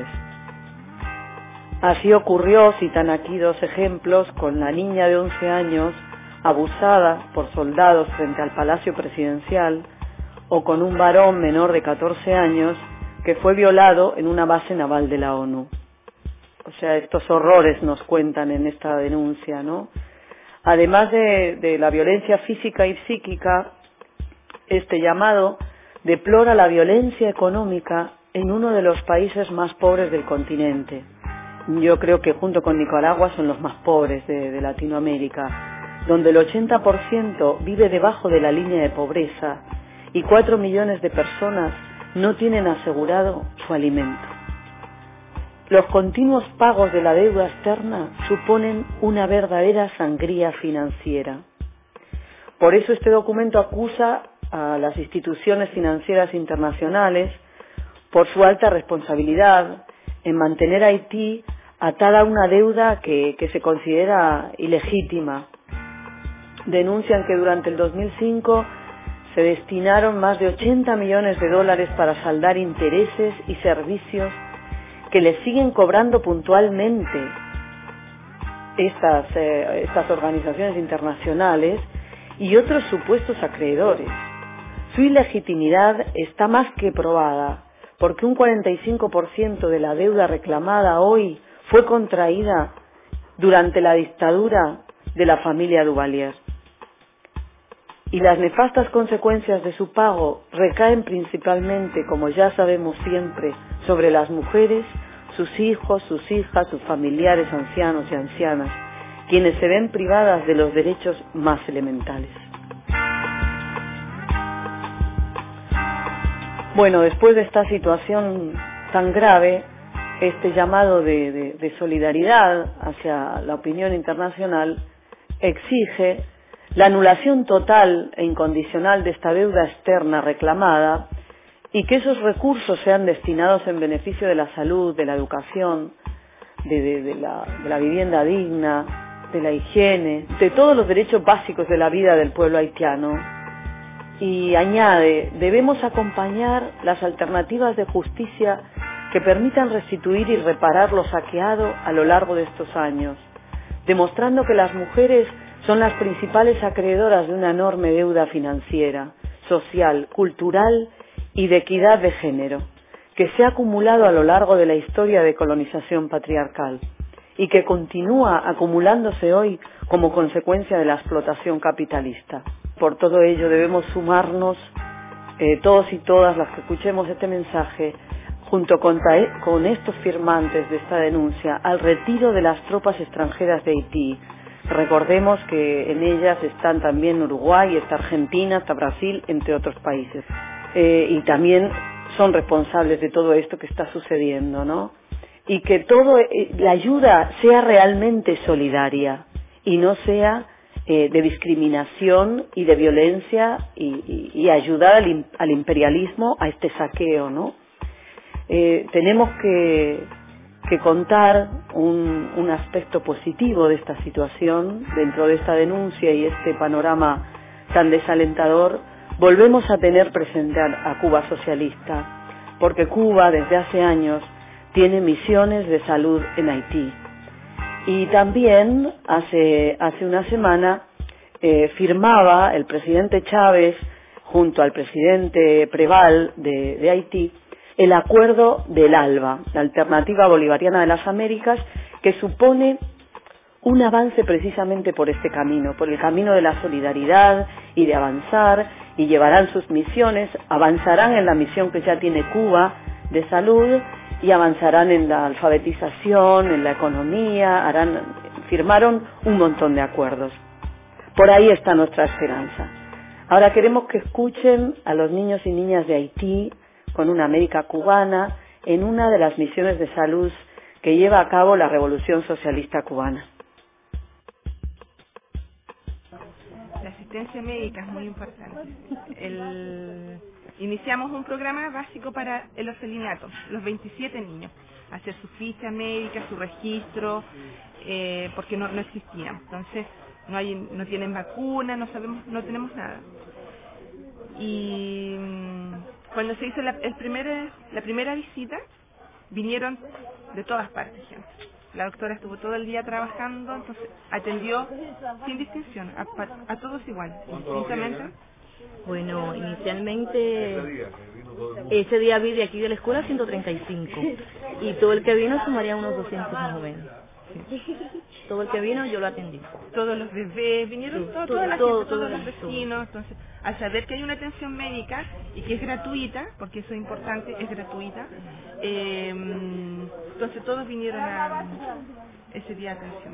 Así ocurrió, citan aquí dos ejemplos, con la niña de once años abusada por soldados frente al Palacio Presidencial, o con un varón menor de catorce años que fue violado en una base naval de la ONU. O sea, estos horrores nos cuentan en esta denuncia, ¿no? Además de, de la violencia física y psíquica, este llamado deplora la violencia económica en uno de los países más pobres del continente. Yo creo que junto con Nicaragua son los más pobres de, de Latinoamérica, donde el ochenta por ciento vive debajo de la línea de pobreza y cuatro millones de personas no tienen asegurado su alimento. Los continuos pagos de la deuda externa suponen una verdadera sangría financiera. Por eso este documento acusa a las instituciones financieras internacionales por su alta responsabilidad en mantener a Haití atada a una deuda que, que se considera ilegítima. Denuncian que durante el dos mil cinco se destinaron más de ochenta millones de dólares para saldar intereses y servicios que le siguen cobrando puntualmente estas, eh, estas organizaciones internacionales y otros supuestos acreedores. Su ilegitimidad está más que probada, porque un cuarenta y cinco por ciento de la deuda reclamada hoy fue contraída durante la dictadura de la familia Duvalier. Y las nefastas consecuencias de su pago recaen principalmente, como ya sabemos siempre, sobre las mujeres, sus hijos, sus hijas, sus familiares ancianos y ancianas, quienes se ven privadas de los derechos más elementales. Bueno, después de esta situación tan grave, este llamado de, de, de solidaridad hacia la opinión internacional exige la anulación total e incondicional de esta deuda externa reclamada y que esos recursos sean destinados en beneficio de la salud, de la educación, de, de, de, la, de la vivienda digna, de la higiene, de todos los derechos básicos de la vida del pueblo haitiano. Y añade, debemos acompañar las alternativas de justicia que permitan restituir y reparar lo saqueado a lo largo de estos años, demostrando que las mujeres son las principales acreedoras de una enorme deuda financiera, social, cultural y de equidad de género, que se ha acumulado a lo largo de la historia de colonización patriarcal y que continúa acumulándose hoy como consecuencia de la explotación capitalista. Por todo ello debemos sumarnos, eh, todos y todas las que escuchemos este mensaje, junto con, con estos firmantes de esta denuncia, al retiro de las tropas extranjeras de Haití. Recordemos que en ellas están también Uruguay, está Argentina, está Brasil, entre otros países. Eh, y también son responsables de todo esto que está sucediendo, ¿no? Y que todo, eh, la ayuda sea realmente solidaria y no sea eh, de discriminación y de violencia y, y, y ayudar al, al imperialismo a este saqueo, ¿no? Eh, tenemos que, que contar un, un aspecto positivo de esta situación dentro de esta denuncia y este panorama tan desalentador. Volvemos a tener presente a, a Cuba socialista, porque Cuba desde hace años tiene misiones de salud en Haití. Y también hace, hace una semana eh, firmaba el presidente Chávez junto al presidente Preval de, de Haití el acuerdo del ALBA, la Alternativa Bolivariana de las Américas, que supone un avance precisamente por este camino, por el camino de la solidaridad y de avanzar, y llevarán sus misiones, avanzarán en la misión que ya tiene Cuba de salud, y avanzarán en la alfabetización, en la economía, harán, firmaron un montón de acuerdos. Por ahí está nuestra esperanza. Ahora queremos que escuchen a los niños y niñas de Haití con una América cubana en una de las misiones de salud que lleva a cabo la Revolución Socialista Cubana. La asistencia médica es muy importante. El... Iniciamos un programa básico para el orfelinato, los veintisiete niños, hacer su ficha médica, su registro, eh, porque no, no existían. Entonces no hay, no tienen vacuna, no sabemos, no tenemos nada. Y cuando se hizo la, el primer, la primera visita, vinieron de todas partes, gente. La doctora estuvo todo el día trabajando, entonces atendió sin distinción, a, a todos igual, distintamente. Bueno, inicialmente ese día vi de aquí de la escuela ciento treinta y cinco y todo el que vino sumaría unos doscientos más o menos. Sí. Todo el que vino yo lo atendí. Todos los bebés vinieron, sí, todo, todo, toda la todo, gente, todo, todos los vecinos. todo. Entonces, al saber que hay una atención médica y que es gratuita, porque eso es importante, es gratuita, eh, entonces todos vinieron a ese día de atención.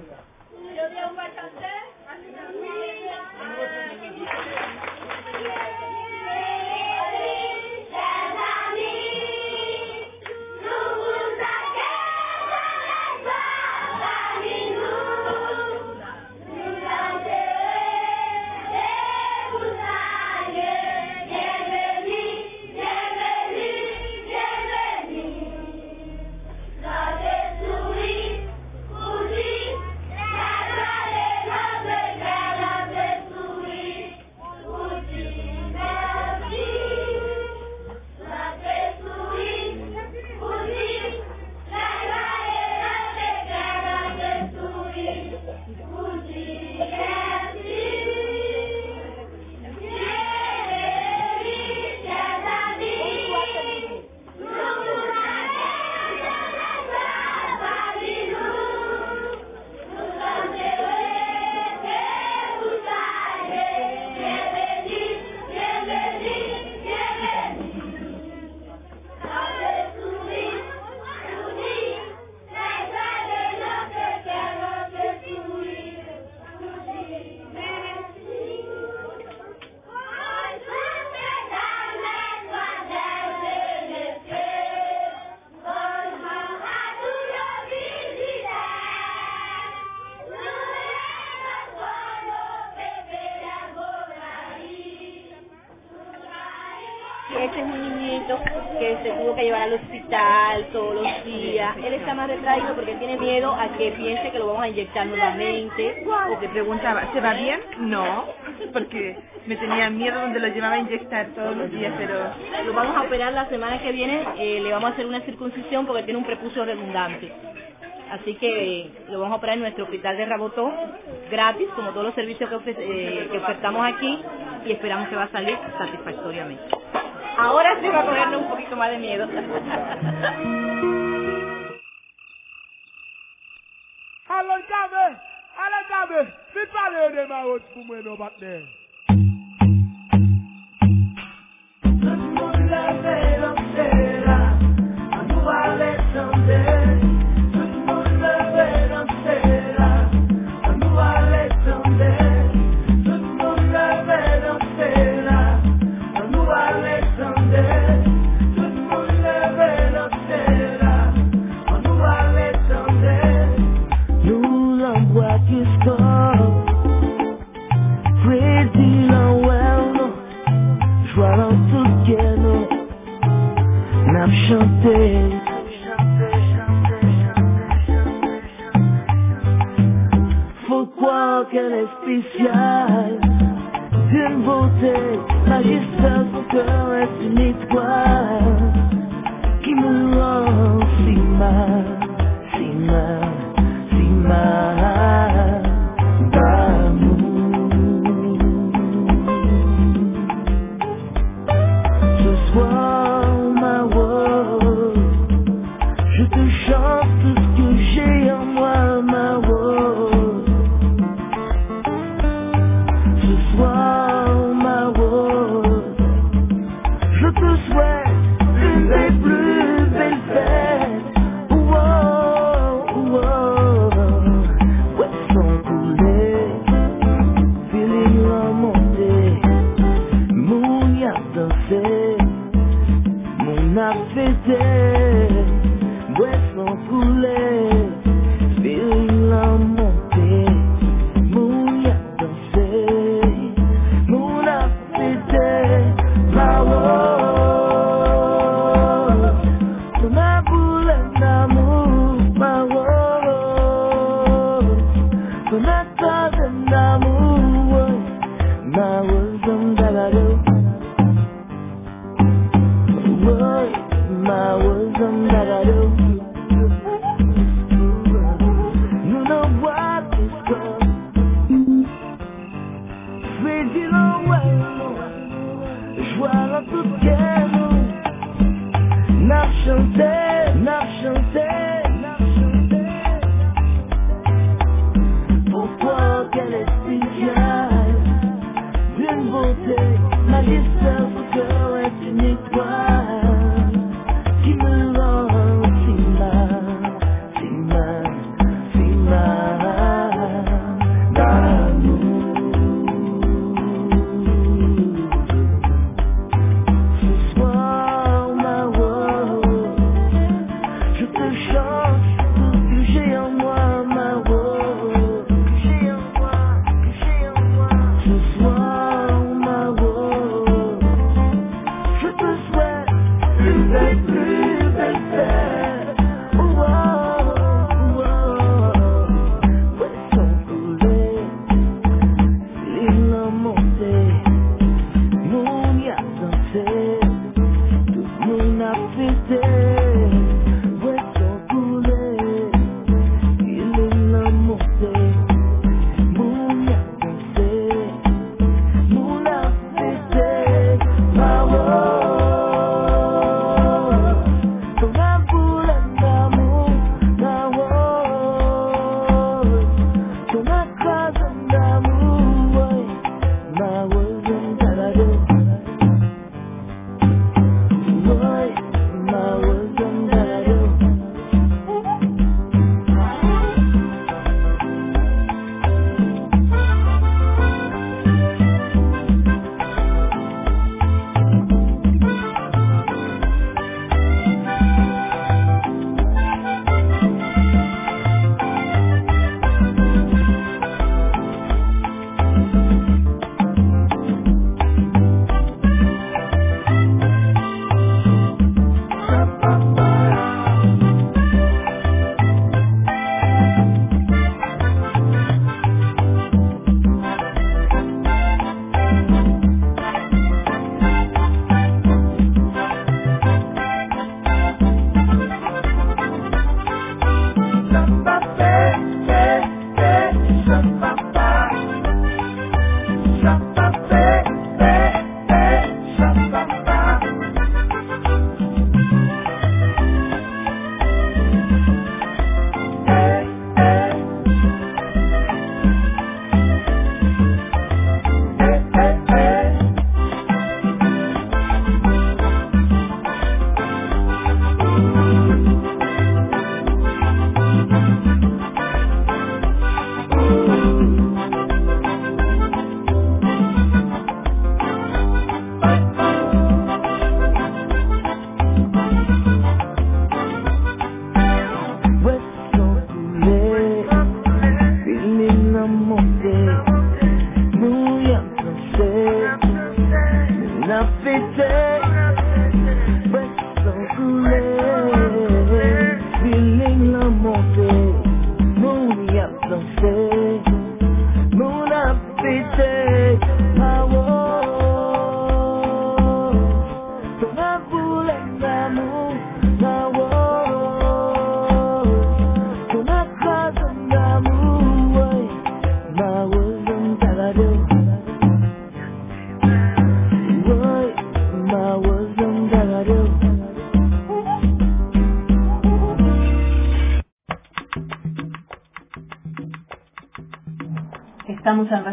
Este es un niñito que se tuvo que llevar al hospital todos los días. Él está más retraído porque él tiene miedo a que piense que lo vamos a inyectar nuevamente. O que preguntaba, ¿se va bien? No, porque me tenía miedo donde lo llevaba a inyectar todos los días, pero... Lo vamos a operar la semana que viene, eh, le vamos a hacer una circuncisión porque tiene un prepucio redundante. Así que lo vamos a operar en nuestro hospital de Rabotó, gratis, como todos los servicios que, ofrece, eh, que ofertamos aquí, y esperamos que va a salir satisfactoriamente. Ahora sí va a cogernos un poquito más de miedo. A la llave, a la llave, mi padre de Mago Fumeno back there.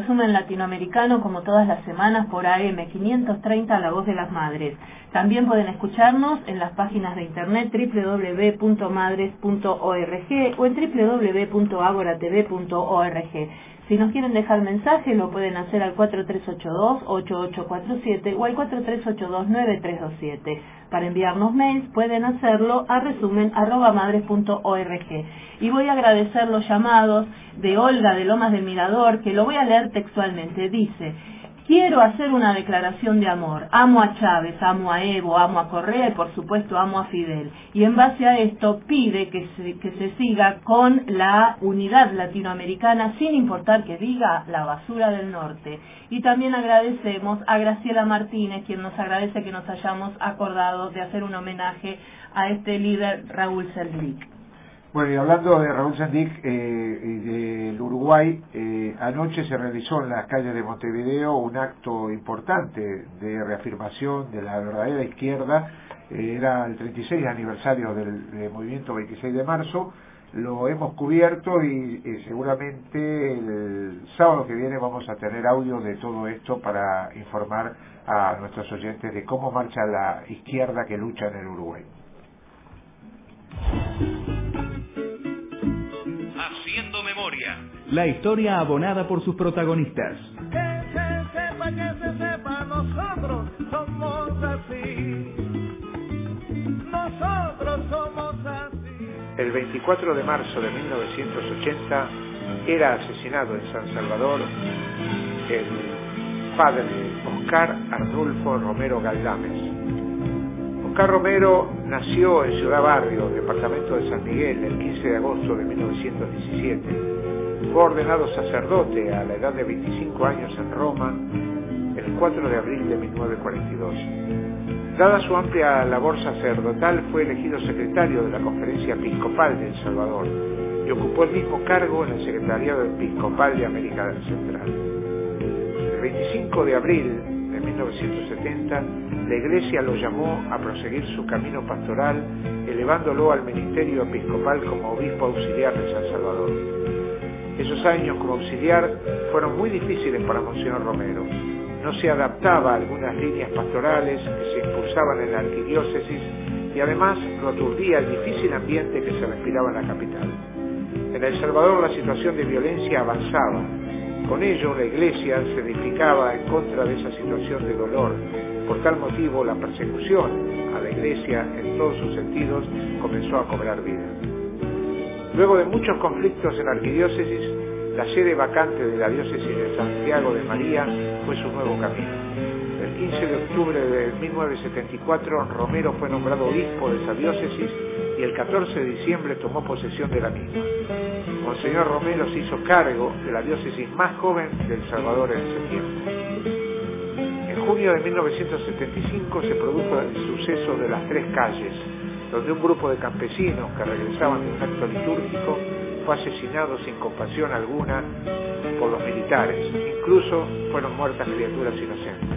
resumen latinoamericano como todas las semanas por A M quinientos treinta La Voz de las Madres. También pueden escucharnos en las páginas de internet doble u doble u doble u punto madres punto org o en doble u doble u doble u punto agora t v punto org. Si nos quieren dejar mensaje lo pueden hacer al cuatro tres ocho dos, ocho ocho cuatro siete o al cuatro tres ocho dos, nueve tres dos siete. Para enviarnos mails pueden hacerlo a resumen arroba madres punto org. Y voy a agradecer los llamados de Olga de Lomas del Mirador, que lo voy a leer textualmente. Dice: quiero hacer una declaración de amor. Amo a Chávez, amo a Evo, amo a Correa y por supuesto amo a Fidel. Y en base a esto pide que se, que se siga con la unidad latinoamericana sin importar que diga la basura del norte. Y también agradecemos a Graciela Martínez, quien nos agradece que nos hayamos acordado de hacer un homenaje a este líder Raúl Sendic. Bueno, y hablando de Raúl Sendic eh, y del Uruguay, eh, anoche se realizó en las calles de Montevideo un acto importante de reafirmación de la verdadera izquierda. Eh, era el treinta y seis aniversario del, del movimiento veintiséis de marzo. Lo hemos cubierto y, y seguramente el sábado que viene vamos a tener audio de todo esto para informar a nuestros oyentes de cómo marcha la izquierda que lucha en el Uruguay. Haciendo memoria. La historia abonada por sus protagonistas. Que se sepa, que se sepa, nosotros somos así. Nosotros somos así. El veinticuatro de marzo de mil novecientos ochenta era asesinado en San Salvador el padre Oscar Arnulfo Romero Galdames. Oscar Romero nació en Ciudad Barrio, departamento de San Miguel, el quince de agosto de mil novecientos diecisiete. Fue ordenado sacerdote a la edad de veinticinco años en Roma el cuatro de abril de mil novecientos cuarenta y dos. Dada su amplia labor sacerdotal, fue elegido secretario de la Conferencia Episcopal de El Salvador y ocupó el mismo cargo en el Secretariado Episcopal de América Central. El veinticinco de abril de mil novecientos setenta, la Iglesia lo llamó a proseguir su camino pastoral, elevándolo al ministerio episcopal como obispo auxiliar de San Salvador. Esos años como auxiliar fueron muy difíciles para Monseñor Romero. No se adaptaba a algunas líneas pastorales que se impulsaban en la arquidiócesis y además lo aturdía el difícil ambiente que se respiraba en la capital. En El Salvador la situación de violencia avanzaba. Con ello la Iglesia se edificaba en contra de esa situación de dolor. Por tal motivo la persecución a la Iglesia en todos sus sentidos comenzó a cobrar vida. Luego de muchos conflictos en la arquidiócesis, la sede vacante de la diócesis de Santiago de María fue su nuevo camino. El quince de octubre de mil novecientos setenta y cuatro, Romero fue nombrado obispo de esa diócesis y el catorce de diciembre tomó posesión de la misma. Monseñor Romero se hizo cargo de la diócesis más joven de El Salvador en ese tiempo. En junio de mil novecientos setenta y cinco se produjo el suceso de las Tres Calles, donde un grupo de campesinos que regresaban de un acto litúrgico fue asesinado sin compasión alguna por los militares. Incluso fueron muertas criaturas inocentes.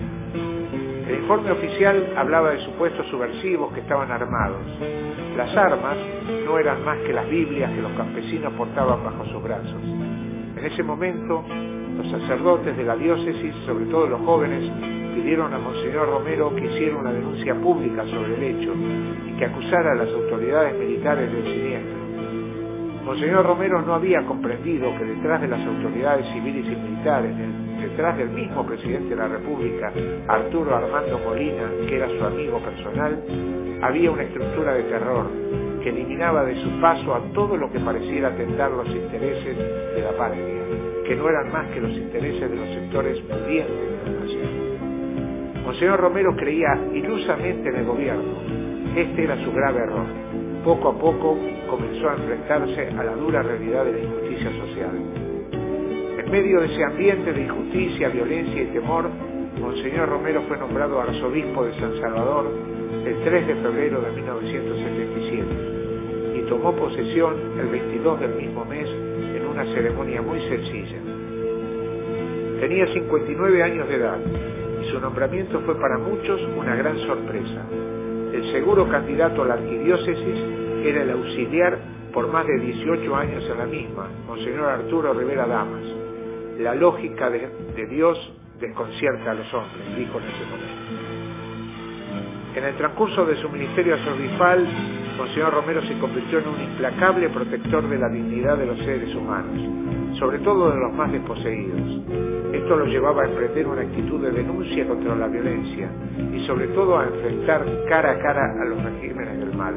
El informe oficial hablaba de supuestos subversivos que estaban armados. Las armas no eran más que las Biblias que los campesinos portaban bajo sus brazos. En ese momento, los sacerdotes de la diócesis, sobre todo los jóvenes, pidieron a Monseñor Romero que hiciera una denuncia pública sobre el hecho y que acusara a las autoridades militares del siniestro. Monseñor Romero no había comprendido que detrás de las autoridades civiles y militares, detrás del mismo presidente de la República, Arturo Armando Molina, que era su amigo personal, había una estructura de terror que eliminaba de su paso a todo lo que pareciera atentar los intereses de la patria, que no eran más que los intereses de los sectores pudientes de la nación. Monseñor Romero creía ilusamente en el gobierno. Este era su grave error. Poco a poco comenzó a enfrentarse a la dura realidad de la injusticia social. En medio de ese ambiente de injusticia, violencia y temor, Monseñor Romero fue nombrado arzobispo de San Salvador el tres de febrero de mil novecientos setenta y siete y tomó posesión el veintidós del mismo mes en una ceremonia muy sencilla. Tenía cincuenta y nueve años de edad y su nombramiento fue para muchos una gran sorpresa. El seguro candidato a la arquidiócesis era el auxiliar por más de dieciocho años en la misma, Monseñor Arturo Rivera Damas. La lógica de, de Dios desconcierta a los hombres, dijo en ese momento. En el transcurso de su ministerio arzobispal, Monseñor Romero se convirtió en un implacable protector de la dignidad de los seres humanos, sobre todo de los más desposeídos. Esto lo llevaba a emprender una actitud de denuncia contra la violencia y sobre todo a enfrentar cara a cara a los regímenes del mal.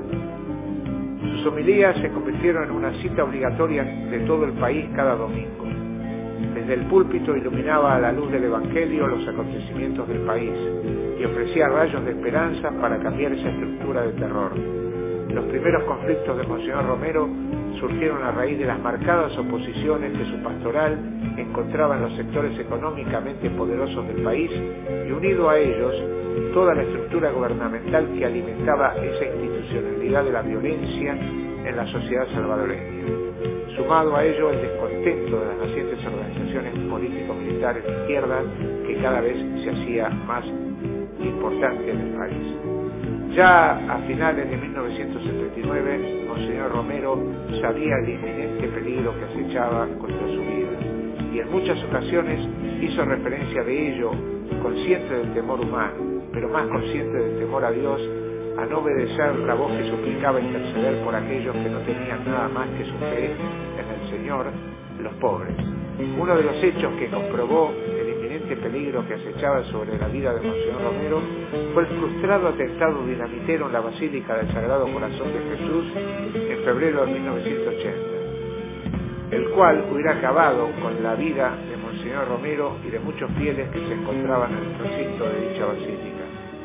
Sus homilías se convirtieron en una cita obligatoria de todo el país cada domingo. Desde el púlpito iluminaba a la luz del Evangelio los acontecimientos del país y ofrecía rayos de esperanza para cambiar esa estructura de terror. Los primeros conflictos de Monseñor Romero surgieron a raíz de las marcadas oposiciones que su pastoral encontraba en los sectores económicamente poderosos del país y unido a ellos toda la estructura gubernamental que alimentaba esa institucionalidad de la violencia en la sociedad salvadoreña. Sumado a ello el descontento de las nacientes organizaciones político-militares de izquierda que cada vez se hacía más importante en el país. Ya a finales de mil novecientos setenta y nueve, Monseñor Romero sabía el inminente peligro que acechaba contra su vida y en muchas ocasiones hizo referencia de ello, consciente del temor humano, pero más consciente del temor a Dios, a no obedecer la voz que suplicaba interceder por aquellos que no tenían nada más que su fe en el Señor, los pobres. Uno de los hechos que comprobó el inminente peligro que acechaba sobre la vida de Monseñor Romero fue el frustrado atentado dinamitero en la Basílica del Sagrado Corazón de Jesús en febrero de mil novecientos ochenta, el cual hubiera acabado con la vida de Monseñor Romero y de muchos fieles que se encontraban en el recinto de dicha basílica.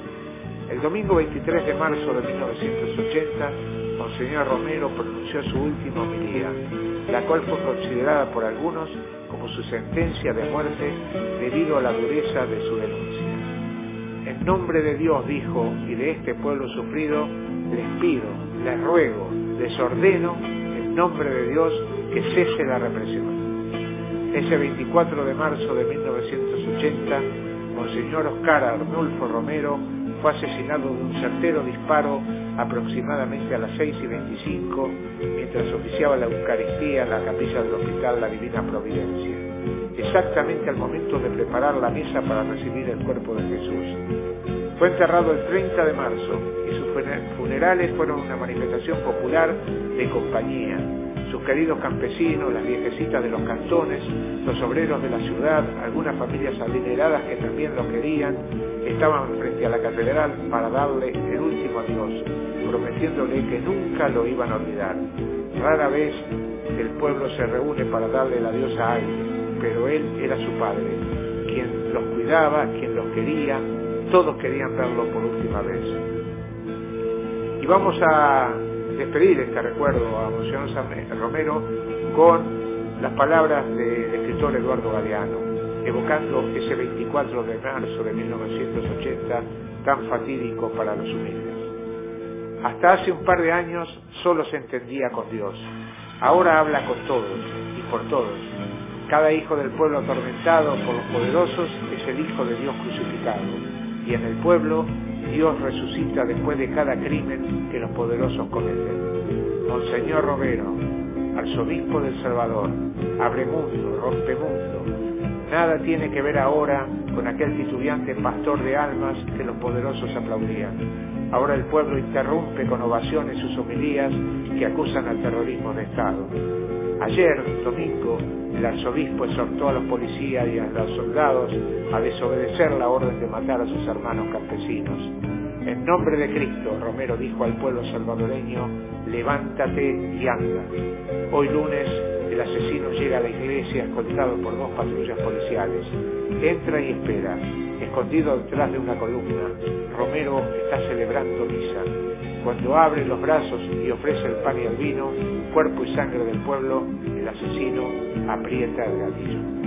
El domingo veintitrés de marzo de mil novecientos ochenta, Monseñor Romero pronunció su última homilía, la cual fue considerada por algunos como su sentencia de muerte debido a la dureza de su denuncia. En nombre de Dios, dijo, y de este pueblo sufrido, les pido, les ruego, les ordeno, en nombre de Dios, que cese la represión. Ese veinticuatro de marzo de mil novecientos ochenta, Monseñor Oscar Arnulfo Romero fue asesinado de un certero disparo aproximadamente a las seis y veinticinco mientras oficiaba la Eucaristía en la capilla del Hospital La Divina Providencia, exactamente al momento de preparar la misa para recibir el cuerpo de Jesús. Fue enterrado el treinta de marzo y sus funerales fueron una manifestación popular de compañía. Sus queridos campesinos, las viejecitas de los cantones, los obreros de la ciudad, algunas familias adineradas que también lo querían, estaban frente a la catedral para darle el último adiós, prometiéndole que nunca lo iban a olvidar. Rara vez el pueblo se reúne para darle el adiós a alguien, pero él era su padre, quien los cuidaba, quien los quería, todos querían verlo por última vez. Y vamos a despedir este recuerdo a Monseñor Romero con las palabras del escritor Eduardo Galeano, evocando ese veinticuatro de marzo de mil novecientos ochenta tan fatídico para los humildes. Hasta hace un par de años solo se entendía con Dios. Ahora habla con todos y por todos. Cada hijo del pueblo atormentado por los poderosos es el Hijo de Dios crucificado. Y en el pueblo Dios resucita después de cada crimen que los poderosos cometen. Monseñor Romero, arzobispo del Salvador, abre mundo, rompe mundo. Nada tiene que ver ahora con aquel titubeante pastor de almas que los poderosos aplaudían. Ahora el pueblo interrumpe con ovaciones sus homilías que acusan al terrorismo de Estado. Ayer, domingo, el arzobispo exhortó a los policías y a los soldados a desobedecer la orden de matar a sus hermanos campesinos. En nombre de Cristo, Romero dijo al pueblo salvadoreño, levántate y anda. Hoy lunes, el asesino llega a la iglesia escoltado por dos patrullas policiales. Entra y espera. Escondido detrás de una columna, Romero está celebrando misa. Cuando abre los brazos y ofrece el pan y el vino, cuerpo y sangre del pueblo, el asesino aprieta el gatillo.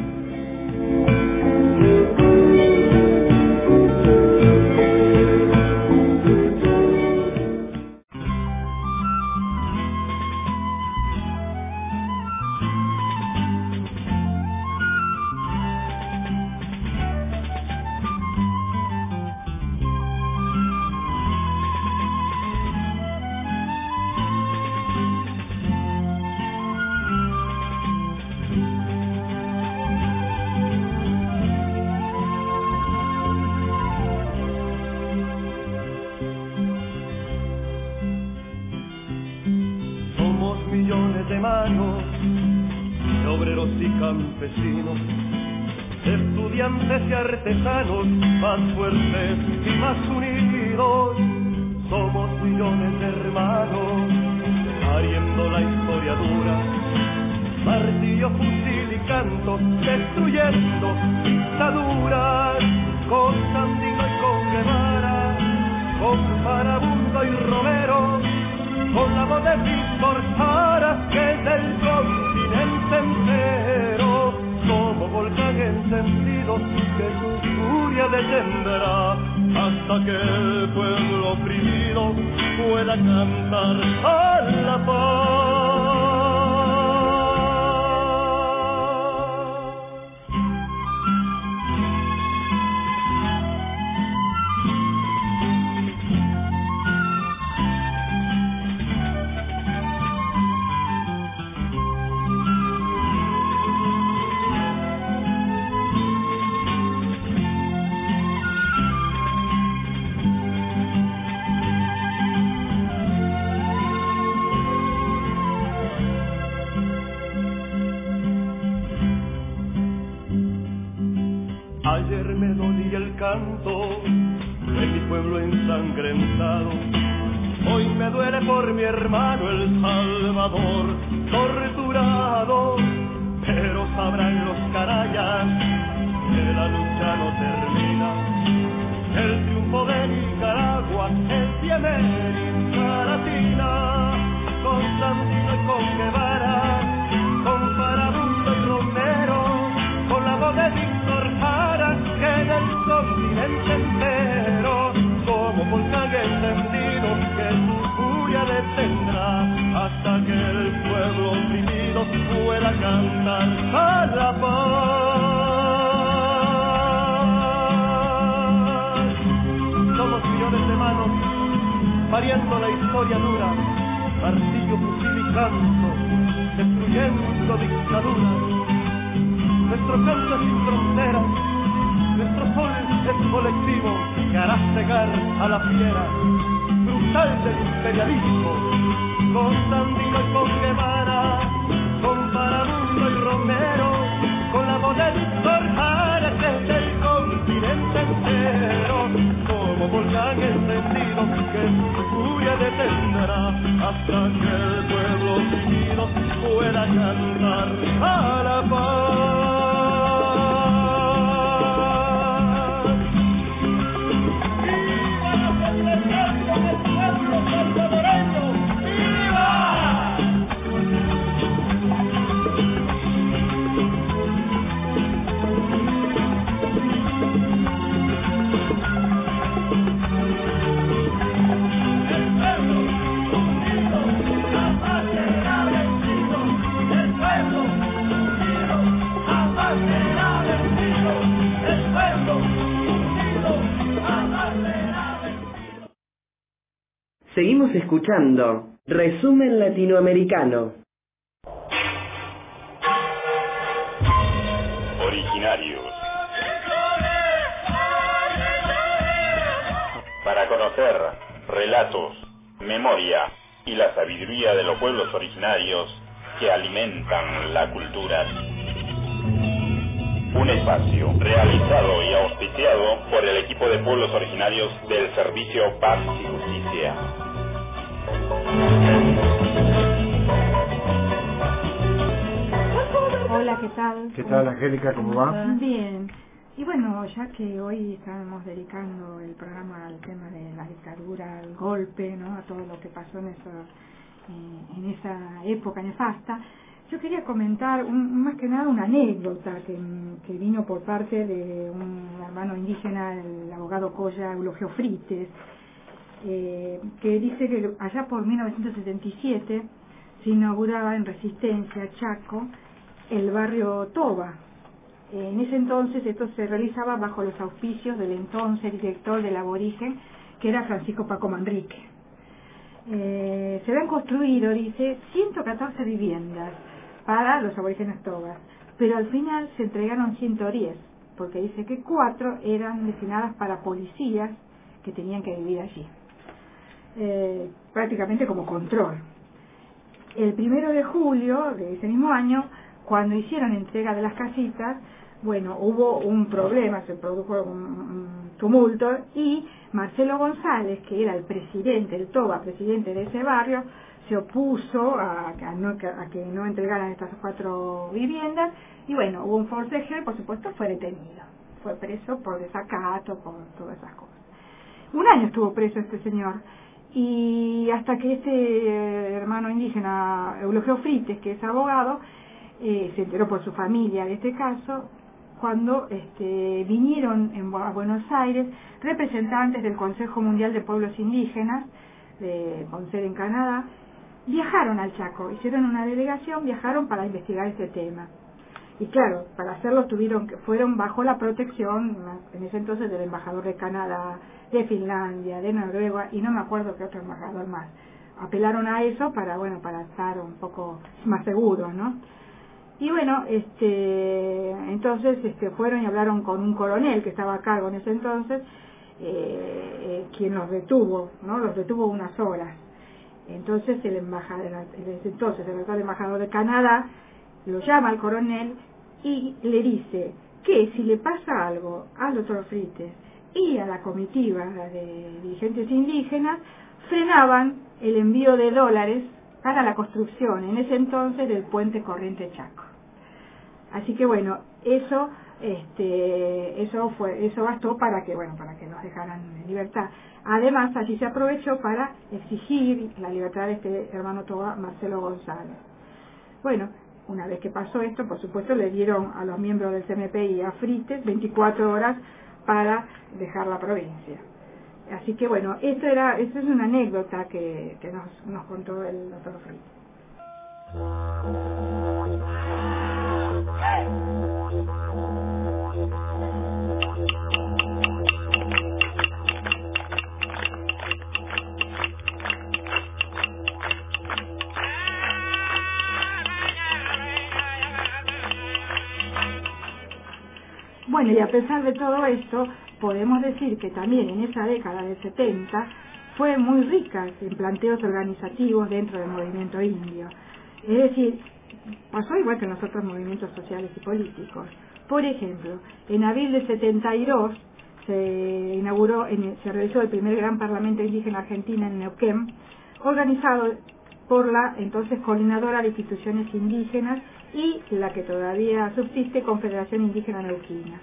hermanos, de obreros y campesinos, estudiantes y artesanos, más fuertes y más unidos, somos millones de hermanos, pariendo la historia dura, martillo, fusil y canto, destruyendo dictaduras, con Sandino y con Guevara, con Farabundo y Romero, con la voz de Víctor Jara, que es del continente entero, como volcán encendido que su furia detendrá, hasta que el pueblo oprimido pueda cantar a la paz. Ayer me dolía el canto de mi pueblo ensangrentado, hoy me duele por mi hermano El Salvador torturado, pero sabrán los canallas que la lucha no termina, el triunfo de Nicaragua es de América Latina, con Sandino y con Guevara, con Farabundo y Romero, con la voz de Víctor Jara, que del continente entero, como volcán encendido, que su furia detendrá, hasta que el pueblo oprimido pueda cantar a la paz. Somos millones de manos, pariendo la historia dura, martillo, fusil y canto, destruyendo dictaduras. Nuestro canto es sin fronteras, nuestro sol es colectivo, que hará cegar a la fiera brutal del imperialismo, con Sandino y con Guevara, con Farabundo y Romero, con la voz de Víctor Jara, que es del continente entero, como volcán encendido, que su furia detendrá, hasta que el pueblo unido pueda cantar a la paz. Seguimos escuchando Resumen Latinoamericano. Originarios. Para conocer relatos, memoria y la sabiduría de los pueblos originarios que alimentan la cultura. Un espacio realizado y auspiciado por el equipo de pueblos originarios del Servicio Paz y Justicia. Hola, ¿qué tal? ¿Qué tal, Angélica? ¿Cómo va? Bien. Y bueno, ya que hoy estamos dedicando el programa al tema de la dictadura, al golpe, ¿no? A todo lo que pasó en esa, eh, en esa época nefasta, yo quería comentar un, más que nada una anécdota que, que vino por parte de un hermano indígena, el abogado Coya Eulogio Frites, eh, que dice que allá por mil novecientos setenta y siete se inauguraba en Resistencia, Chaco, el barrio Toba. En ese entonces esto se realizaba bajo los auspicios del entonces director del aborigen, que era Francisco Paco Manrique. Eh, se habían construido, dice, ciento catorce viviendas para los aborígenes tobas, pero al final se entregaron ciento diez, porque dice que cuatro eran destinadas para policías que tenían que vivir allí, eh, prácticamente como control. el primero de julio de ese mismo año, cuando hicieron entrega de las casitas, bueno, hubo un problema, se produjo un, un tumulto, y Marcelo González, que era el presidente, el TOBA, presidente de ese barrio, se opuso a, a, no, a que no entregaran estas cuatro viviendas, y bueno, hubo un forcejeo y por supuesto fue detenido, fue preso por desacato, por todas esas cosas. Un año estuvo preso este señor, y hasta que este eh, hermano indígena, Eulogio Frites, que es abogado, eh, se enteró por su familia de este caso, cuando este, vinieron en, a Buenos Aires representantes del Consejo Mundial de Pueblos Indígenas, de, con sede en Canadá, viajaron al Chaco, hicieron una delegación, viajaron para investigar este tema. Y claro, para hacerlo tuvieron que, fueron bajo la protección, en ese entonces, del embajador de Canadá, de Finlandia, de Noruega, y no me acuerdo qué otro embajador más. Apelaron a eso para, bueno, para estar un poco más seguros, ¿no? Y bueno, este, entonces este, fueron y hablaron con un coronel que estaba a cargo en ese entonces, eh, eh, quien los detuvo, ¿no? Los detuvo unas horas. Entonces el embajador, entonces el actual embajador de Canadá lo llama al coronel y le dice que si le pasa algo al doctor Frites y a la comitiva de dirigentes indígenas, frenaban el envío de dólares para la construcción en ese entonces del puente Corriente Chaco. Así que bueno, eso este eso fue eso bastó para que bueno para que los dejaran en libertad. Además, allí se aprovechó para exigir la libertad de este hermano Toba, Marcelo González. Bueno, una vez que pasó esto, por supuesto, le dieron a los miembros del C M P y a Frites veinticuatro horas para dejar la provincia. Así que bueno, esto era, esto es una anécdota que, que nos, nos contó el doctor Frites. Bueno, y a pesar de todo esto, podemos decir que también en esa década del setenta fue muy rica en planteos organizativos dentro del movimiento indio. Es decir, pasó igual que en los otros movimientos sociales y políticos. Por ejemplo, en abril del setenta y dos se inauguró, en, se realizó el primer gran parlamento indígena argentino en Neuquén, organizado por la entonces coordinadora de instituciones indígenas y la que todavía subsiste, Confederación Indígena Neuquina.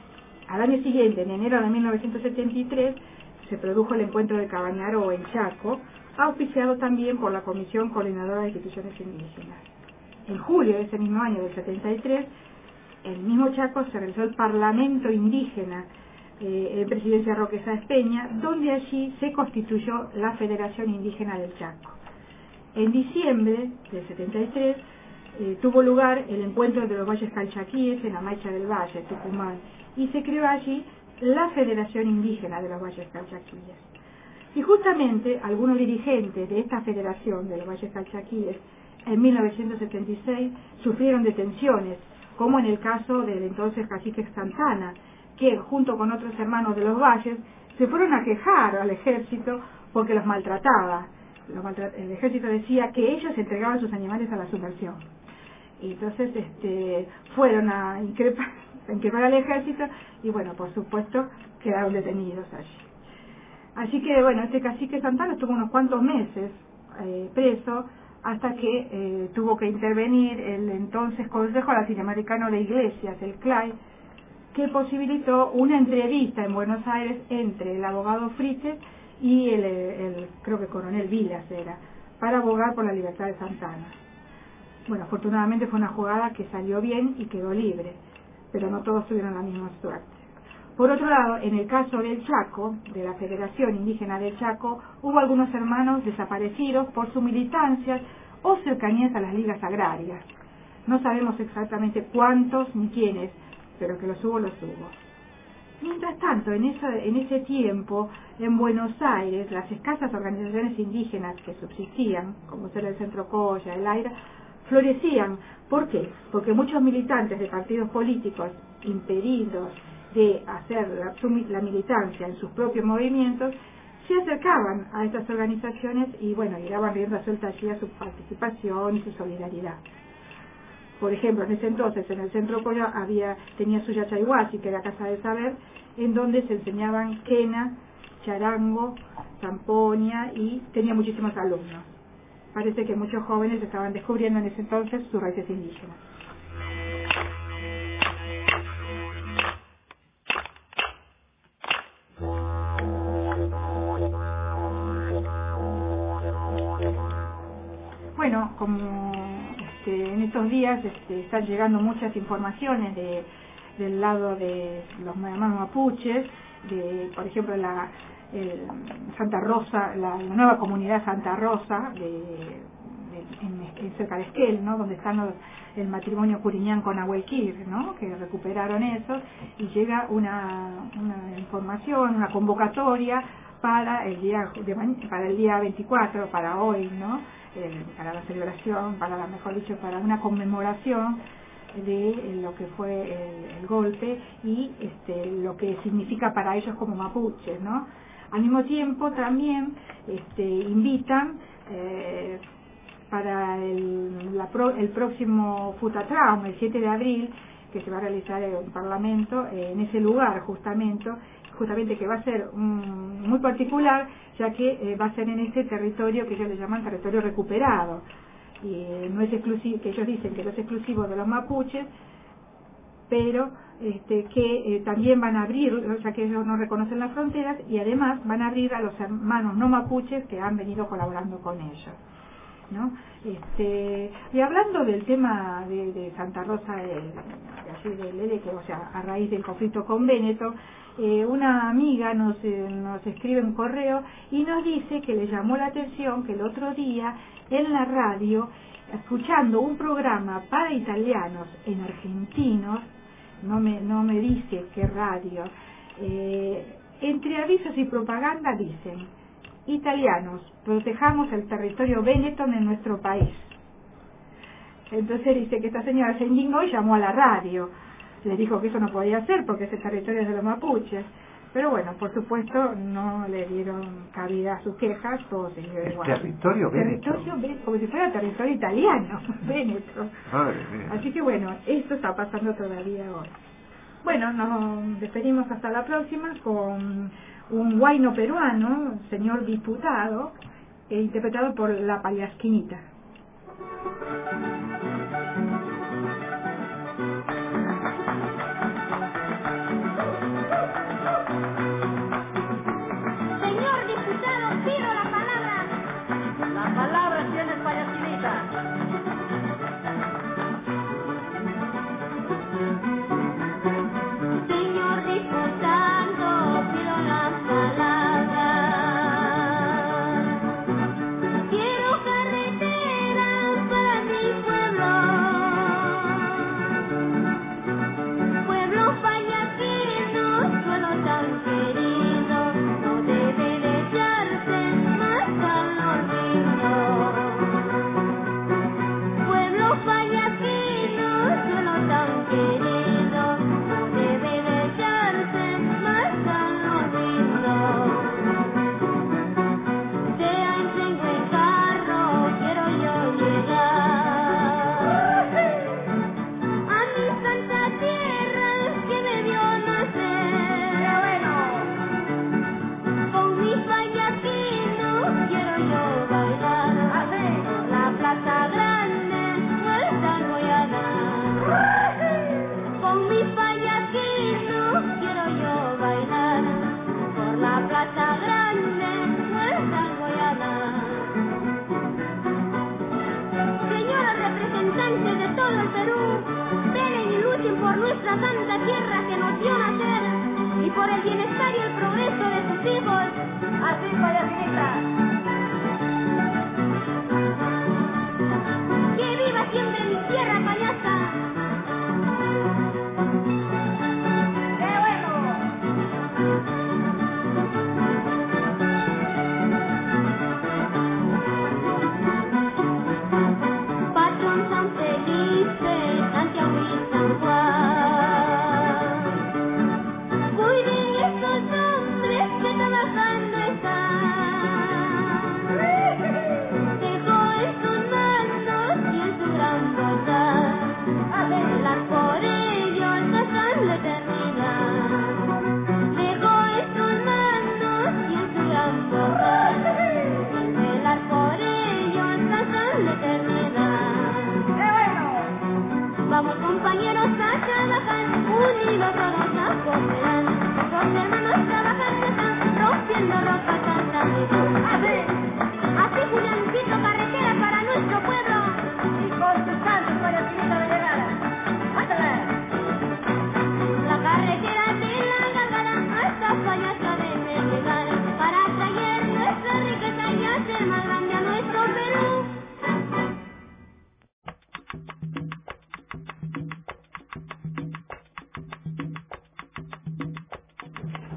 Al año siguiente, en enero de mil novecientos setenta y tres, se produjo el encuentro de Cabañaro en Chaco, auspiciado también por la Comisión Coordinadora de Instituciones Indígenas. En julio de ese mismo año, del setenta y tres, en el mismo Chaco se realizó el Parlamento Indígena eh, en presidencia de Roque Sáenz Peña, donde allí se constituyó la Federación Indígena del Chaco. En diciembre del setenta y tres eh, tuvo lugar el encuentro de los valles calchaquíes en Amaicha del Valle, Tucumán, y se creó allí la Federación Indígena de los Valles Calchaquíes. Y justamente algunos dirigentes de esta Federación de los Valles Calchaquíes en mil novecientos setenta y seis sufrieron detenciones, como en el caso del entonces cacique Santana, que junto con otros hermanos de los valles se fueron a quejar al ejército porque los maltrataba. Los maltrat- el ejército decía que ellos entregaban sus animales a la subversión. Y entonces este, fueron a increpar, a increpar al ejército y bueno, por supuesto, quedaron detenidos allí. Así que bueno, este cacique Santana estuvo unos cuantos meses eh, preso hasta que eh, tuvo que intervenir el entonces Consejo Latinoamericano de Iglesias, el C L A I, que posibilitó una entrevista en Buenos Aires entre el abogado Frites y el, el creo que coronel Vilas era, para abogar por la libertad de Santana. Bueno, afortunadamente fue una jugada que salió bien y quedó libre, pero no todos tuvieron la misma suerte. Por otro lado, en el caso del Chaco, de la Federación Indígena del Chaco, hubo algunos hermanos desaparecidos por su militancia o cercanías a las ligas agrarias. No sabemos exactamente cuántos ni quiénes, pero que los hubo, los hubo. Mientras tanto, en, esa, en ese tiempo, en Buenos Aires, las escasas organizaciones indígenas que subsistían, como ser el Centro Coya, el AIRA, florecían. ¿Por qué? Porque muchos militantes de partidos políticos impedidos de hacer la, su, la militancia en sus propios movimientos se acercaban a estas organizaciones y bueno, y daban rienda suelta allí a su participación y su solidaridad. Por ejemplo, en ese entonces, en el Centro Coya había, tenía su Yachayhuasi, que era Casa de Saber, en donde se enseñaban quena, charango, zampoña y tenía muchísimos alumnos. Parece que muchos jóvenes estaban descubriendo en ese entonces sus raíces indígenas. Bueno, como este, en estos días este, están llegando muchas informaciones de, del lado de los hermanos mapuches, de, por ejemplo, la el Santa Rosa, la, la nueva comunidad Santa Rosa, de, de, en, en cerca de Esquel, ¿no? Donde están los, el matrimonio Curiñán con Ahuelquir, ¿no? Que recuperaron eso, y llega una, una información, una convocatoria para el día de, para el día veinticuatro, para hoy, ¿no? Eh, para la celebración, para la, mejor dicho, para una conmemoración de lo que fue el, el golpe y este, lo que significa para ellos como mapuches, ¿no? Al mismo tiempo también este, invitan eh, para el, la pro, el próximo Futatraum, el siete de abril, que se va a realizar en un parlamento, eh, en ese lugar justamente, justamente que va a ser um, muy particular, ya que eh, va a ser en ese territorio que ellos le llaman territorio recuperado. Y eh, no es exclusivo, que ellos dicen que no es exclusivo de los mapuches, pero este, que eh, también van a abrir, ya que ellos no reconocen las fronteras, y además van a abrir a los hermanos no mapuches que han venido colaborando con ellos, ¿no? Este, y hablando del tema de, de Santa Rosa de, de allí del Lele, que o sea, a raíz del conflicto con Véneto, eh, una amiga nos, eh, nos escribe un correo y nos dice que le llamó la atención que el otro día en la radio, escuchando un programa para italianos en argentinos, no me, no me dice qué radio, eh, entre avisos y propaganda dicen: italianos, protejamos el territorio Benetton en nuestro país. Entonces dice que esta señora se indignó y llamó a la radio. Le dijo que eso no podía ser porque ese territorio es de los mapuches. Pero bueno, por supuesto, no le dieron cabida a sus quejas, todo siguió igual. Territorio Benetton. Territorio, como si fuera territorio italiano, Benetton. Así que bueno, esto está pasando todavía hoy. Bueno, nos despedimos hasta la próxima con un huayno peruano, señor diputado, e interpretado por La Paliasquinita. Señor diputado, pido la palabra. La palabra tiene Paliasquinita. Señor diputado, pido la palabra. Quiero carretera.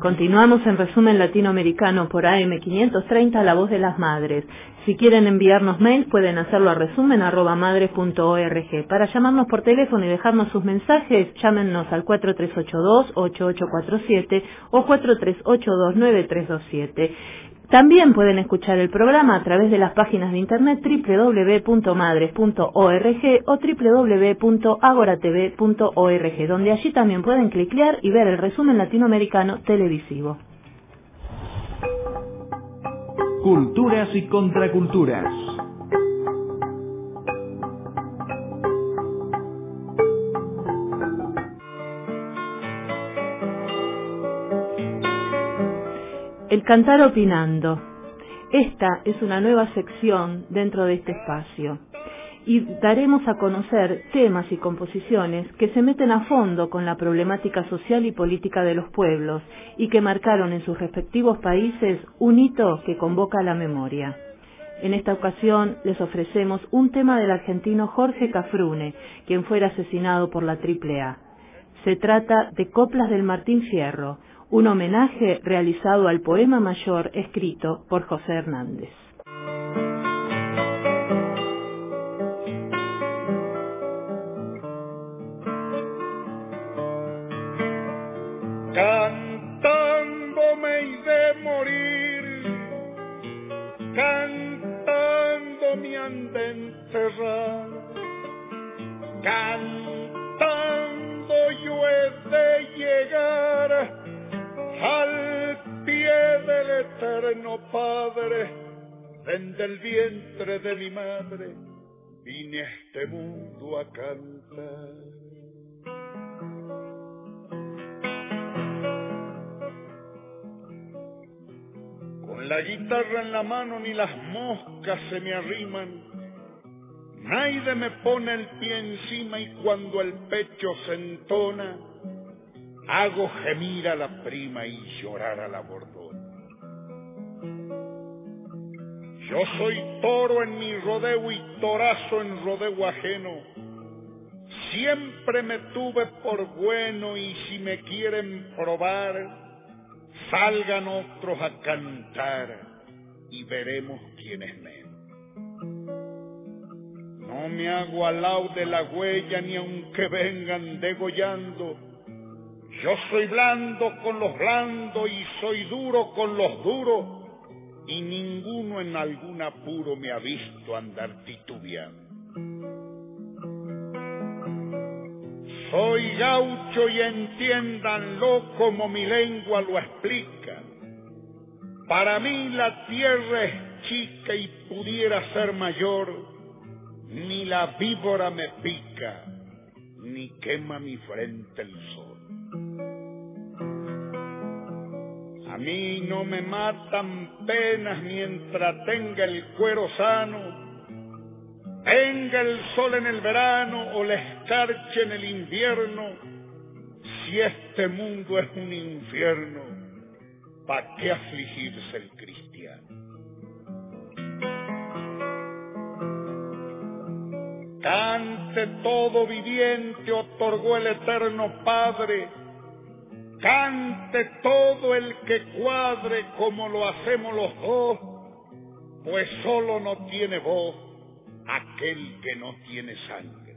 Continuamos en Resumen Latinoamericano por A M quinientos treinta, La Voz de las Madres. Si quieren enviarnos mail, pueden hacerlo a resumen arroba madres punto org. Para llamarnos por teléfono y dejarnos sus mensajes, llámennos al cuatro tres ocho dos, ocho ocho cuatro siete o cuatro tres ocho dos, nueve tres dos siete. También pueden escuchar el programa a través de las páginas de internet doble u doble u doble u punto madres punto org o doble u doble u doble u punto agoratv punto org, donde allí también pueden cliquear y ver el resumen latinoamericano televisivo. Culturas y contraculturas. El Cantar Opinando. Esta es una nueva sección dentro de este espacio y daremos a conocer temas y composiciones que se meten a fondo con la problemática social y política de los pueblos y que marcaron en sus respectivos países un hito que convoca a la memoria. En esta ocasión les ofrecemos un tema del argentino Jorge Cafrune, quien fuera asesinado por la Triple A. Se trata de Coplas del Martín Fierro, un homenaje realizado al poema mayor escrito por José Hernández. Cantando me he de morir, cantando me han de enterrar, cantando yo he de llegar al pie del eterno Padre. Desde el vientre de mi madre vine a este mundo a cantar. Con la guitarra en la mano ni las moscas se me arriman, nadie me pone el pie encima y cuando el pecho se entona, hago gemir a la prima y llorar a la bordona. Yo soy toro en mi rodeo y torazo en rodeo ajeno. Siempre me tuve por bueno y si me quieren probar, salgan otros a cantar y veremos quién es menos. No me hago al lado de la huella ni aunque vengan degollando. Yo soy blando con los blandos y soy duro con los duros, y ninguno en algún apuro me ha visto andar titubeando. Soy gaucho y entiéndanlo como mi lengua lo explica. Para mí la tierra es chica y pudiera ser mayor, ni la víbora me pica, ni quema mi frente el sol. A mí no me matan penas mientras tenga el cuero sano, tenga el sol en el verano o la escarcha en el invierno. Si este mundo es un infierno, ¿pa' qué afligirse el cristiano? Cante todo viviente, otorgó el eterno Padre. Cante todo el que cuadre como lo hacemos los dos, pues solo no tiene voz aquel que no tiene sangre.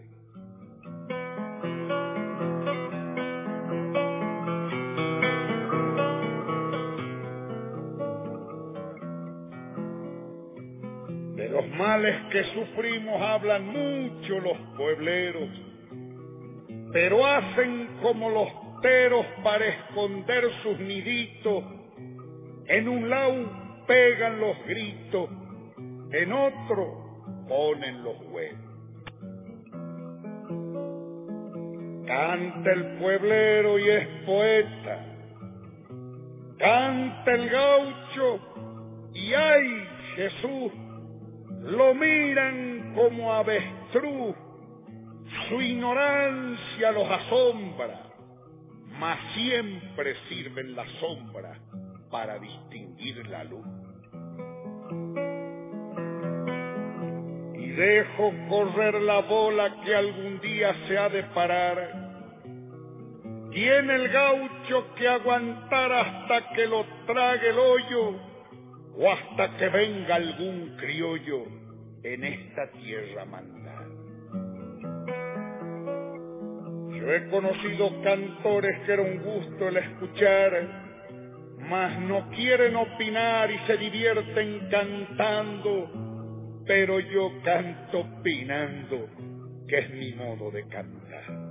De los males que sufrimos hablan mucho los puebleros, pero hacen como los para esconder sus niditos. En un lado pegan los gritos, en otro ponen los huevos. Canta el pueblero y es poeta, canta el gaucho y ¡ay, Jesús! Lo miran como avestruz, su ignorancia los asombra, mas siempre sirven la sombra para distinguir la luz. Y dejo correr la bola que algún día se ha de parar, Tiene el gaucho que aguantar hasta que lo trague el hoyo o hasta que venga algún criollo en esta tierra mandar. Yo he conocido cantores que era un gusto el escuchar, mas no quieren opinar y se divierten cantando, pero yo canto opinando, que es mi modo de cantar.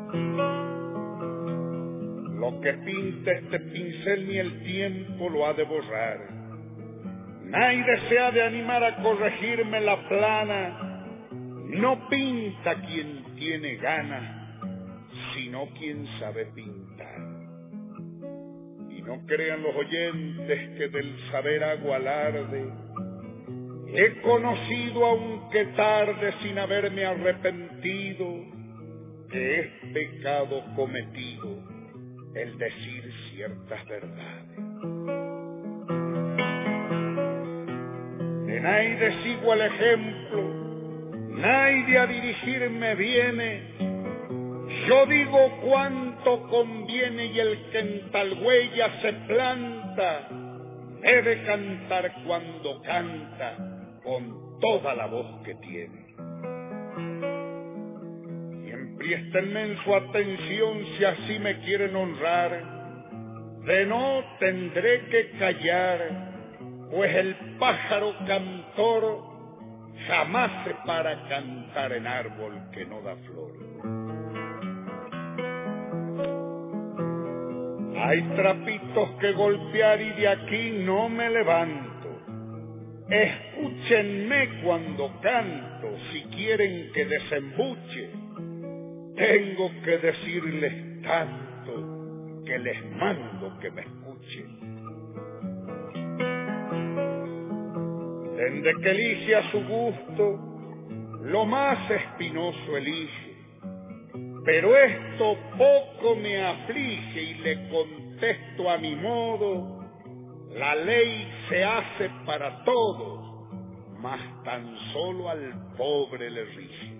Lo que pinta este pincel ni el tiempo lo ha de borrar. Nadie desea de animar a corregirme la plana. No pinta quien tiene ganas, sino quien sabe pintar. Y no crean los oyentes que del saber hago alarde. He conocido, aunque tarde, sin haberme arrepentido, que es pecado cometido el decir ciertas verdades. De nadie sigo el ejemplo, nadie a dirigirme viene. Yo digo cuánto conviene y el que en tal huella se planta debe cantar cuando canta con toda la voz que tiene. Préstenme en su atención si así me quieren honrar. De no tendré que callar, pues el pájaro cantor jamás se para a cantar en árbol que no da flor. Hay trapitos que golpear y de aquí no me levanto. Escúchenme cuando canto, si quieren que desembuche. Tengo que decirles tanto que les mando que me escuchen. Desde que elige a su gusto, lo más espinoso elige. Pero esto poco me aflige y le contesto a mi modo, la ley se hace para todos, mas tan solo al pobre le rige.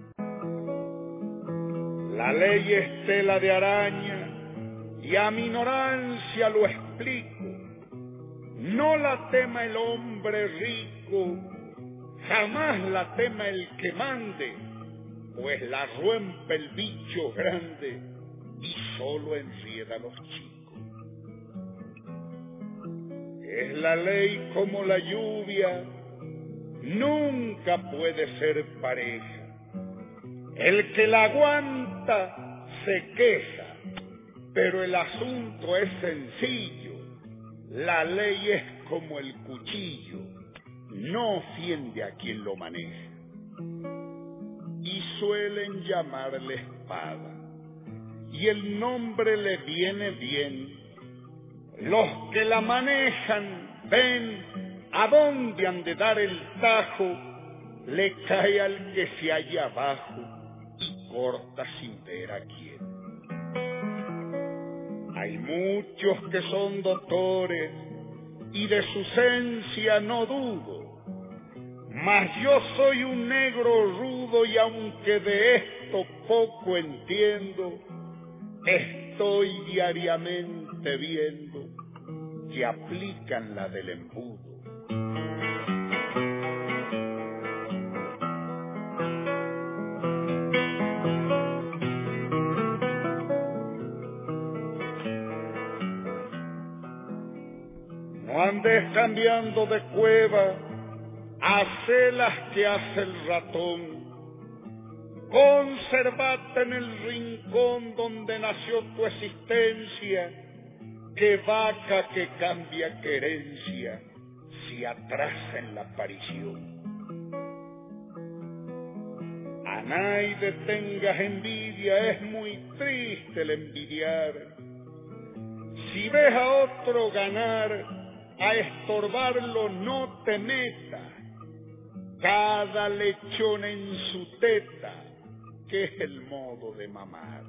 La ley es tela de araña y a mi ignorancia lo explico. No la tema el hombre rico, jamás la tema el que mande, pues la rompe el bicho grande y solo enrieda a los chicos. Es la ley como la lluvia, nunca puede ser pareja. El que la aguanta se queja, pero el asunto es sencillo. La ley es como el cuchillo, no ofende a quien lo maneja. Y suelen llamarle espada, y el nombre le viene bien. Los que la manejan ven a dónde han de dar el tajo, le cae al que se halla abajo y corta sin ver a quién. Hay muchos que son doctores y de su esencia no dudo, mas yo soy un negro rudo y aunque de esto poco entiendo, estoy diariamente viendo que aplican la del embudo. No andes cambiando de cueva, hace las que hace el ratón. Conservate en el rincón donde nació tu existencia, que vaca que cambia querencia si atrasa en la aparición. A nadie tengas envidia, es muy triste el envidiar. Si ves a otro ganar, a estorbarlo no te metas. Cada lechón en su teta, que es el modo de mamar.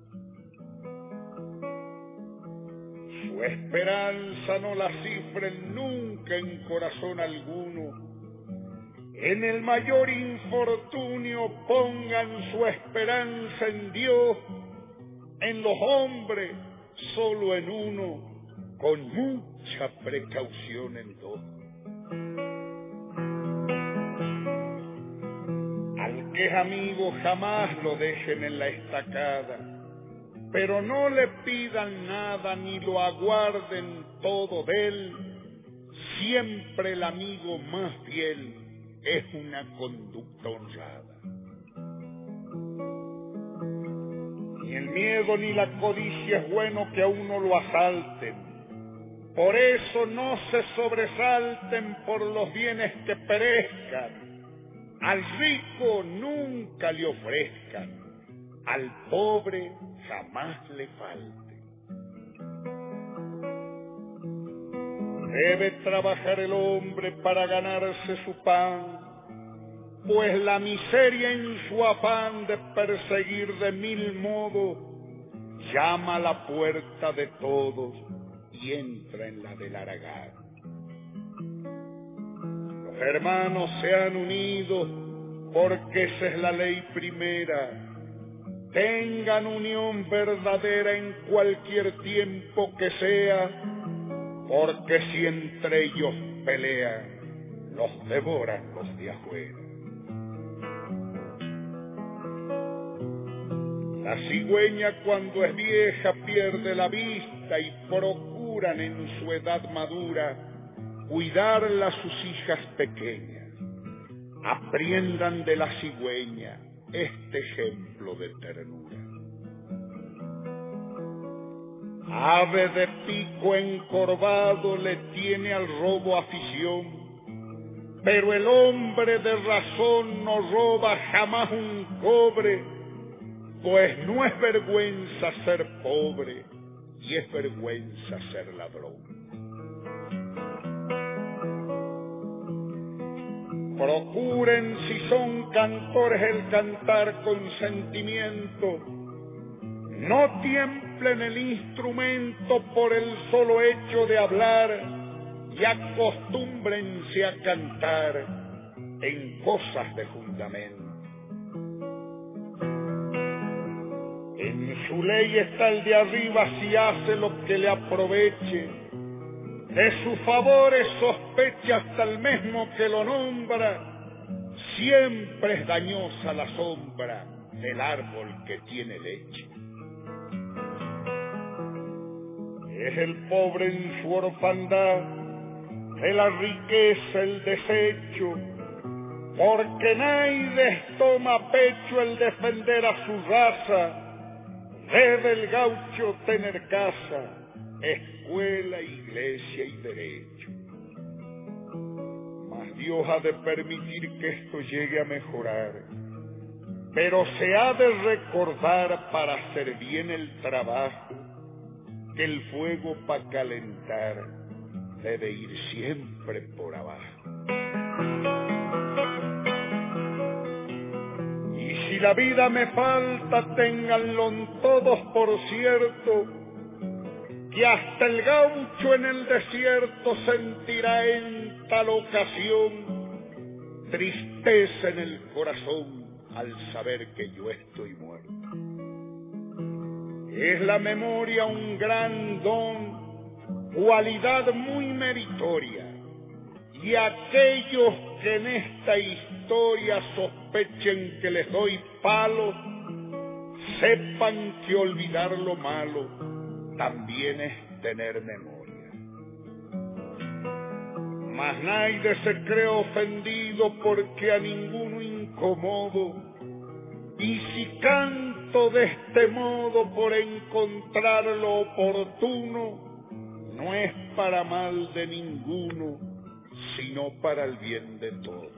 Su esperanza no la cifren nunca en corazón alguno. En el mayor infortunio pongan su esperanza en Dios, en los hombres solo en uno, con mucha precaución en dos. Al que es amigo jamás lo dejen en la estacada, pero no le pidan nada ni lo aguarden todo de él. Siempre el amigo más fiel es una conducta honrada. Ni el miedo ni la codicia es bueno que a uno lo asalten. Por eso no se sobresalten por los bienes que perezcan. Al rico nunca le ofrezcan, al pobre jamás le falte. Debe trabajar el hombre para ganarse su pan, pues la miseria en su afán de perseguir de mil modos llama a la puerta de todos y entra en la del haragán. Los hermanos se han unido porque esa es la ley primera. Tengan unión verdadera en cualquier tiempo que sea, porque si entre ellos pelean, los devoran los de afuera. La cigüeña cuando es vieja pierde la vista y procuran en su edad madura cuidarla a sus hijas pequeñas. Aprendan de la cigüeña este ejemplo de ternura. Ave de pico encorvado le tiene al robo afición, pero el hombre de razón no roba jamás un cobre, pues no es vergüenza ser pobre y es vergüenza ser ladrón. Procuren si son cantores el cantar con sentimiento, no tiemblen el instrumento por el solo hecho de hablar y acostúmbrense a cantar en cosas de fundamento. En su ley está el de arriba si hace lo que le aproveche, de sus favores sospecha hasta el mismo que lo nombra, siempre es dañosa la sombra del árbol que tiene leche. Es el pobre en su orfandad, de la riqueza el desecho, porque nadie toma pecho el defender a su raza. Debe el gaucho tener casa, escuela, iglesia y derecho. Mas Dios ha de permitir que esto llegue a mejorar, pero se ha de recordar para hacer bien el trabajo que el fuego para calentar debe ir siempre por abajo. Y si la vida me falta, ténganlo todos por cierto, que hasta el gaucho en el desierto sentirá en tal ocasión tristeza en el corazón al saber que yo estoy muerto. Es la memoria un gran don, cualidad muy meritoria, y aquellos que en esta historia sospechen que les doy palo, sepan que olvidar lo malo también es tener memoria. Mas nadie se cree ofendido porque a ninguno incomodo, y si canto de este modo por encontrar lo oportuno, no es para mal de ninguno, sino para el bien de todos.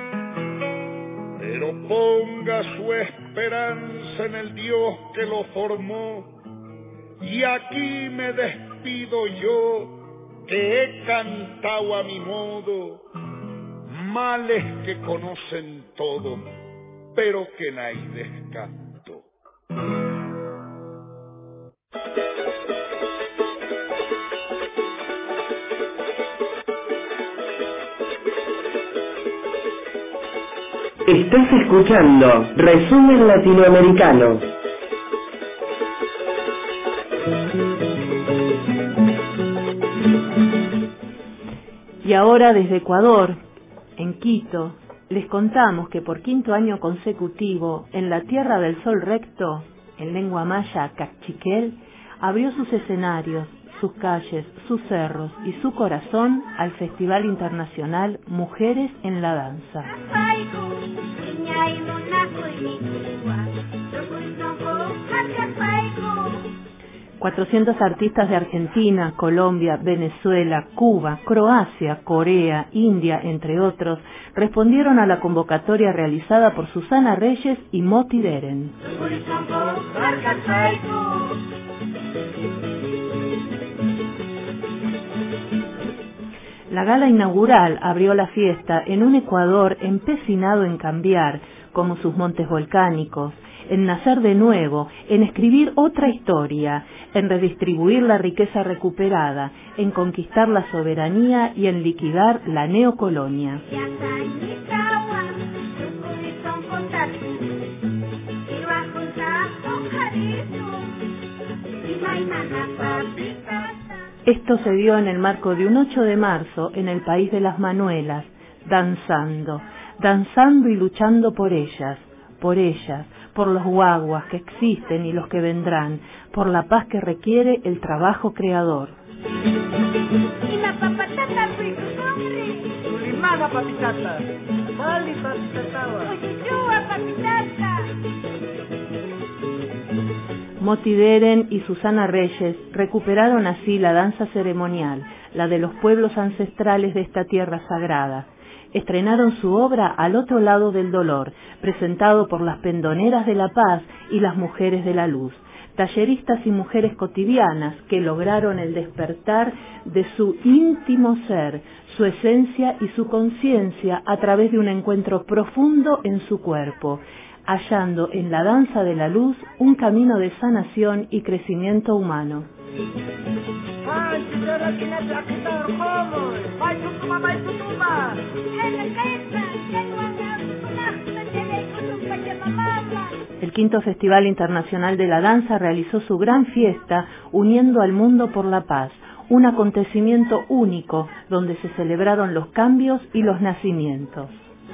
Pero ponga su esperanza en el Dios que lo formó, y aquí me despido yo, que he cantado a mi modo, males que conocen todo, pero que nadie descanto. Estás escuchando Resumen Latinoamericano. Y ahora desde Ecuador, en Quito, les contamos que por quinto año consecutivo, en la Tierra del Sol Recto, en lengua maya Cachiquel, abrió sus escenarios, sus calles, sus cerros y su corazón al Festival Internacional Mujeres en la Danza. cuatrocientos artistas de Argentina, Colombia, Venezuela, Cuba, Croacia, Corea, India, entre otros, respondieron a la convocatoria realizada por Susana Reyes y Moti Deren. La gala inaugural abrió la fiesta en un Ecuador empecinado en cambiar, como sus montes volcánicos, en nacer de nuevo, en escribir otra historia, en redistribuir la riqueza recuperada, en conquistar la soberanía y en liquidar la neocolonia. Esto se dio en el marco de un ocho de marzo en el país de las Manuelas, danzando, danzando y luchando por ellas, por ellas, por los guaguas que existen y los que vendrán, por la paz que requiere el trabajo creador. Moti Deren y Susana Reyes recuperaron así la danza ceremonial, la de los pueblos ancestrales de esta tierra sagrada. Estrenaron su obra Al otro lado del dolor, presentado por las pendoneras de la paz y las mujeres de la luz, talleristas y mujeres cotidianas que lograron el despertar de su íntimo ser, su esencia y su conciencia a través de un encuentro profundo en su cuerpo, hallando en la danza de la luz un camino de sanación y crecimiento humano. El quinto Festival Internacional de la Danza realizó su gran fiesta uniendo al mundo por la paz, un acontecimiento único donde se celebraron los cambios y los nacimientos.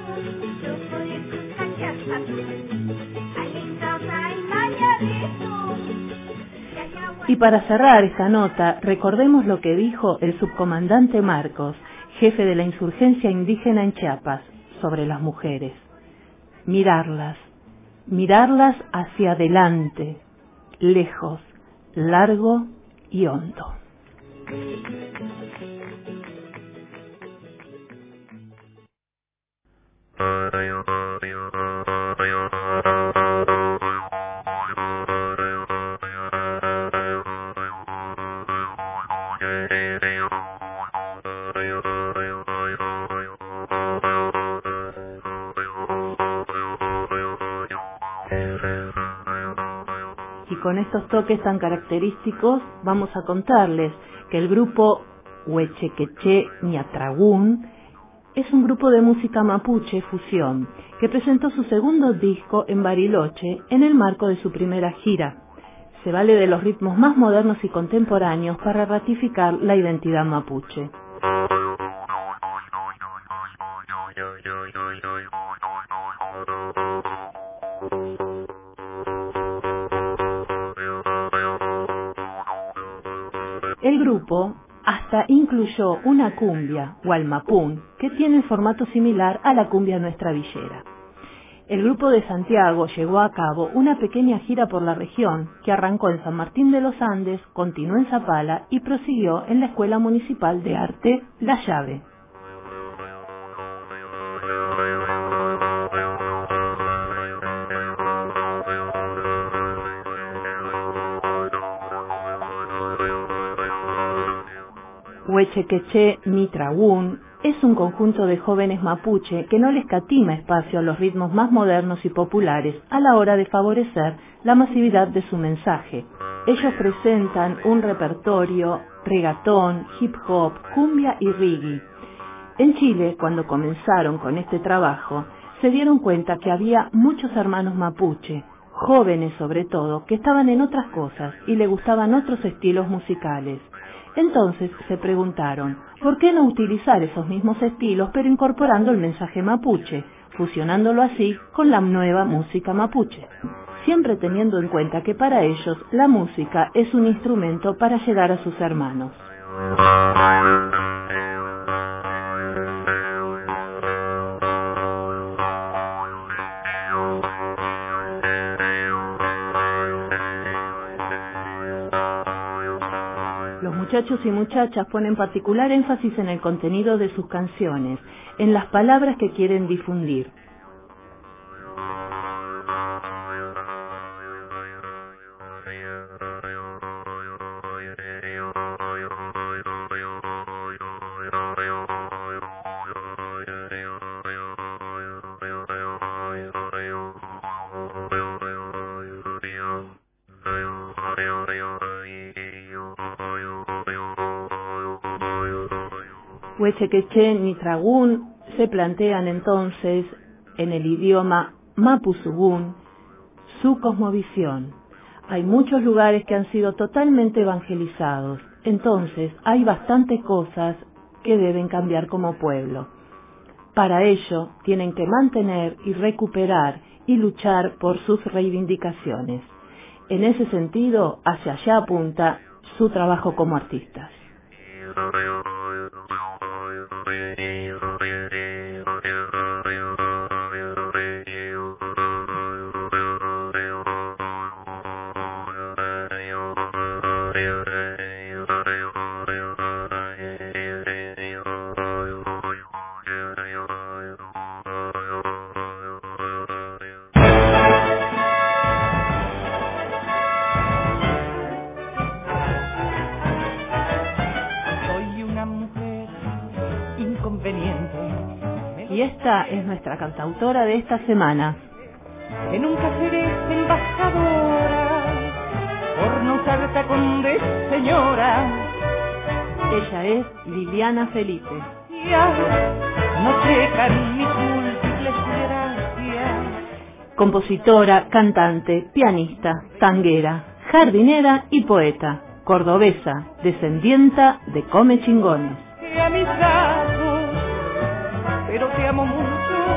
Y para cerrar esta nota, recordemos lo que dijo el subcomandante Marcos, jefe de la insurgencia indígena en Chiapas, sobre las mujeres. Mirarlas, mirarlas hacia adelante, lejos, largo y hondo. Y con estos toques tan característicos vamos a contarles que el grupo Huechequeché Ñatragún es un grupo de música mapuche fusión que presentó su segundo disco en Bariloche en el marco de su primera gira. Se vale de los ritmos más modernos y contemporáneos para ratificar la identidad mapuche. El grupo hasta incluyó una cumbia, Gualmapún, que tiene formato similar a la cumbia nuestra villera. El grupo de Santiago llevó a cabo una pequeña gira por la región, que arrancó en San Martín de los Andes, continuó en Zapala y prosiguió en la Escuela Municipal de Arte La Llave. Huechequeché Ñatragún es un conjunto de jóvenes mapuche que no les escatima espacio a los ritmos más modernos y populares a la hora de favorecer la masividad de su mensaje. Ellos presentan un repertorio reggaetón, hip hop, cumbia y reggae. En Chile, cuando comenzaron con este trabajo, se dieron cuenta que había muchos hermanos mapuche, jóvenes sobre todo, que estaban en otras cosas y les gustaban otros estilos musicales. Entonces se preguntaron, ¿por qué no utilizar esos mismos estilos pero incorporando el mensaje mapuche, fusionándolo así con la nueva música mapuche? Siempre teniendo en cuenta que para ellos la música es un instrumento para llegar a sus hermanos. Los muchachos y muchachas ponen particular énfasis en el contenido de sus canciones, en las palabras que quieren difundir. Huechequeché ni Tragún se plantean entonces en el idioma mapuzugún su cosmovisión. Hay muchos lugares que han sido totalmente evangelizados, entonces hay bastantes cosas que deben cambiar como pueblo. Para ello tienen que mantener y recuperar y luchar por sus reivindicaciones. En ese sentido, hacia allá apunta su trabajo como artistas. Y esta es nuestra cantautora de esta semana. Que nunca seré embajadora por no usar tacón de señora. Ella es Liliana Felipe. Ya no checan mis múltiples gracias. Compositora, cantante, pianista, tanguera, jardinera y poeta. Cordobesa, descendienta de Come Chingones. Que a mis gatos, pero te amo mucho.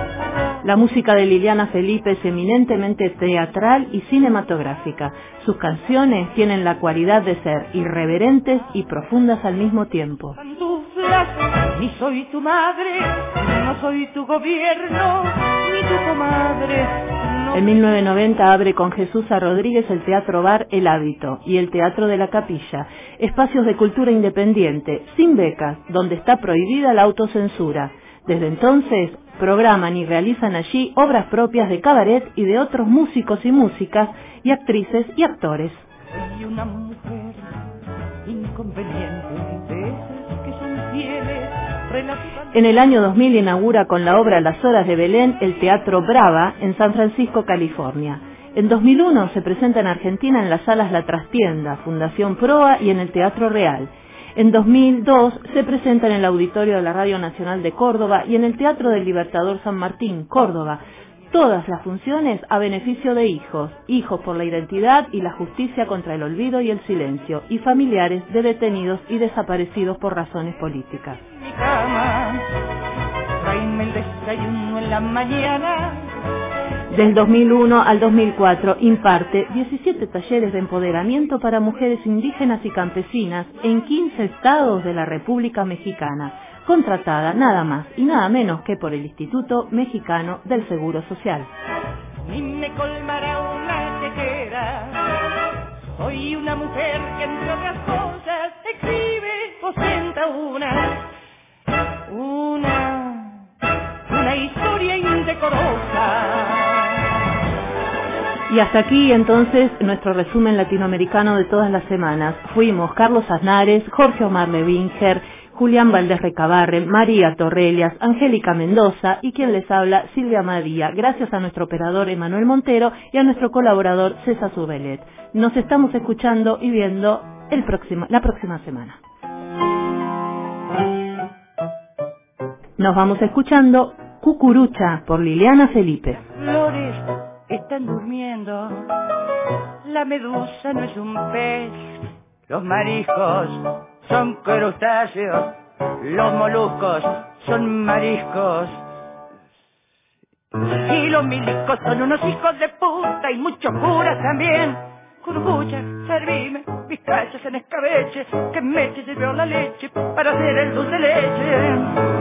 La música de Liliana Felipe es eminentemente teatral y cinematográfica. Sus canciones tienen la cualidad de ser irreverentes y profundas al mismo tiempo. Pantuflas, ni soy tu madre, no soy tu gobierno, ni tu comadre. No. En mil novecientos noventa abre con Jesús A. Rodríguez el Teatro Bar El Hábito y el Teatro de la Capilla, espacios de cultura independiente, sin becas, donde está prohibida la autocensura. Desde entonces, programan y realizan allí obras propias de cabaret y de otros músicos y músicas, y actrices y actores. Soy una mujer inconveniente, de esas que son fieles, relativamente... En el año dos mil inaugura con la obra Las Horas de Belén el Teatro Brava en San Francisco, California. En dos mil uno se presenta en Argentina en las salas La Trastienda, Fundación Proa y en el Teatro Real. En dos mil dos se presenta en el Auditorio de la Radio Nacional de Córdoba y en el Teatro del Libertador San Martín, Córdoba. Todas las funciones a beneficio de hijos, hijos por la identidad y la justicia contra el olvido y el silencio, y familiares de detenidos y desaparecidos por razones políticas. Mi cama, tráeme el desayuno en la mañana. Del dos mil uno al dos mil cuatro imparte diecisiete talleres de empoderamiento para mujeres indígenas y campesinas en quince estados de la República Mexicana, contratada nada más y nada menos que por el Instituto Mexicano del Seguro Social. Ni me colmará una chequera, soy una mujer que entre otras cosas exhibe, ostenta una, una, una historia indecorosa. Y hasta aquí entonces nuestro resumen latinoamericano de todas las semanas. Fuimos Carlos Aznares, Jorge Omar Levinger, Julián Valdés Recabarren, María Torrelias, Angélica Mendoza y quien les habla, Silvia Madía. Gracias a nuestro operador Emanuel Montero y a nuestro colaborador César Zubelet. Nos estamos escuchando y viendo el próximo, la próxima semana. Nos vamos escuchando Cucurucha por Liliana Felipe. Flores están durmiendo, la medusa no es un pez, los mariscos son crustáceos, los moluscos son mariscos. Y los milicos son unos hijos de puta y muchos curas también. Curucucha, servime, vizcachas en escabeche, que Meche llevó la leche para hacer el dulce de leche.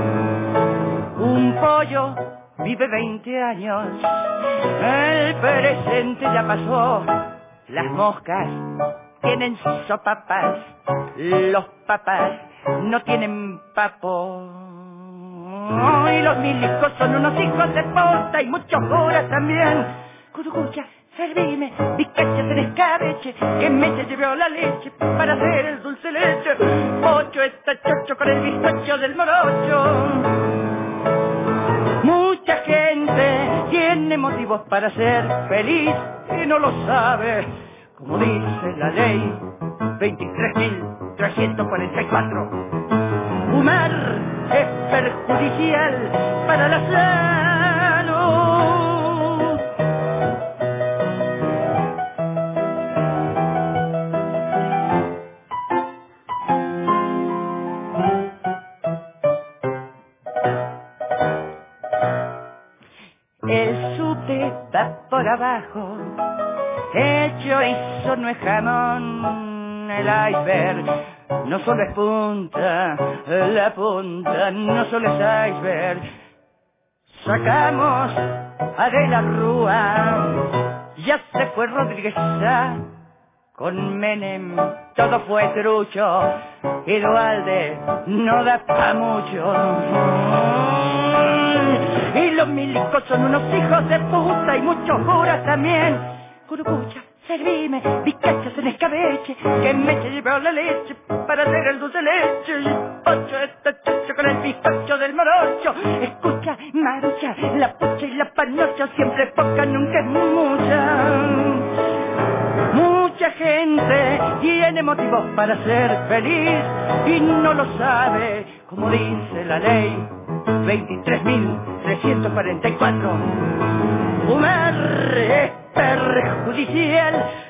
Un pollo vive veinte años, el presente ya pasó. Las moscas tienen sopapas, los papas no tienen papo. Y los milicos son unos hijos de puta y muchos curas también. Curucucha, servime, vizcachas en escabeche, que Meche llevó la leche para hacer el dulce leche. Pocho está chocho con el bizcocho del morocho. Mucha gente tiene motivos para ser feliz y no lo sabe, como dice la ley veintitrés mil trescientos cuarenta y cuatro. Fumar es perjudicial para la salud. El subte va por abajo, el chorizo no es jamón, el iceberg no solo es punta, la punta no solo es iceberg. Sacamos a De la Rúa, ya se fue Rodríguez Sá, con Menem todo fue trucho, y Duhalde no da pa' mucho. Y los milicos son unos hijos de puta y muchos curas también. Curucucha, servime, vizcachas en escabeche, que Meche llevó la leche para hacer el dulce leche. Y Pocho está chocho con el bizcocho del morocho. Escucha, marucha, la pucha y la panocha, siempre poca, nunca es mucha. Mucha gente tiene motivos para ser feliz y no lo sabe, como dice la ley veintitrés mil trescientos cuarenta y cuatro. Fumar es perjudicial